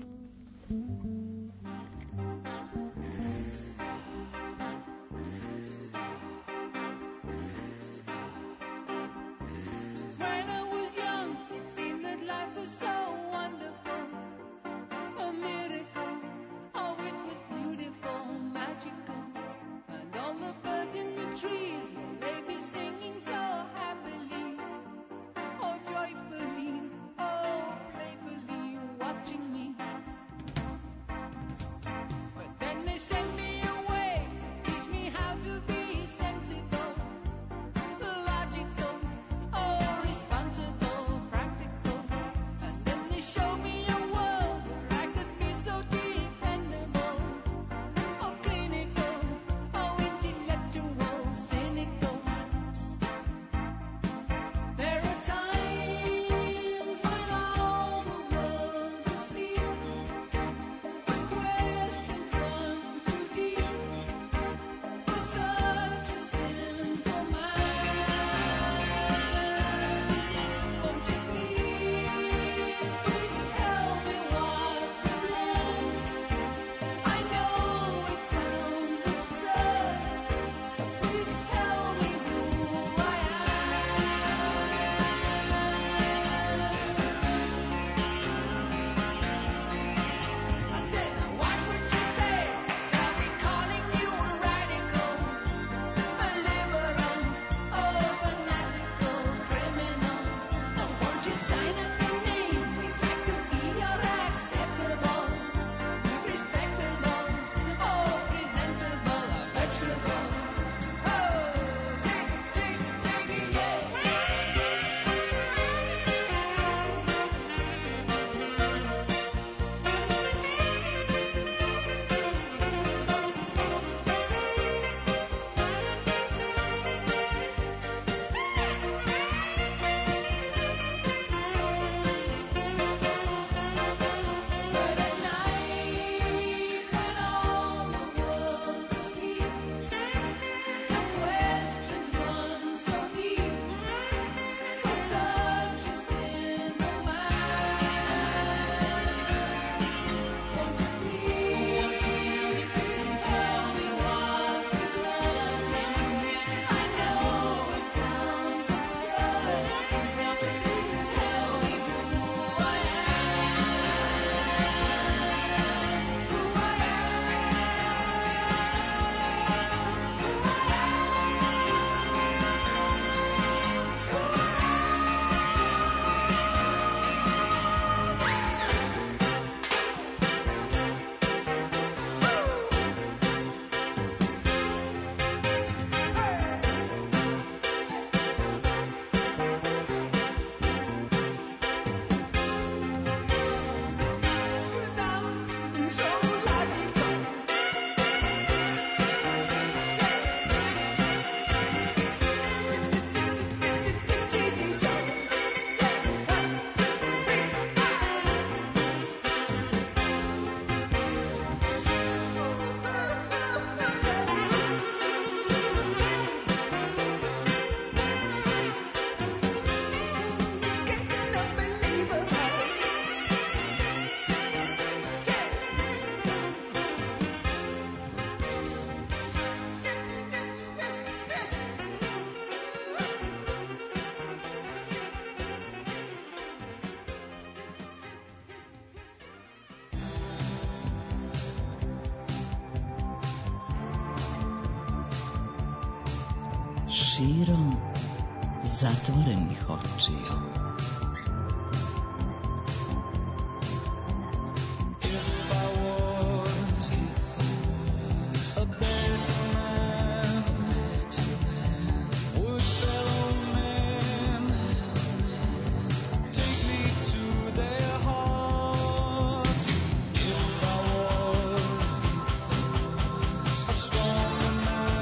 širom zatvorenih očiju.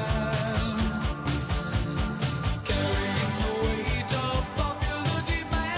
Carrying the weight of popular demand.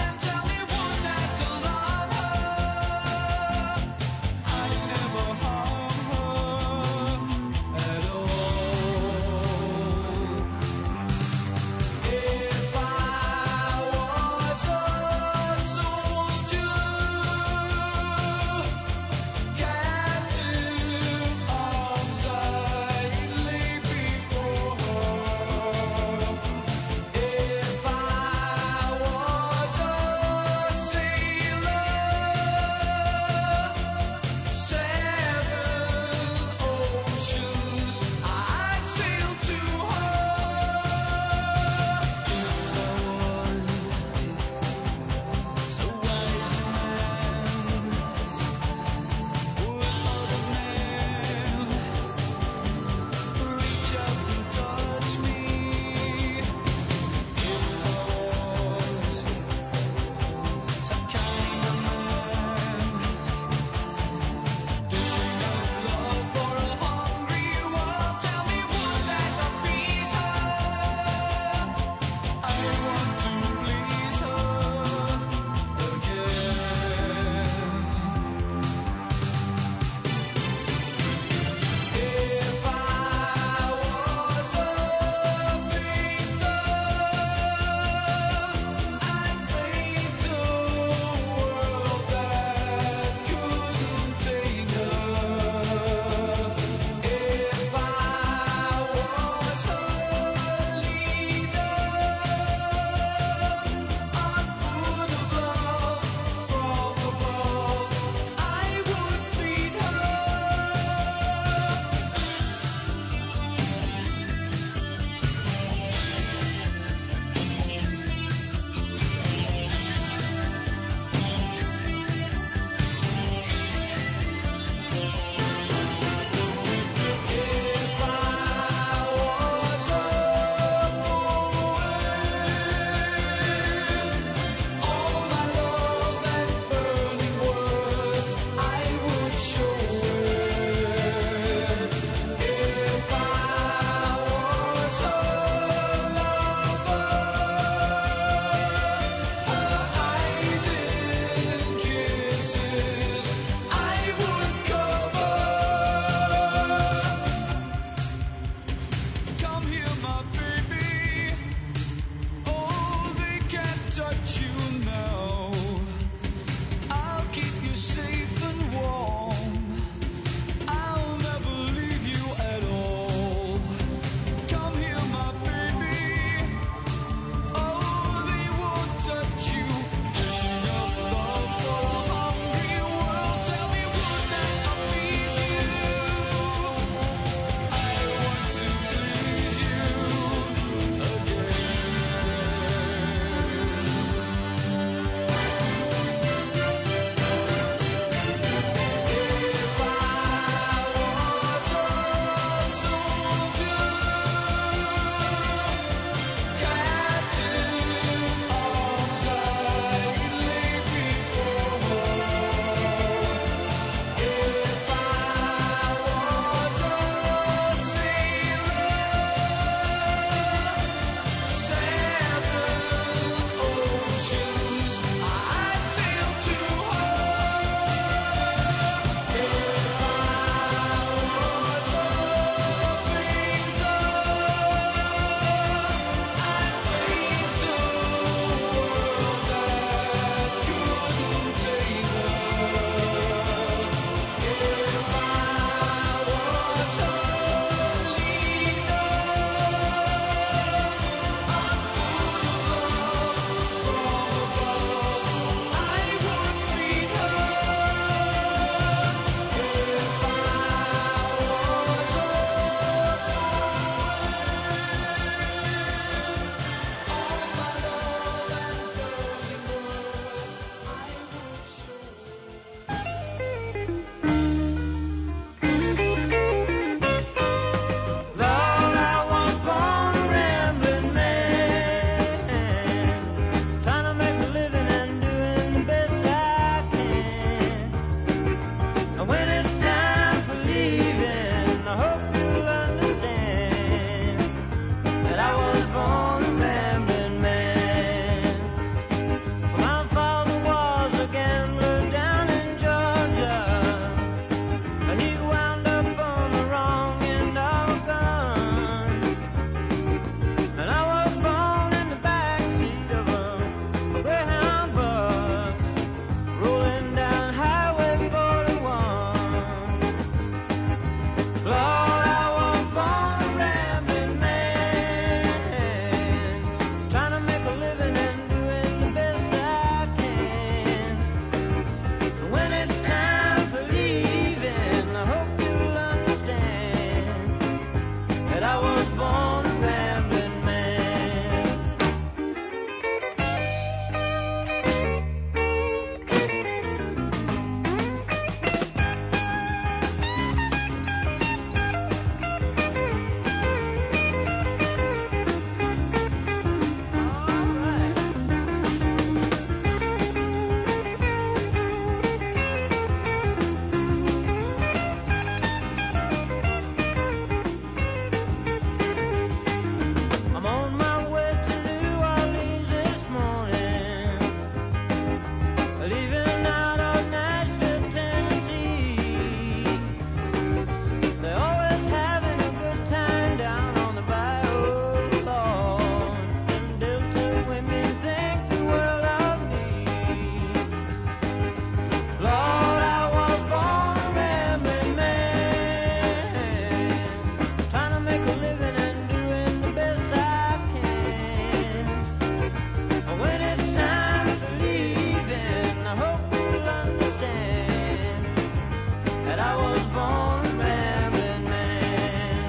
I was born a rambling man.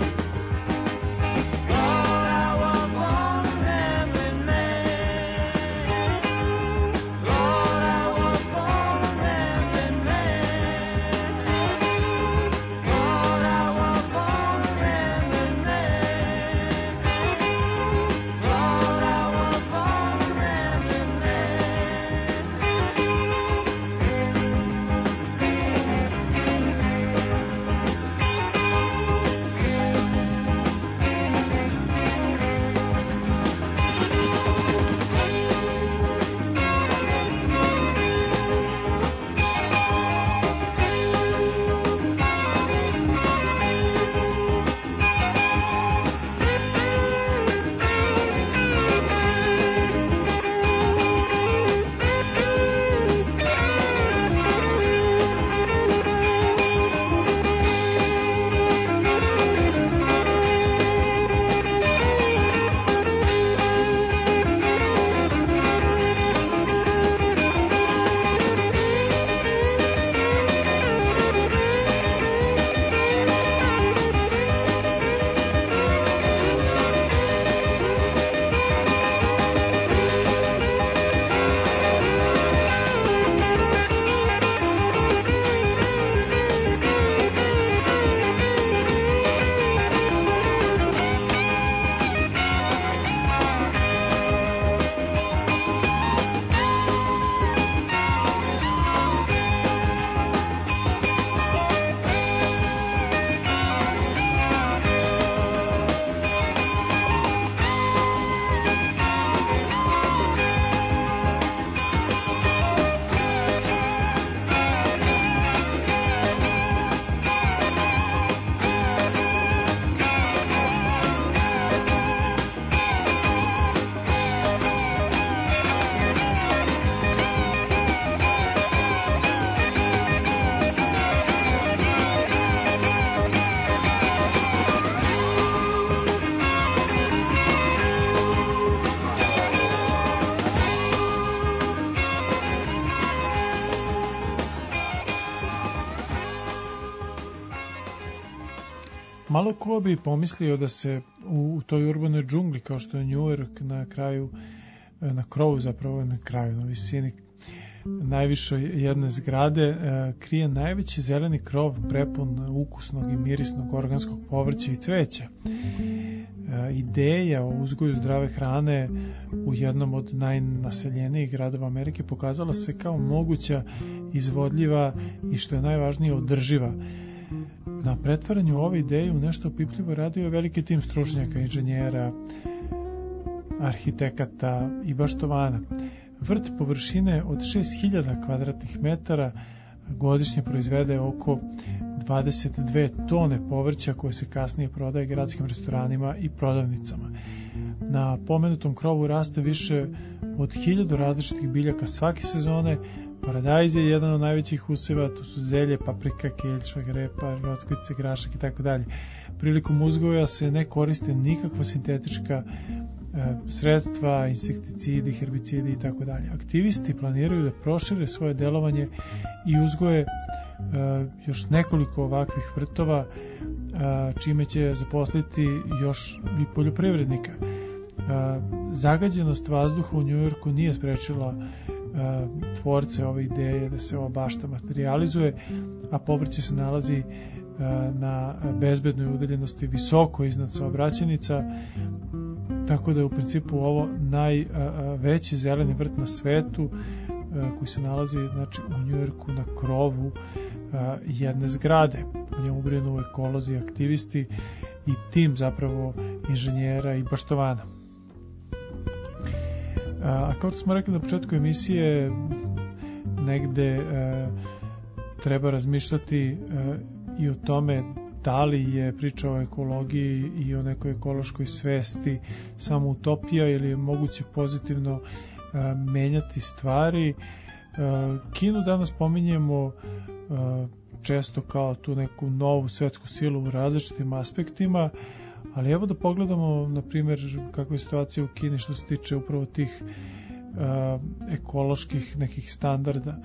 Lord, I was born a rambling man. Lord, I was born a rambling man. Lord, I was born a rambling man. Lord, I was born a rambling Malo ko bi pomislio da se u, u toj urbanoj džungli kao što je New York na kraju, na krovu zapravo na kraju, na visini najvišoj jedne zgrade e, krije najveći zeleni krov prepun ukusnog i mirisnog organskog povrća i cveća. E, ideja o uzgoju zdrave hrane u jednom od najnaseljenijih gradova Amerike pokazala se kao moguća, izvodljiva i što je najvažnije održiva. Na pretvaranju ove ideje u nešto opipljivo radio je veliki tim stručnjaka, inženjera, arhitekata i baštovana. Vrt površine od šest hiljada kvadratnih metara godišnje proizvede oko dvadeset dve tone povrća koje se kasnije prodaje gradskim restoranima i prodavnicama. Na pomenutom krovu raste više od hiljadu različitih biljaka svake sezone. Paradajz je jedan od najvećih useva, to su zelje, paprika, keljčak, repa, rotkvice, grašak i tako dalje. Prilikom uzgoja se ne koriste nikakva sintetička e, sredstva, insekticidi, herbicidi i tako dalje. Aktivisti planiraju da prošire svoje delovanje i uzgoje e, još nekoliko ovakvih vrtova, e, čime će zaposliti još i poljoprivrednika. E, zagađenost vazduha u Njujorku nije sprečila tvorce ove ideje da se ova bašta materializuje, a povrće se nalazi na bezbednoj udaljenosti visoko iznad saobraćajnica, tako da je u principu ovo najveći zeleni vrt na svetu koji se nalazi znači, u Njujorku na krovu jedne zgrade. U njemu brinu ekolozi, aktivisti i tim zapravo inženjera i baštovana. A kao što smo rekli na početku emisije, negde e, treba razmišljati e, i o tome da li je priča o ekologiji i o nekoj ekološkoj svesti samo utopija ili je moguće pozitivno e, menjati stvari. E, Kinu danas pominjemo e, često kao tu neku novu svetsku silu u različitim aspektima, ali evo da pogledamo, na primjer, kakva je situacija u Kini što se tiče upravo tih uh, ekoloških nekih standarda.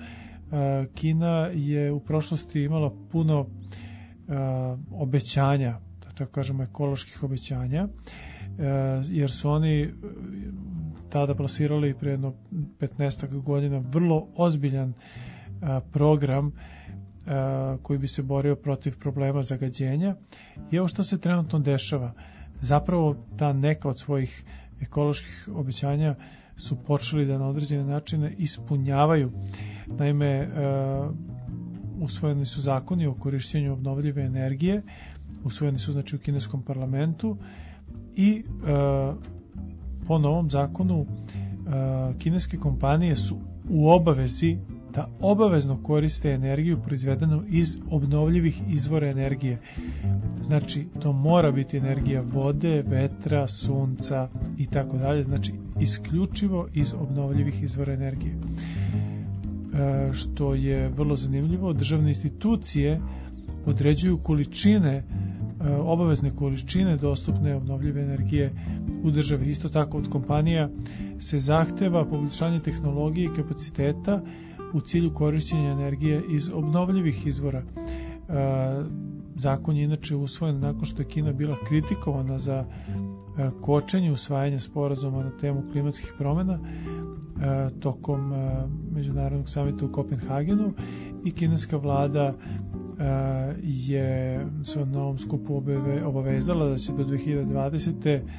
Kina je u prošlosti imala puno obećanja, da tako kažemo ekoloških obećanja, jer su oni tada plasirali pre jedno petnaestak godina vrlo ozbiljan program koji bi se borio protiv problema zagađenja. I evo što se trenutno dešava. Zapravo ta neka od svojih ekoloških obećanja su počeli da na određene načine ispunjavaju. Naime, usvojeni su zakoni o korišćenju obnovljive energije, usvojeni su znači u kineskom parlamentu i po novom zakonu kineske kompanije su u obavezi da obavezno koriste energiju proizvedenu iz obnovljivih izvora energije. Znači, to mora biti energija vode, vetra, sunca i tako dalje. Znači, isključivo iz obnovljivih izvora energije. E, što je vrlo zanimljivo, državne institucije određuju količine, e, obavezne količine dostupne obnovljive energije u državi. Isto tako od kompanija se zahteva poboljšanje tehnologije i kapaciteta u cilju korišćenja energije iz obnovljivih izvora. E, zakon je inače usvojen nakon što je Kina bila kritikovana za e, kočenje usvajanja sporazuma na temu klimatskih promjena e, tokom e, međunarodnog samita u Kopenhagenu i kineska vlada e, je se na ovom skupu obave, obavezala da će do dve hiljade dvadesete. E,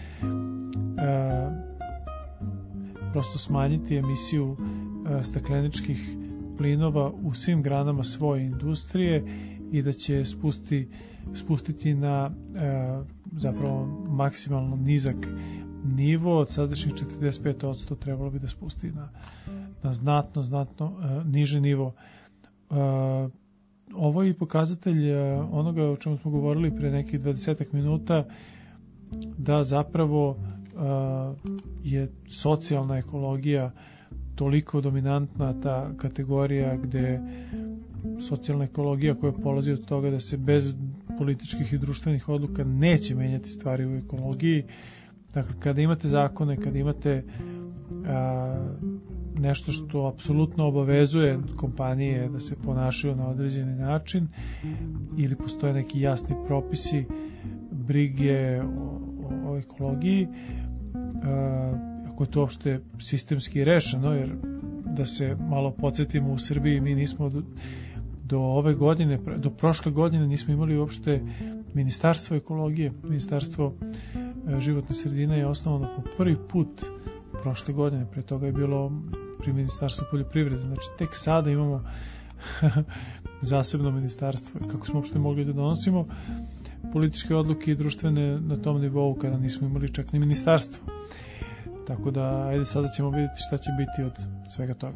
prosto smanjiti emisiju e, stakleničkih plinova u svim granama svoje industrije i da će spusti, spustiti na e, zapravo maksimalno nizak nivo. Od sadašnjih četrdeset pet posto trebalo bi da spusti na, na znatno, znatno e, niže nivo. E, ovo je i pokazatelj e, onoga o čemu smo govorili pre nekih dvadesetak minuta, da zapravo e, je socijalna ekologija toliko dominantna ta kategorija, gde socijalna ekologija koja polazi od toga da se bez političkih i društvenih odluka neće menjati stvari u ekologiji. Dakle, kada imate zakone, kada imate a, nešto što apsolutno obavezuje kompanije da se ponašaju na određeni način ili postoje neki jasni propisi brige o, o, o ekologiji, a, ako je to uopšte sistemski rešeno, jer da se malo podsjetimo, u Srbiji mi nismo do, do ove godine, do prošle godine nismo imali uopšte ministarstvo ekologije. Ministarstvo e, životne sredine je osnovano po prvi put prošle godine, pre toga je bilo pri ministarstvu poljoprivrede. Znači tek sada imamo zasebno ministarstvo. Kako smo uopšte mogli da donosimo političke odluke i društvene na tom nivou kada nismo imali čak ni ministarstvo. Tako da, ajde, sada ćemo vidjeti šta će biti od svega toga.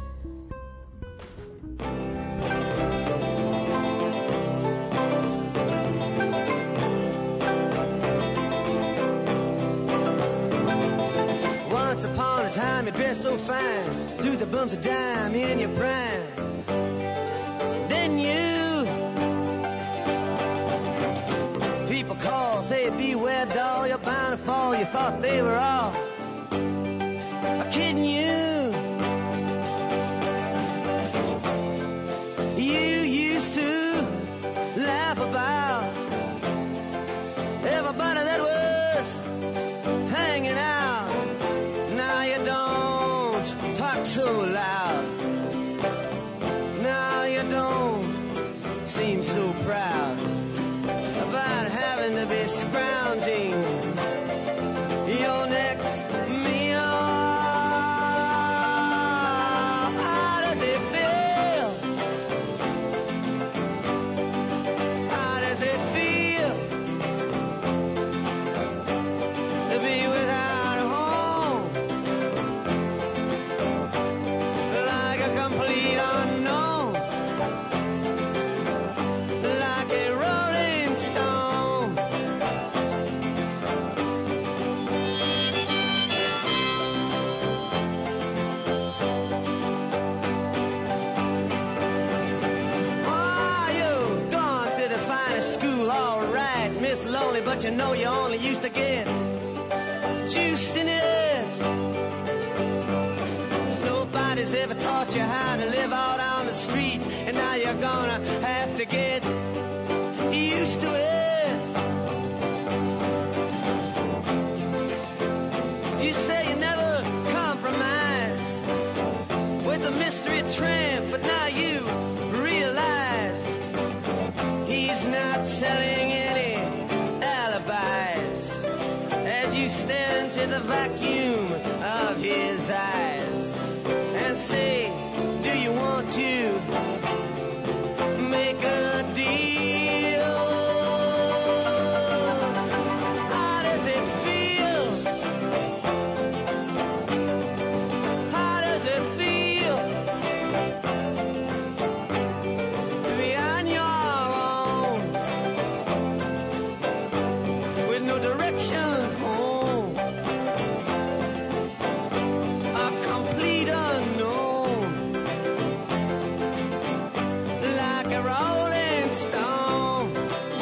Once upon a time you dressed so fine, threw the bumps of dime in your prime. Then you, people call, say beware doll, you're bound to fall, you thought they were all kidding you. You used to laugh about everybody that was hanging out. Now you don't talk so loud. Now you don't seem so proud about having to be scrounging your next meal. But you know you only used to get juiced in it. Nobody nobody's ever taught you how to live out on the street, and now you're gonna have to get used to it. You say you never compromise with a mystery tramp, but now you realize he's not selling any alibis as you stare into the vacuum of his eyes and say, do you want to make a deal? How does it feel? How does it feel to be on your own with no direction home? A complete unknown, like a rolling stone.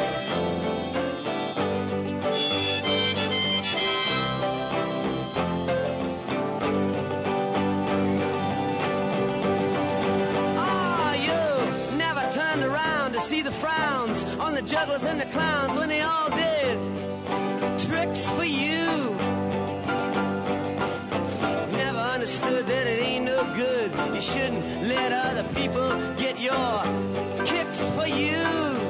Oh, you never turned around to see the frowns on the jugglers and the clowns when they all did tricks for you. Never understood that it ain't no good. You shouldn't let other people get your kicks for you.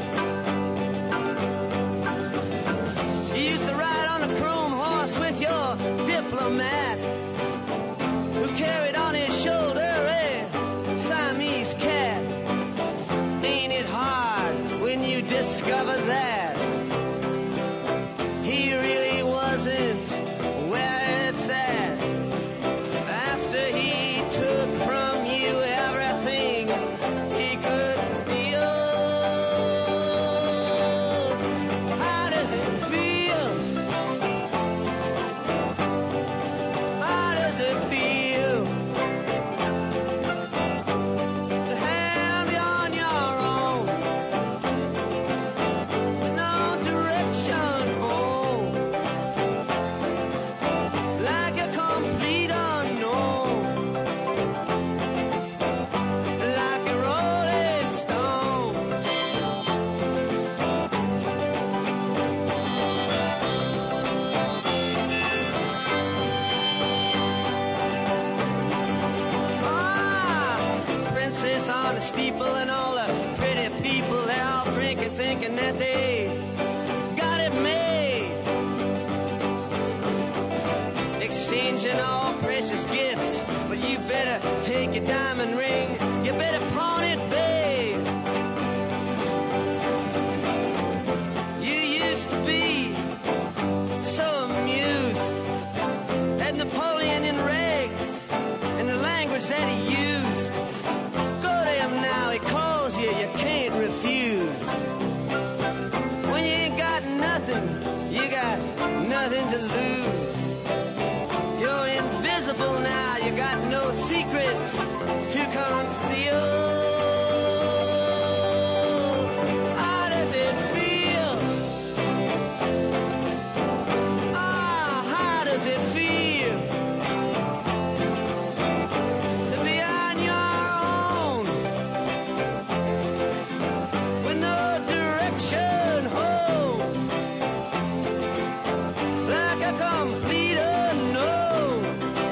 You used to ride on a chrome horse with your diplomat, who carried on his shoulder a Siamese cat. Ain't it hard when you discover that he really wasn't where it's at? After he took from you everything he could steal. How does it feel? How does it feel to have you on your own with no direction home, like a complete unknown, like a rolling stone? Ah, princess on the steeple and all the pretty people, they're all drinking, thinking that they got it made, exchanging all precious gifts. But you better take your diamond ring, you better pawn it, babe. You used to be so amused at Napoleon in rags and the language that he used. Go to him now, he calls you, you can't refuse. When you ain't got nothing, you got nothing to lose. You're invisible now, you got no secrets to conceal. How does it feel? Ah, how does it feel to be on your own with no direction home, like a complete unknown,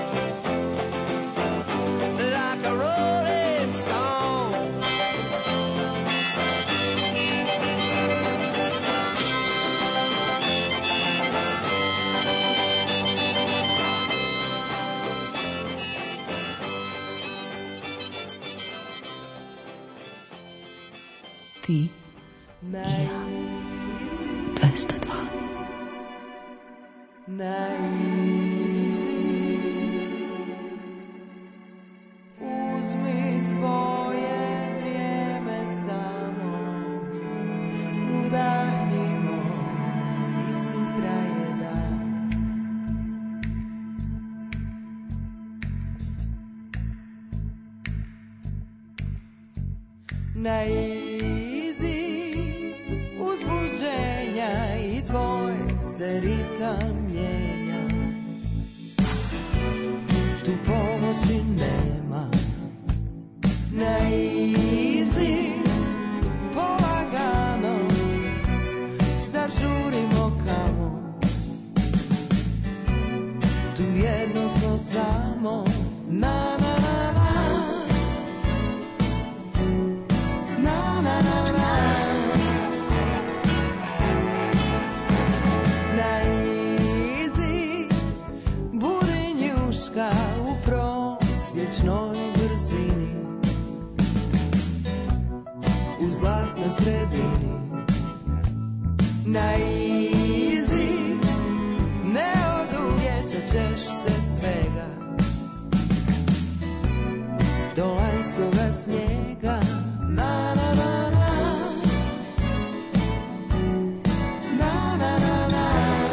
like a rolling stone? Ti, ja, dvesta dva. Uzmi svoje vrijeme samo, udahnimo i sutra je dan. Na izi uzbuđenja i tvoj se ritam mijenja. Tu pomoći nema, easy, polagano, zar žurimo kamo? Tu jedno smo samo, na na na na, na na na na, na easy, budi njuška u prosječnoj brzini, u zlatnoj sredini. Na easy, ne oduvjećat ćeš se svega, do lanjskoga snijega. Na na na na, na na na na,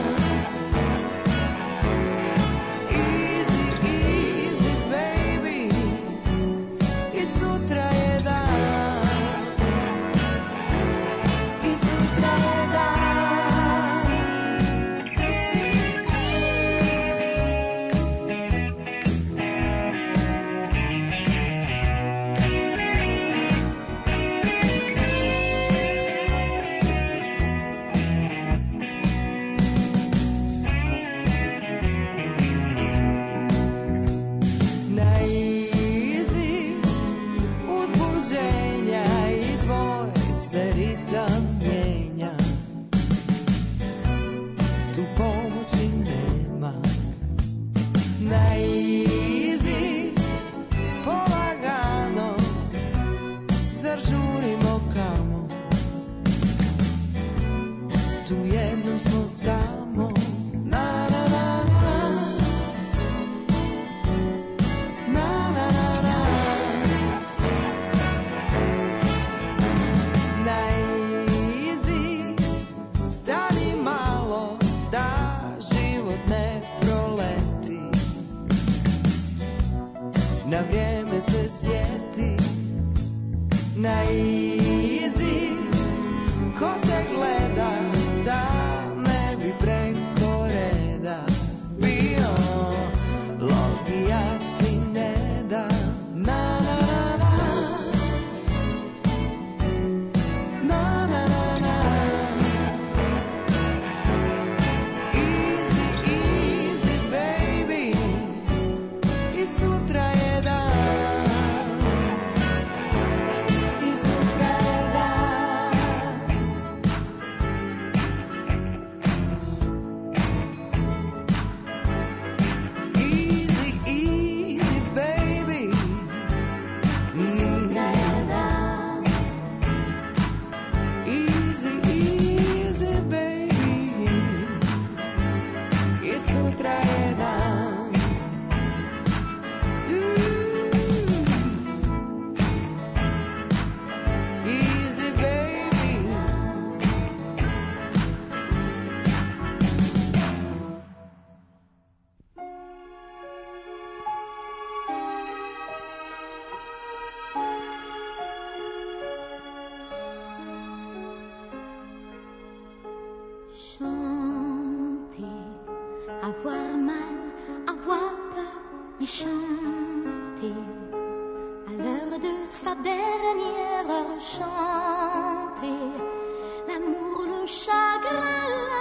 easy, easy baby, i sutra je dan, i sutra je dan. Na easy, uzbuženja i tvoj se ritam mijenja, tu pomoći nema. Na easy, polagano, zar žurimo kamo? Tu jednom smo samo, na na na na, na na na na, na easy, stani malo da život ne proleti, na vrijeme se sjeti. Na easy, ko te gleda da ne bi preko reda bio, logija ti ne da. Na na na na, na na na na, easy, easy baby, i sutra je dan, i sutra je dan. Easy, easy baby, i sutra je dan, easy, easy baby, i sutra je dan. Easy baby, Chanter, avoir mal, avoir peur, mais chanter, à l'heure de sa dernière heure, chanter, l'amour, le chagrin, la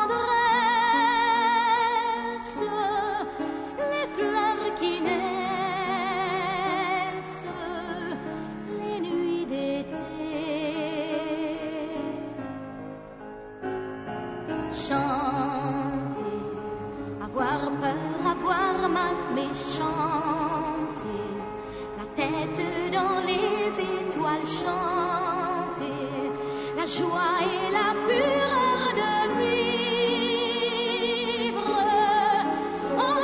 tendresse, les fleurs qui naissent, les nuits d'été. Chanter, avoir peur, avoir mal, mais chanter, la tête dans les étoiles, chanter, la joie et la fureur de vivre en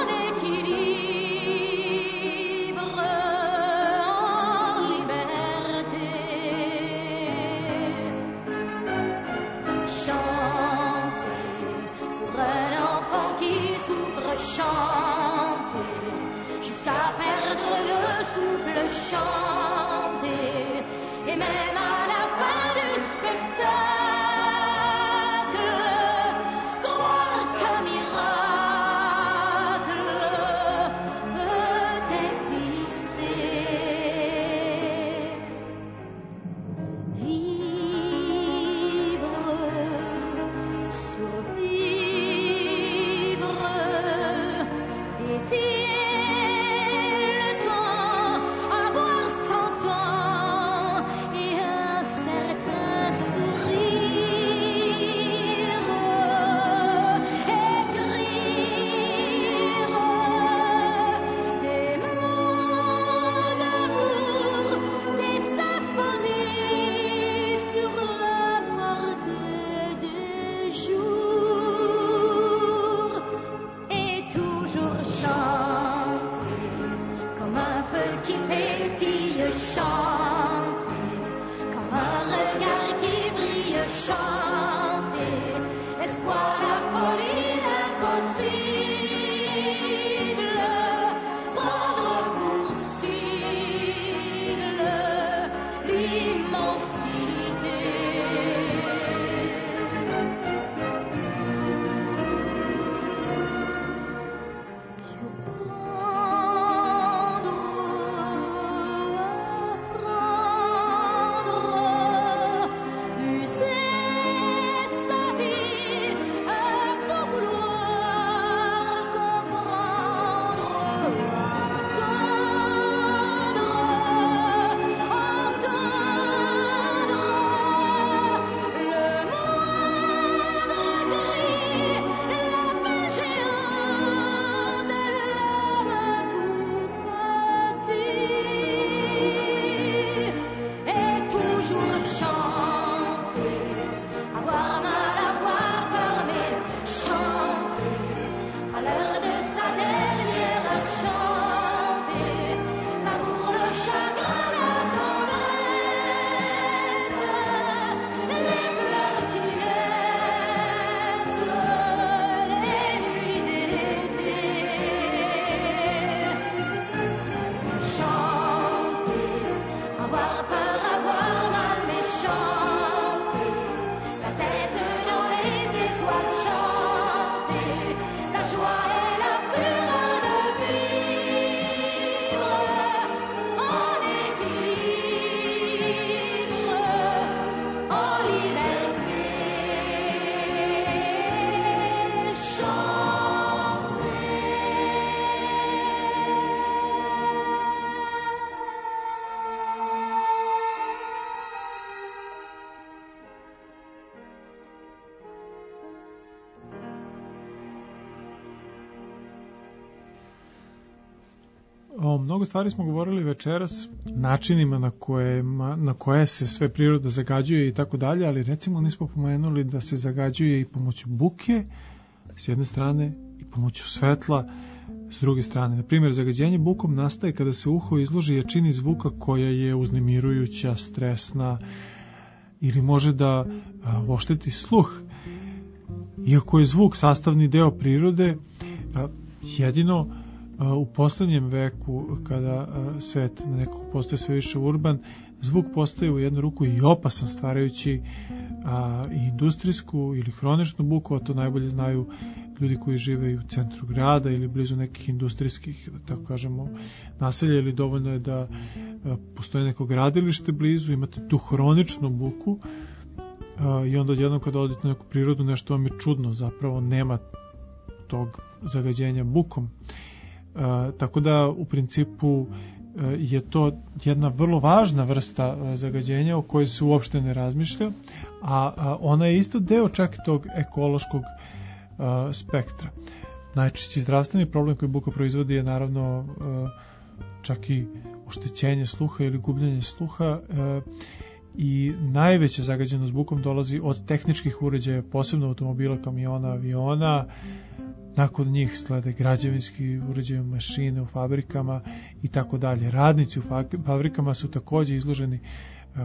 équilibre, en liberté. Chanter pour un enfant qui souffre, chanter jusqu'à perdre le souffle, chanter, et même à la fin du spectacle, croire qu'un miracle peut exister. chanter, et soit la folie l'impossible, prendre pour cible l'immensité. O mnogo stvari smo govorili večeras, načinima na koje, na koje se sve priroda zagađuje i tako dalje, ali recimo nismo pomenuli da se zagađuje i pomoću buke s jedne strane i pomoću svetla s druge strane. Na primjer, zagađenje bukom nastaje kada se uho izloži jačini zvuka koja je uznemirujuća, stresna ili može da a, ošteti sluh. Iako je zvuk sastavni deo prirode, a, jedino u poslednjem veku, kada svet nekako postaje sve više urban, zvuk postaje u jednu ruku i opasan, stvarajući a, i industrijsku ili hroničnu buku, a to najbolje znaju ljudi koji žive u centru grada ili blizu nekih industrijskih, da tako kažemo, naselja, ili dovoljno je da a, postoje neko gradilište blizu, imate tu hroničnu buku a, i onda odjednom kada odete na neku prirodu, nešto vam je čudno, zapravo nema tog zagađenja bukom. Uh, tako da u principu uh, je to jedna vrlo važna vrsta uh, zagađenja o kojoj se uopšte ne razmišlja, a, a ona je isto deo čak tog ekološkog uh, spektra. Najčešći zdravstveni problem koji buka proizvodi je naravno uh, čak i oštećenje sluha ili gubljenje sluha uh, i najveća zagađenost bukom dolazi od tehničkih uređaja, posebno automobila, kamiona, aviona. Nakon njih slede građevinski uređaji, mašine u fabrikama i tako dalje. Radnici u fabrikama su takođe izloženi uh,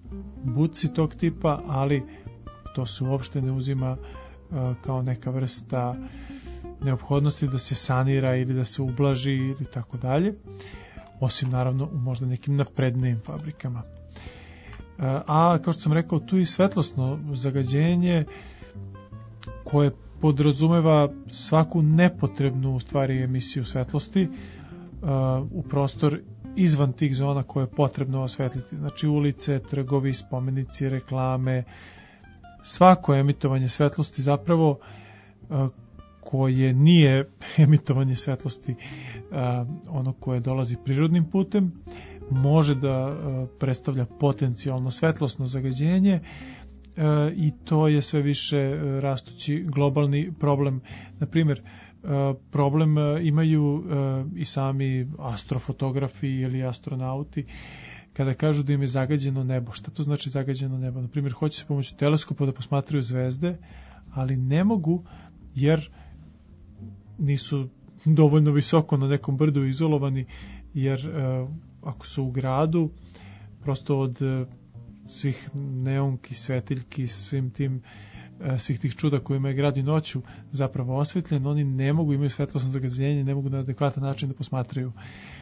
buci tog tipa, ali to se uopšte ne uzima uh, kao neka vrsta neophodnosti da se sanira ili da se ublaži ili tako dalje, osim naravno u možda nekim naprednijim fabrikama. Uh, a kao što sam rekao, tu i svetlosno zagađenje koje podrazumeva svaku nepotrebnu u stvari emisiju svetlosti uh, u prostor izvan tih zona koje je potrebno osvetliti. Znači ulice, trgovi, spomenici, reklame, svako emitovanje svetlosti zapravo uh, koje nije emitovanje svetlosti uh, ono koje dolazi prirodnim putem, može da uh, predstavlja potencijalno svetlosno zagađenje. E, i to je sve više e, rastući globalni problem. Na primjer, e, problem e, imaju e, i sami astrofotografi ili astronauti kada kažu da im je zagađeno nebo. Šta to znači zagađeno nebo? Na primjer, hoće se pomoću teleskopa da posmatraju zvezde, ali ne mogu jer nisu dovoljno visoko na nekom brdu izolovani, jer e, ako su u gradu, prosto od svih neonki, svetiljki, svim tim svih tih čuda kojima je grad i noću zapravo osvetljen, oni ne mogu, imaju svetlosno zagađenje, ne mogu na adekvatan način da posmatraju.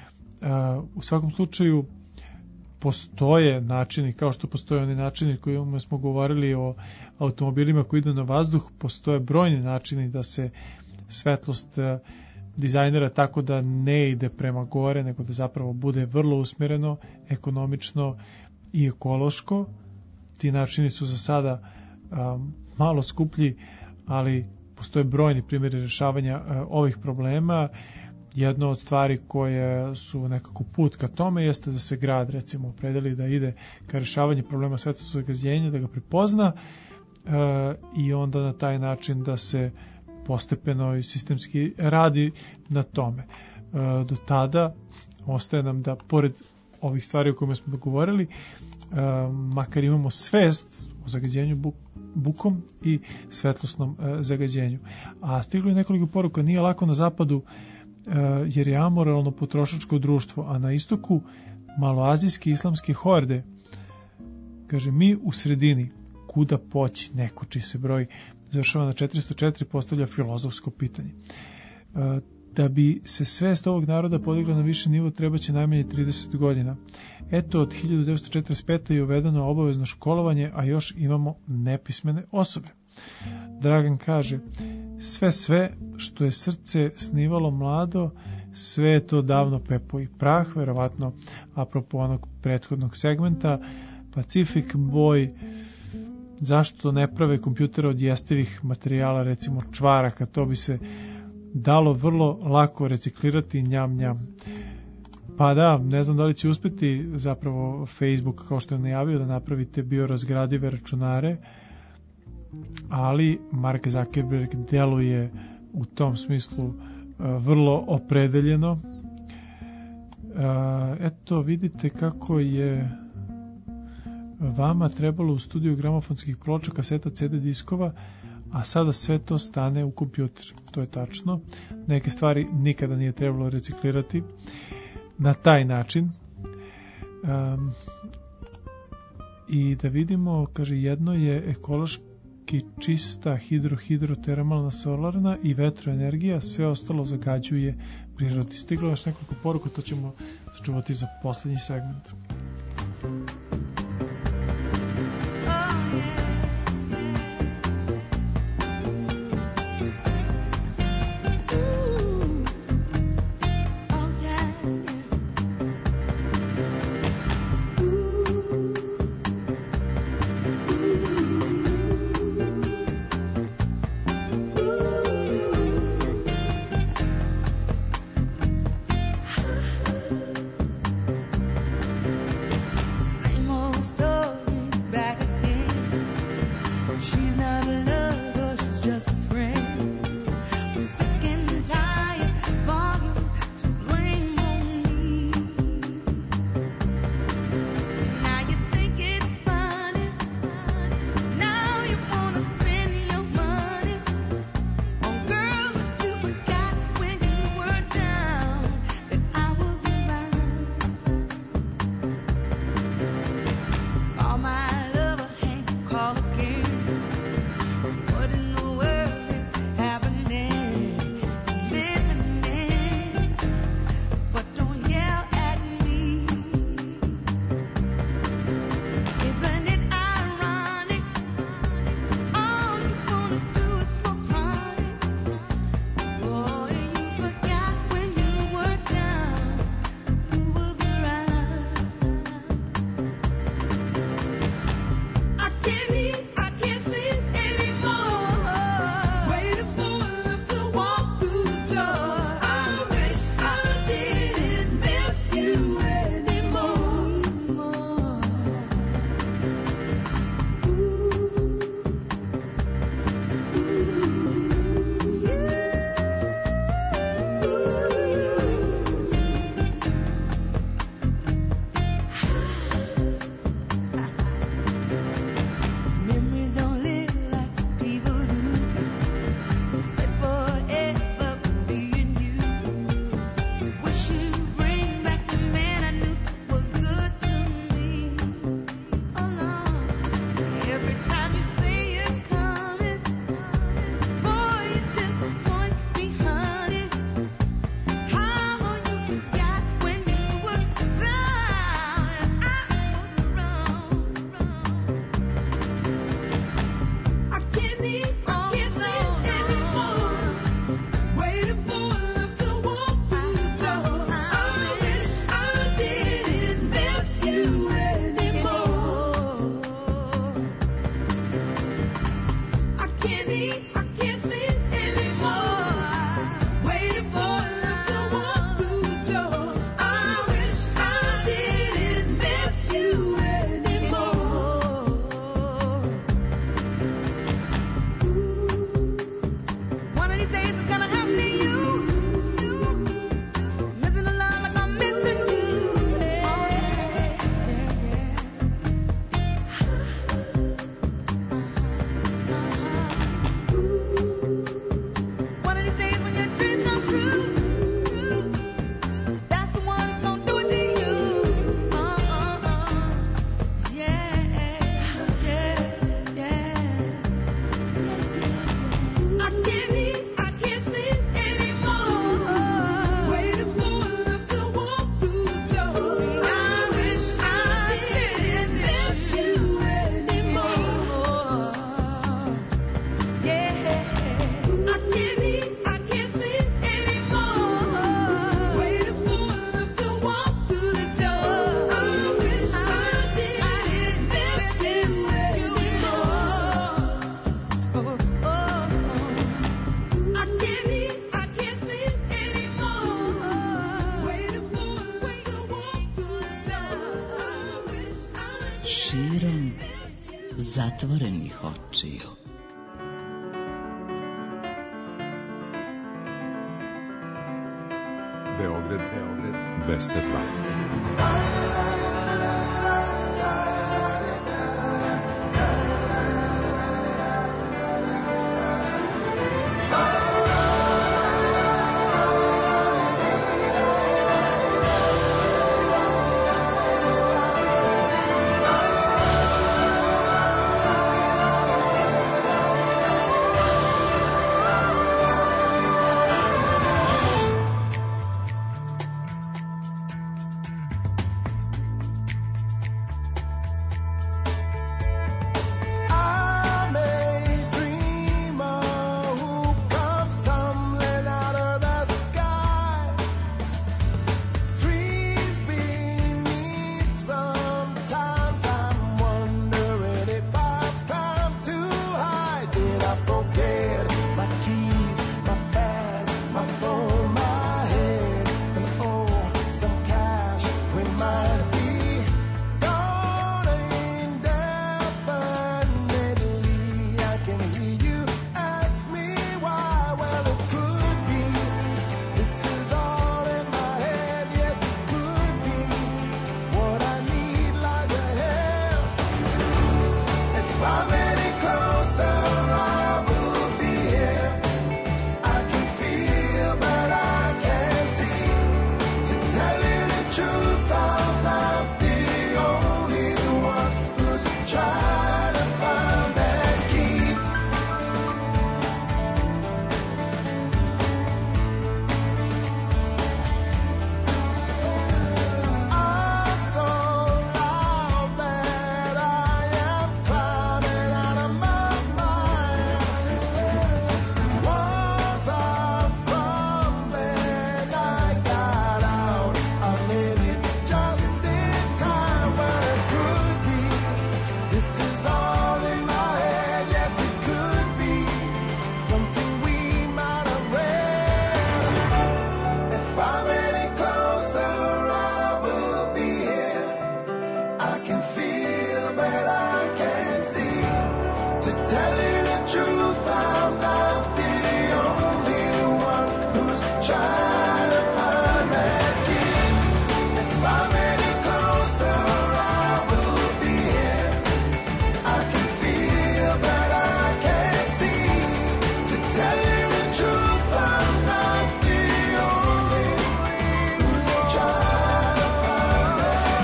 U svakom slučaju postoje načini, kao što postoje oni načini kojima smo govorili o automobilima koji idu na vazduh, postoje brojni načini da se svetlost dizajnera tako da ne ide prema gore, nego da zapravo bude vrlo usmjereno, ekonomično i ekološko. Ti načini su za sada um, malo skuplji, ali postoje brojni primjeri rješavanja uh, ovih problema. Jedna od stvari koje su nekako put ka tome jeste da se grad recimo opredeli da ide ka rješavanju problema svetlosnog zagađenja, da ga prepozna uh, i onda na taj način da se postepeno i sistemski radi na tome. Uh, do tada ostaje nam da pored ovih stvari o kojima smo govorili, uh, makar imamo svest o zagađenju buk, bukom i svetlosnom uh, zagađenju. A stiglo je nekoliko poruka, nije lako na zapadu uh, jer je amoralno potrošačko društvo, a na istoku maloazijske islamske horde. Kaže, mi u sredini, kuda poći, neko čiji se broj završava na četiristo četiri, postavlja filozofsko pitanje. Uh, Da bi se svest ovog naroda podigla na više nivo, treba će najmanje trideset godina. Eto, od hiljadu devetsto četrdeset pete je uvedeno obavezno školovanje, a još imamo nepismene osobe. Dragan kaže, sve sve što je srce snivalo mlado, sve je to davno pepo i prah, verovatno apropo onog prethodnog segmenta, Pacific Boy, zašto ne prave kompjutere od jestivih materijala, recimo čvaraka, to bi se dalo vrlo lako reciklirati, njam njam. Pa da, ne znam da li će uspeti zapravo Facebook, kao što je najavio, da napravite biorazgradive računare, ali Mark Zuckerberg deluje u tom smislu uh, vrlo opredeljeno. Uh, eto, vidite kako je vama trebalo u studiju gramofonskih ploča, kaseta, ce de diskova, a sada sve to stane u kompjuter. To je tačno. Neke stvari nikada nije trebalo reciklirati na taj način. Um, I da vidimo, kaže, jedno je ekološki čista hidro-hidrotermalna solarna i vetroenergija, sve ostalo zagađuje prirodi. Stiglo još nekoliko poruka, to ćemo sačuvati za poslednji segment. zatvorenih očiju. Beograd, Beograd, dvesta dvadeset.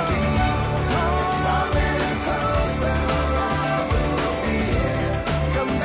Come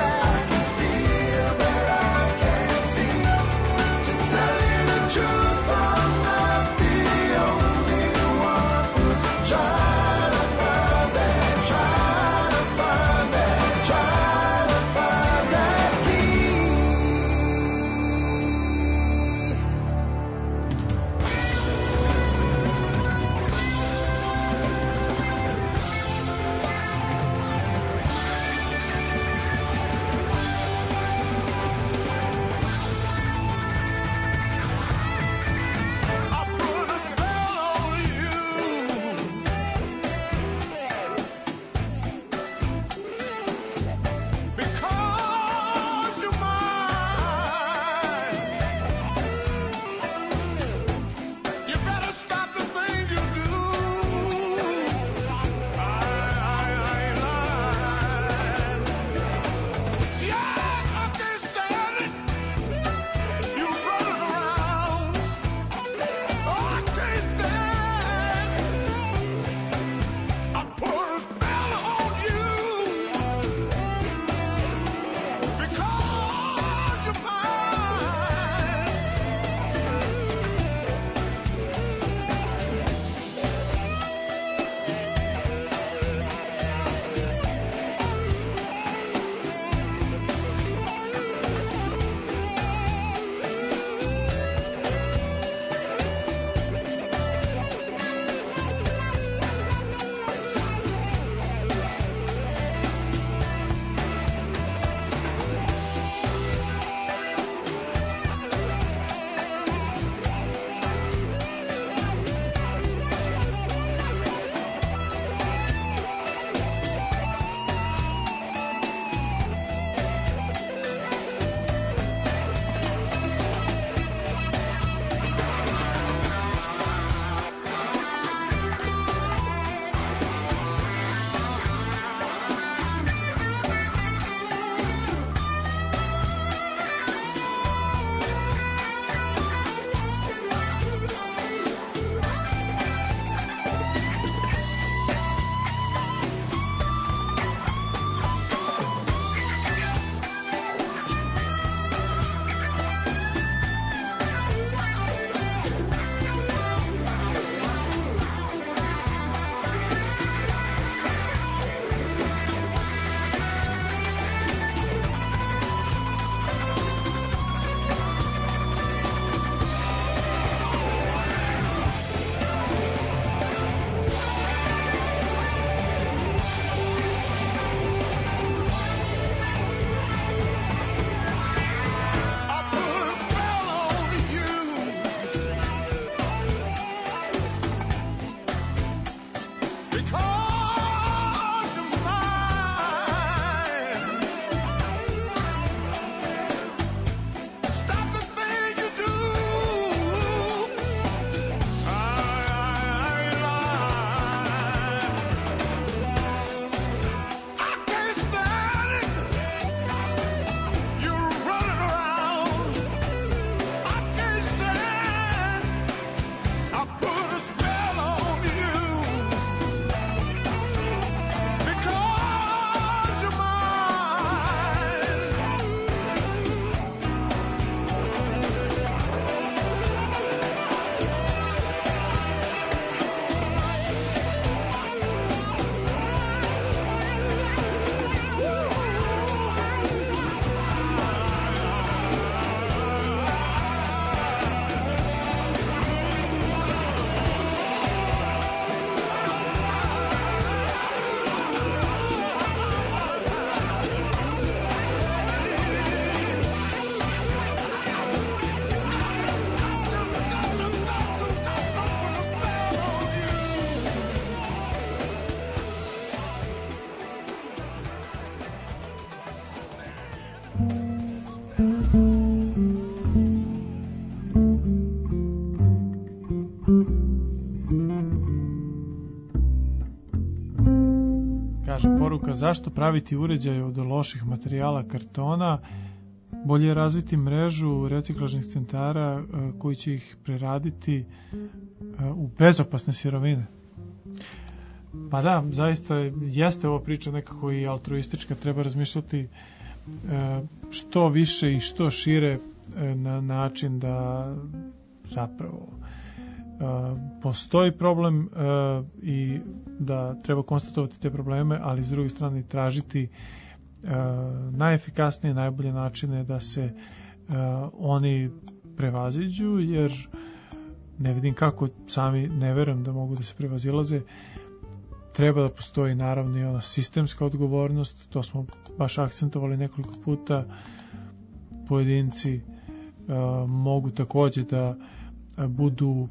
zašto praviti uređaj od loših materijala, kartona? Bolje je razviti mrežu reciklažnih centara koji će ih preraditi u bezopasne sirovine. Pa da, zaista jeste ova priča nekako i altruistička, treba razmišljati što više i što šire na način da zapravo postoji problem i da treba konstatovati te probleme, ali s druge strane tražiti najefikasnije, najbolje načine da se oni prevaziđu, jer ne vidim kako, sami ne verujem da mogu da se prevazilaze. Treba da postoji naravno i ona sistemska odgovornost, to smo baš akcentovali nekoliko puta. Pojedinci uh, mogu takođe da budu uh,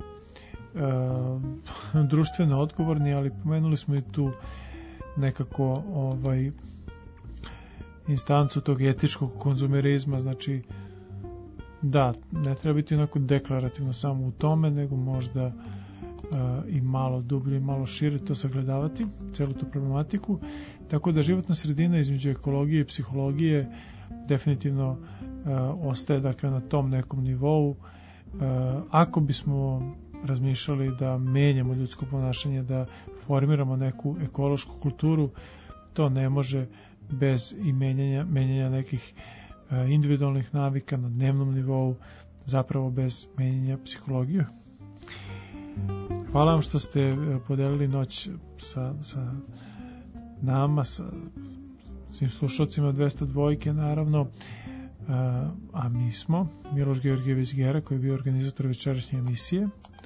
društveno odgovorni, ali pomenuli smo i tu nekako ovaj instancu tog etičkog konzumerizma, znači da, ne treba biti onako deklarativno samo u tome, nego možda uh, i malo dublje i malo šire to sagledavati, celu tu problematiku, tako da životna sredina između ekologije i psihologije definitivno uh, ostaje dakle na tom nekom nivou. Uh, ako bismo razmišljali da menjamo ljudsko ponašanje, da formiramo neku ekološku kulturu, to ne može bez i menjanja, menjanja nekih uh, individualnih navika na dnevnom nivou, zapravo bez menjanja psihologije. Hvala vam što ste podelili noć sa, sa nama, sa svim slušalcima dvesta dvojke naravno, a mi smo Miloš Georgijević Gera, koji je bio organizator večerašnje emisije.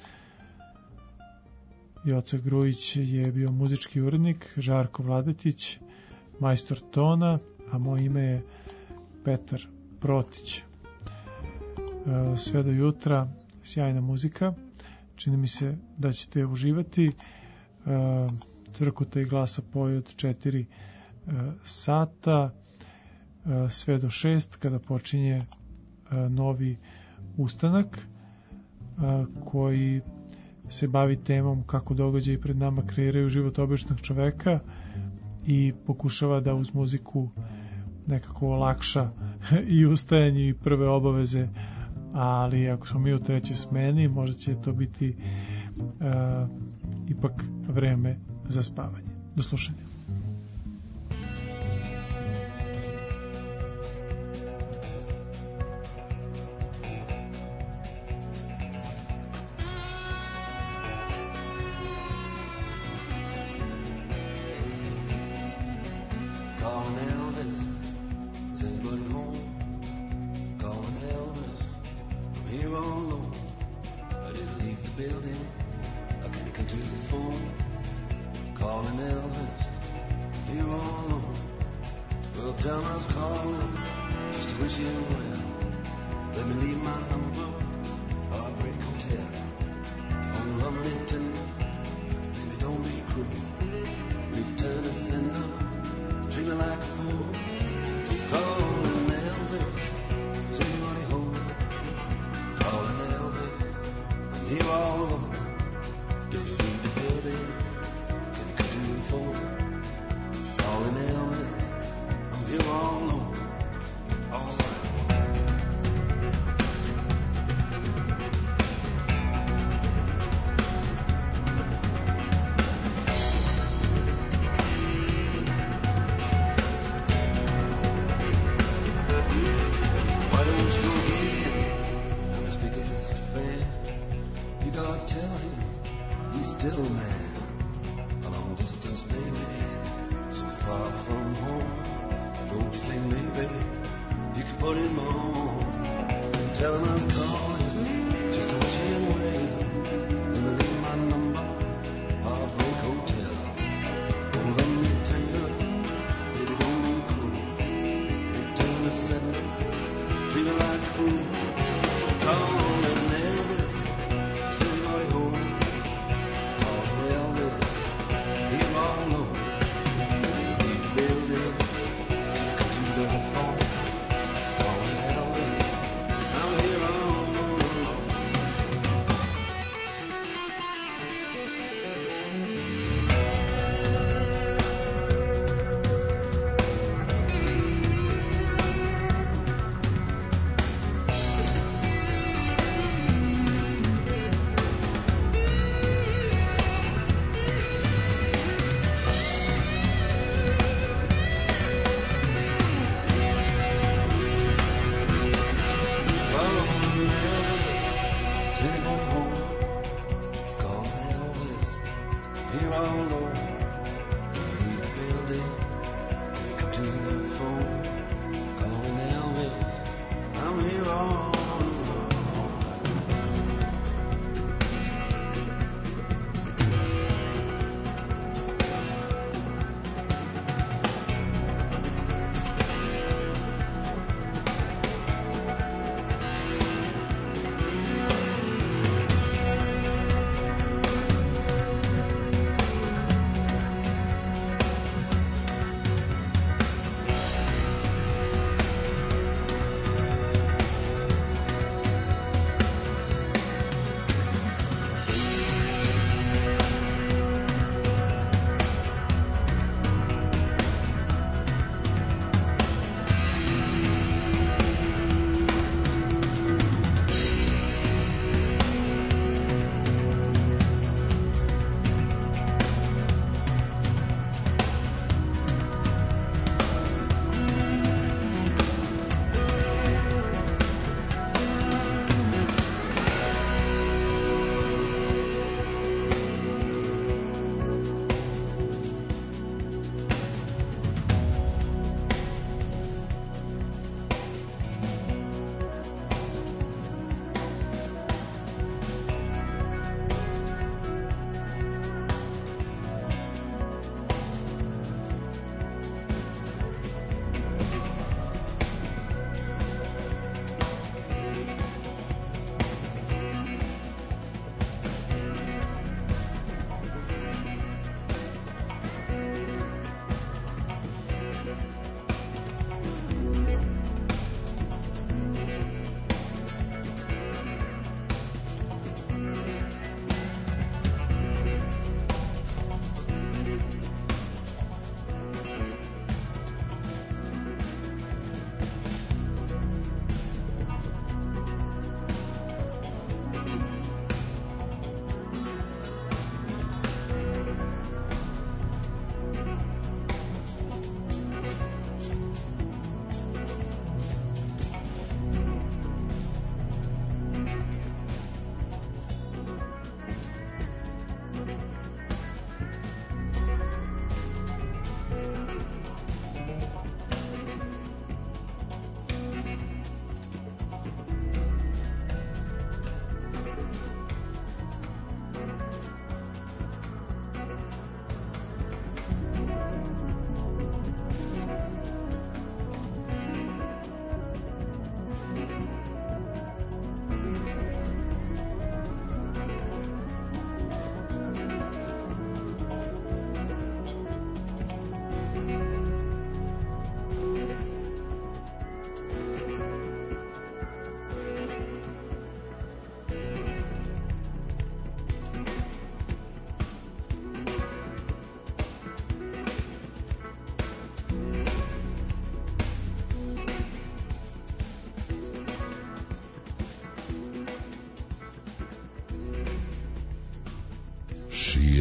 Joca Grujić je bio muzički urednik, Žarko Vladetić majstor tona, a moje ime je Petar Protić. Sve do jutra sjajna muzika, čini mi se da ćete uživati. Crkota i glasa poje od četiri sata sve do šest, kada počinje novi ustanak koji se bavi temom kako događaji pred nama kreiraju život običnog čoveka i pokušava da uz muziku nekako olakša i ustajanje i prve obaveze, ali ako smo mi u trećoj smeni, možda će to biti uh, ipak vreme za spavanje. Do slušanja. I'm here on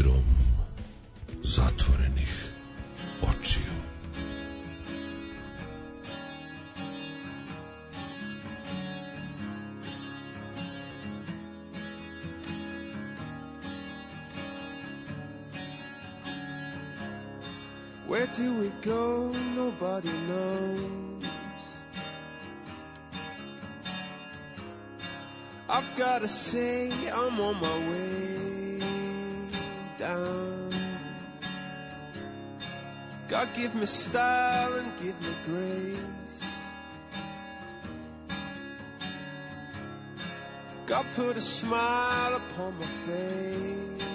dodirom zatvorenih očiju. Where do we go? Nobody knows. I've gotta say I'm on my way down. God give me style and give me grace. God put a smile upon my face.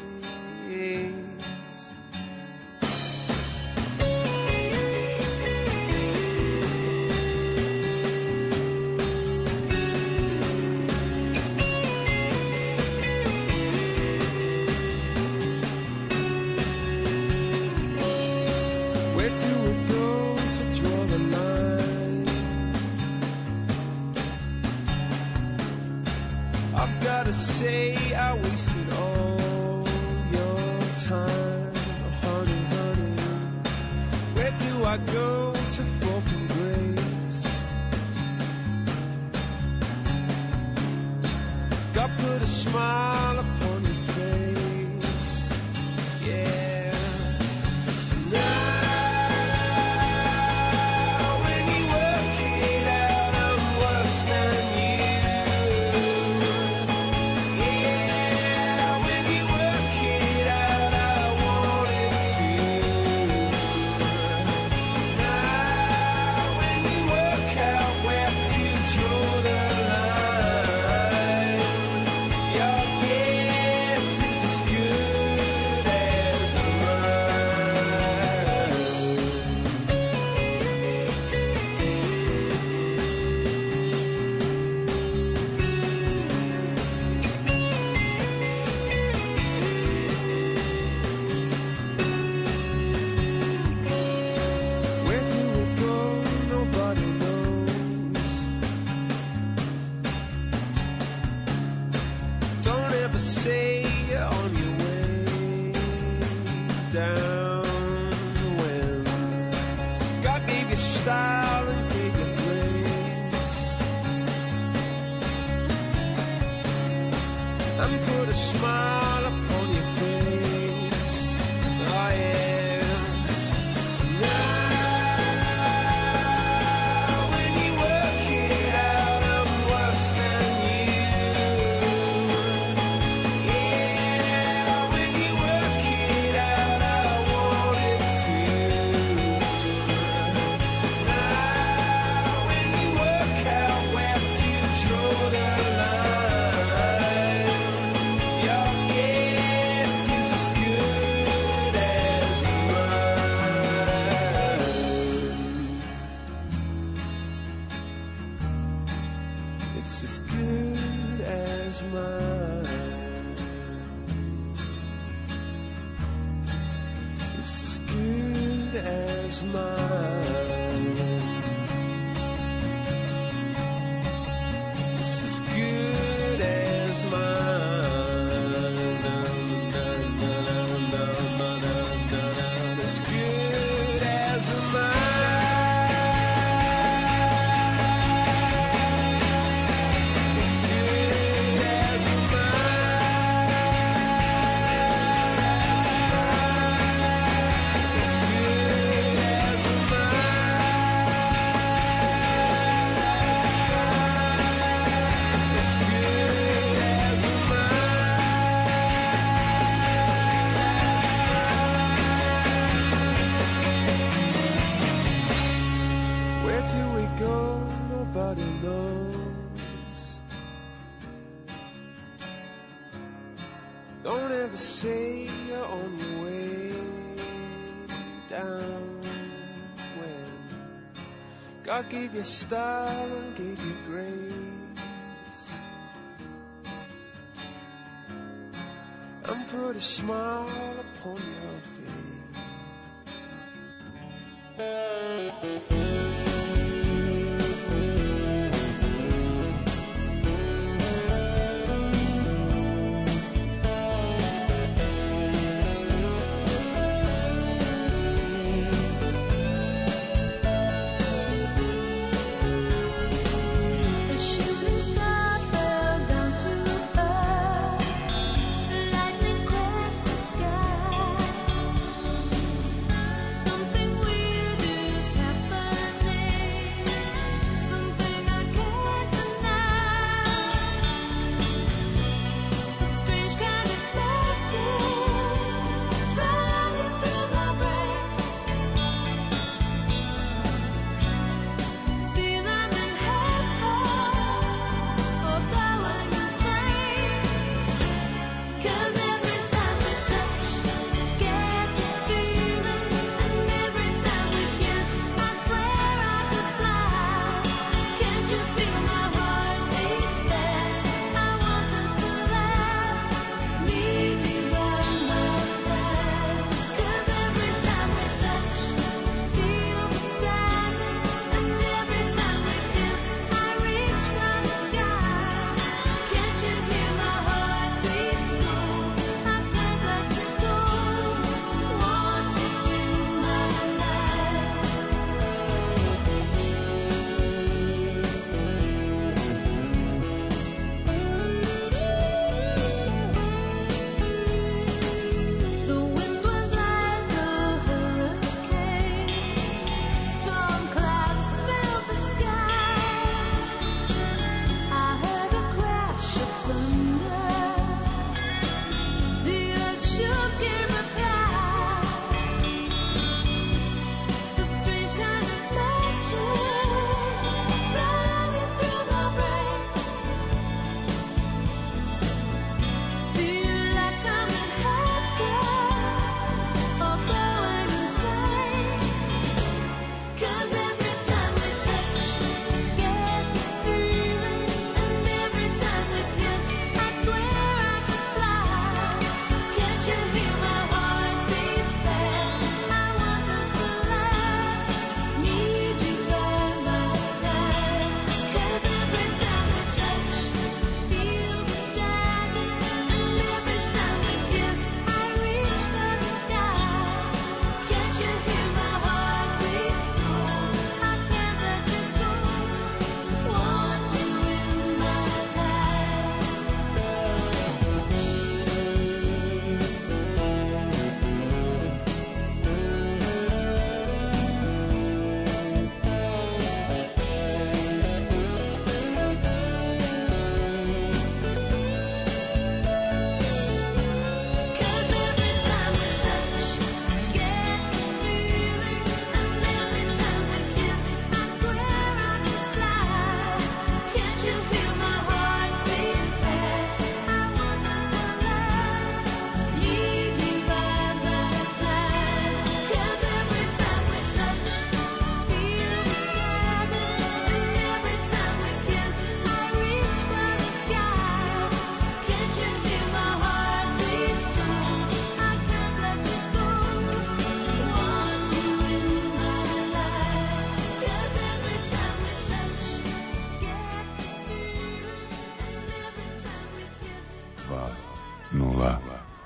Say I wasted all your time, honey, honey. Where do I go to fall from grace? God put a smile upon your face, yeah. Now when you work it out, I'm worse than you. God gave you style and gave you grace, and put a smile upon your face.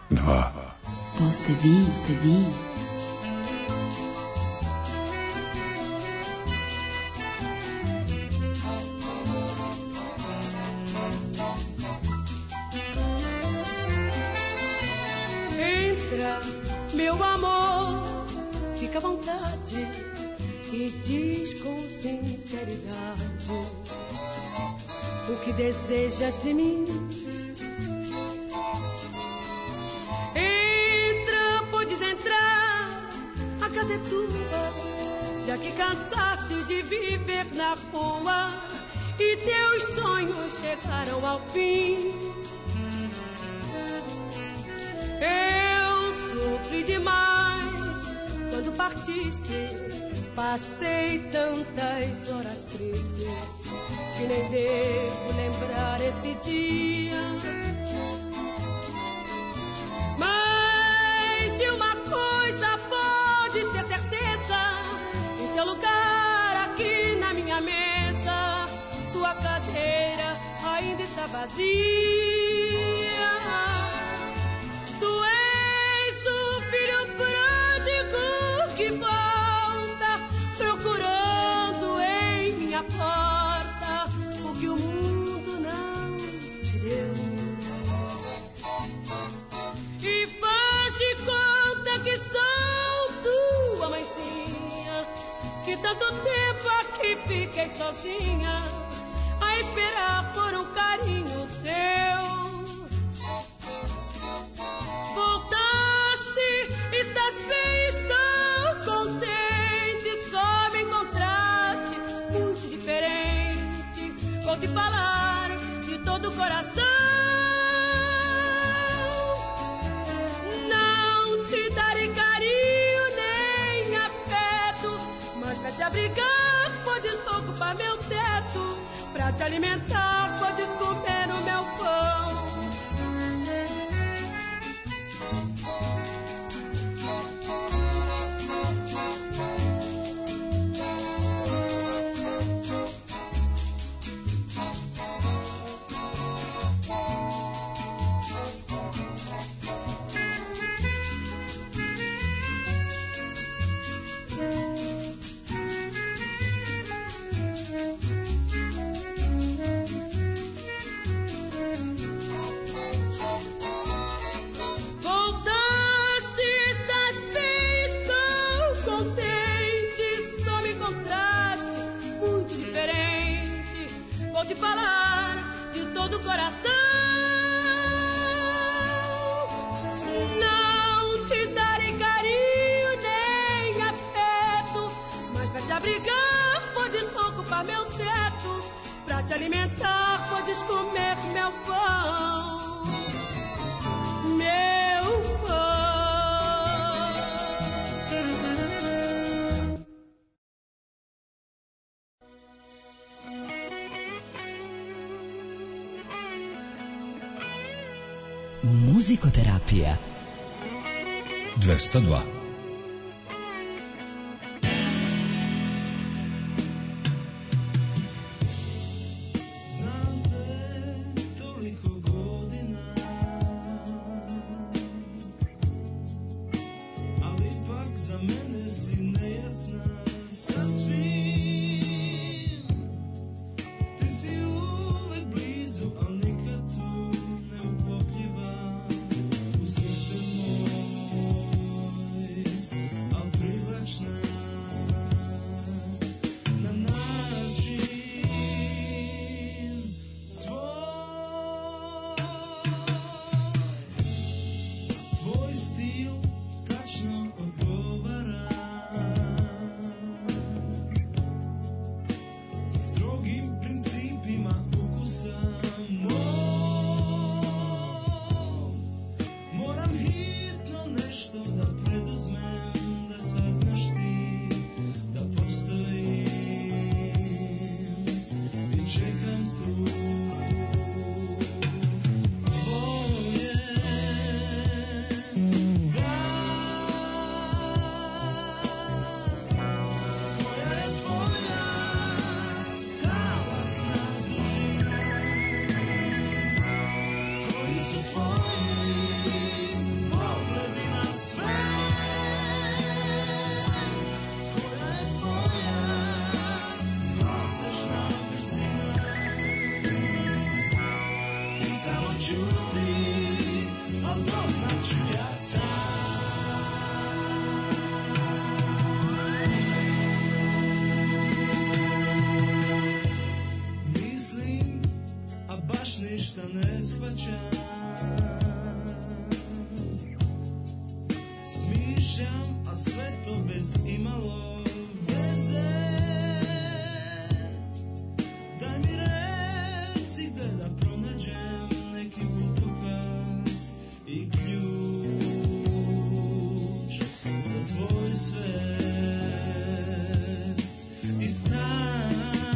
dva. To ste vi, ste vi. Entra, meu amor, fica à vontade e diz com sinceridade o que desejas de mim. Entra, podes entrar, a casa é tua, já que cansaste de viver na rua e teus sonhos chegaram ao fim. Eu sofri demais quando partiste, passei tantas horas tristes que nem devo lembrar esse dia. Mas de uma coisa podes ter certeza, em teu lugar aqui na minha mesa, tua cadeira ainda está vazia. Tu és o filho pródigo que volta, procurando em minha porta o que o mundo não te deu. E faz de conta que sou tua mãezinha, que tanto tempo aqui fiquei sozinha a esperar por um carinho teu. Voltaste, estás bem, estou contente, só me encontraste muito diferente. Vou te falar de todo o coração. Não te darei carinho nem afeto, mas pra te abrigar podes ocupar meu teto, pra te alimentar podes comer o meu pão. Te falar de todo o coração. Não te darei carinho nem afeto, mas pra te abrigar podes ocupar meu teto, pra te alimentar podes comer meu pão, meu pão. Muzikoterapija dvesta dva. Moj shvaćam. Smišljam, a sve to bez imalo veze. Daj mi reci gde da pronađem neki putokaz i ključ za tvoj svet i snan.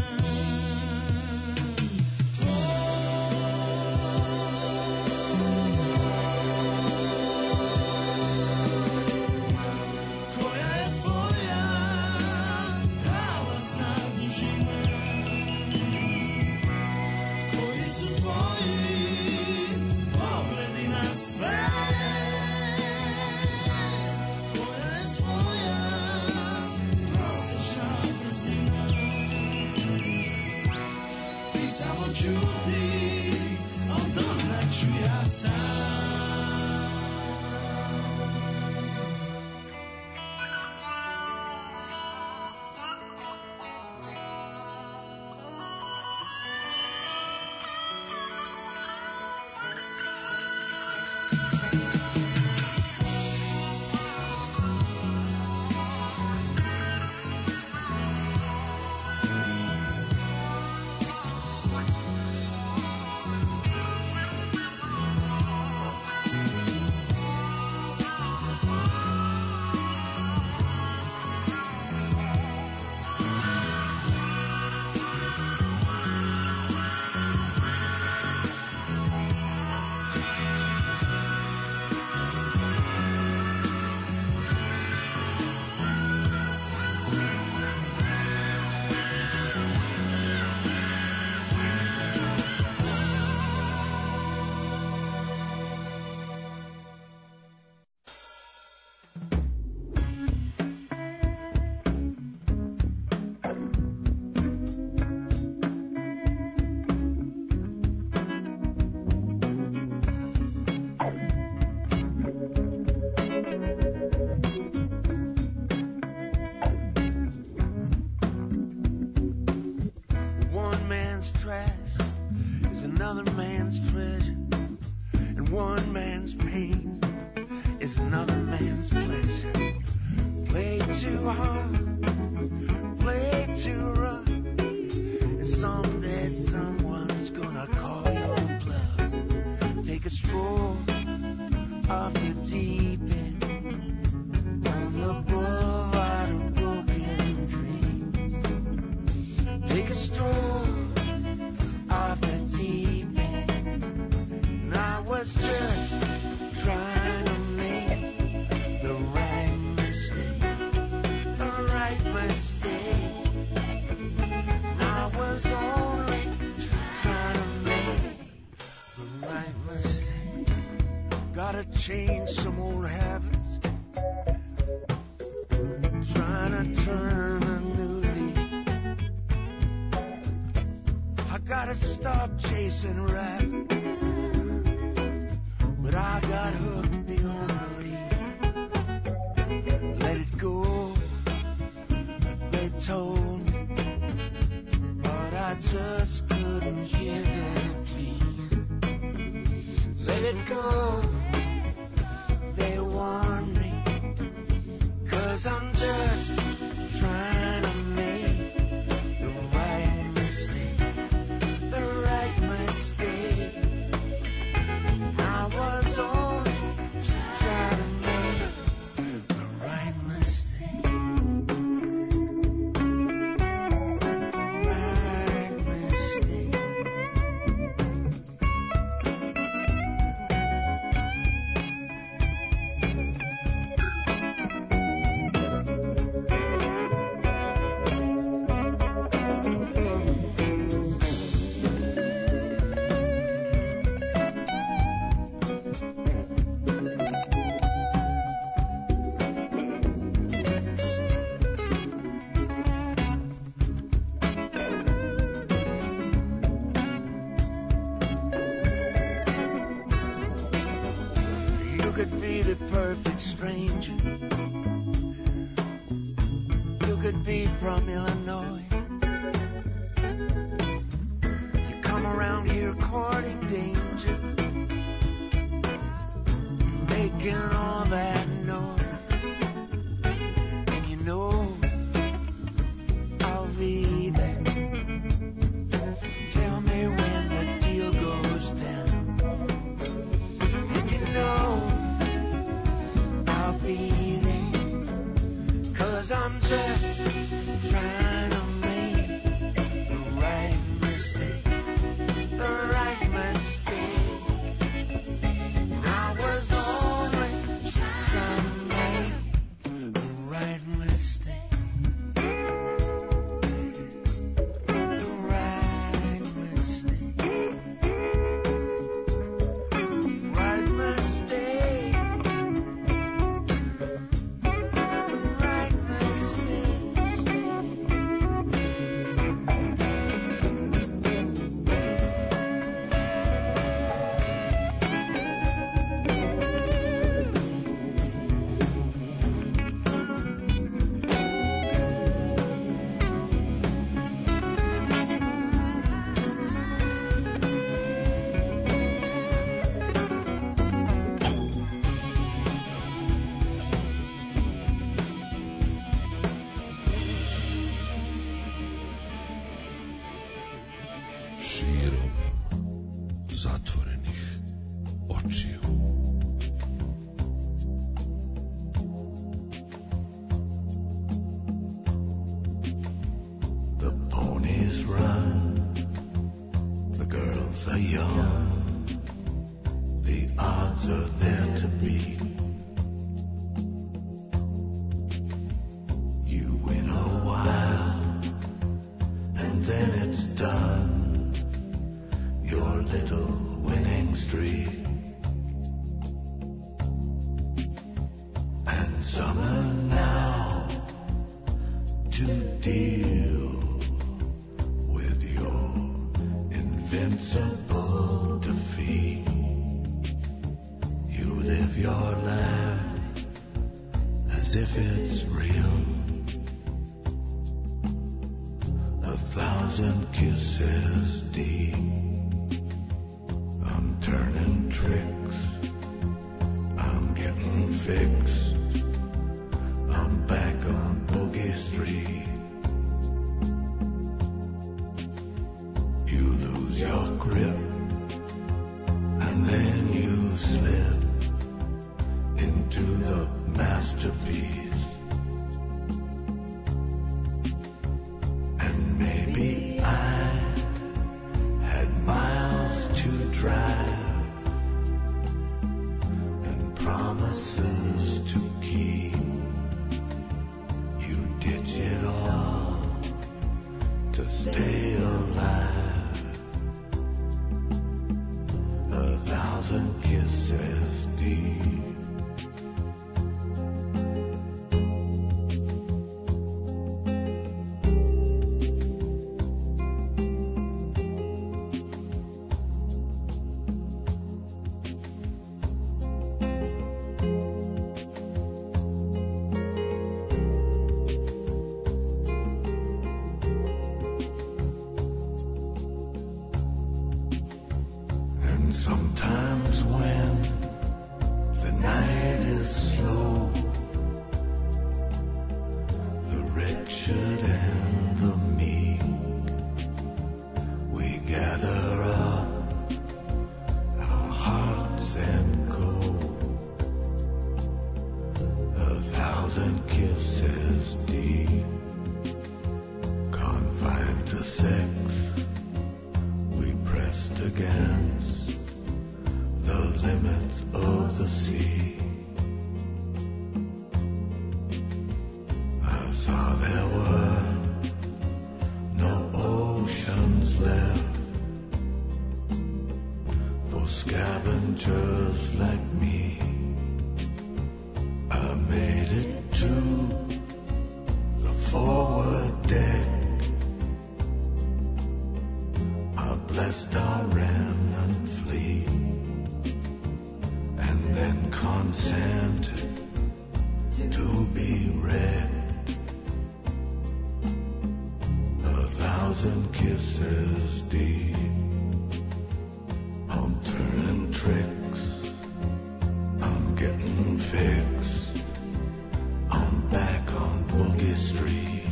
Change some old habits, trying to turn a new leaf. I gotta stop chasing rabbits, but I got hooked beyond belief. Let it go, they told me, but I just couldn't hear their plea. Let it go. They warn me, 'cause I'm just trying to make the right mistake, the right mistake. I was only trying to make the right mistake, right mistake. could be the perfect stranger. You could be from Illinois. You come around here courting danger. making all that noise. And you know I'll be there. Tell me when the deal goes down. And you know I'll be there. 'Cause I'm just trying to make the right mistake. The right mistake. I was always trying to make the right mistake. The right mistake. Right mistake. The right Širom zatvorenih očiju. The ponies run, the girls are young, the odds are there to beat. You win a while, and then it's done. Your little winning streak. And summer now to deal with your invincible defeat. You live your life as if it's real. A thousand kisses deep. I'm turning tricks, I'm getting fixed, I'm back on Boogie Street. You lose your grip, and then you slip into the masterpiece. And maybe I had miles to drive and promises to keep. You ditch it all to stay alive. A thousand kisses deep. Sometimes when the night is slow, the wretched and the meek, we gather up our hearts and go. A thousand kisses deep, confined to sex, we pressed against the limits of the sea. I saw there were no oceans left for scavengers like me. I made it to the forward deck. I blessed our remnant fleet, and then consented to be wrecked. A thousand kisses deep, I'm turning tricks, I'm getting fixed. I'm back on Boogie Street.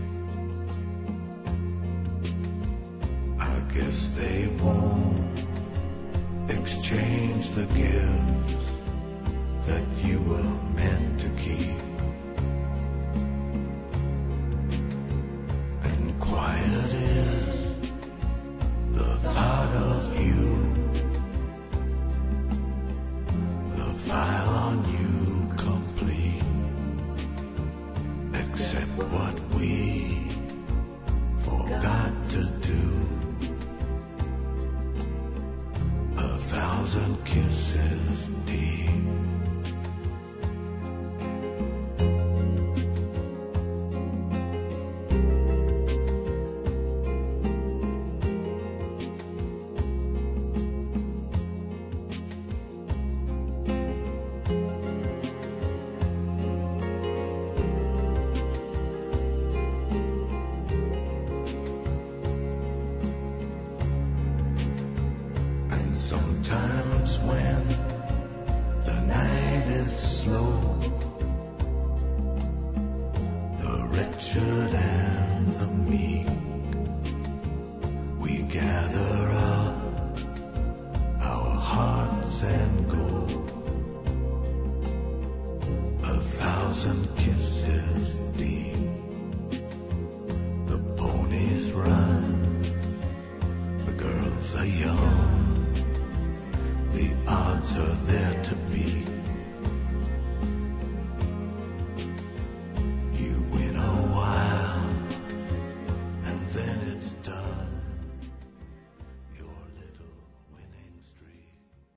I guess they won't exchange the gifts that you were meant to keep. And quiet is the thought of you, the file on you complete, except what we forgot to do. A thousand kisses deep. And sometimes when the night is slow, the wretched and the meek, we gather up our hearts and go. A thousand kisses deep. The ponies run, the girls are young, the odds are there to beat.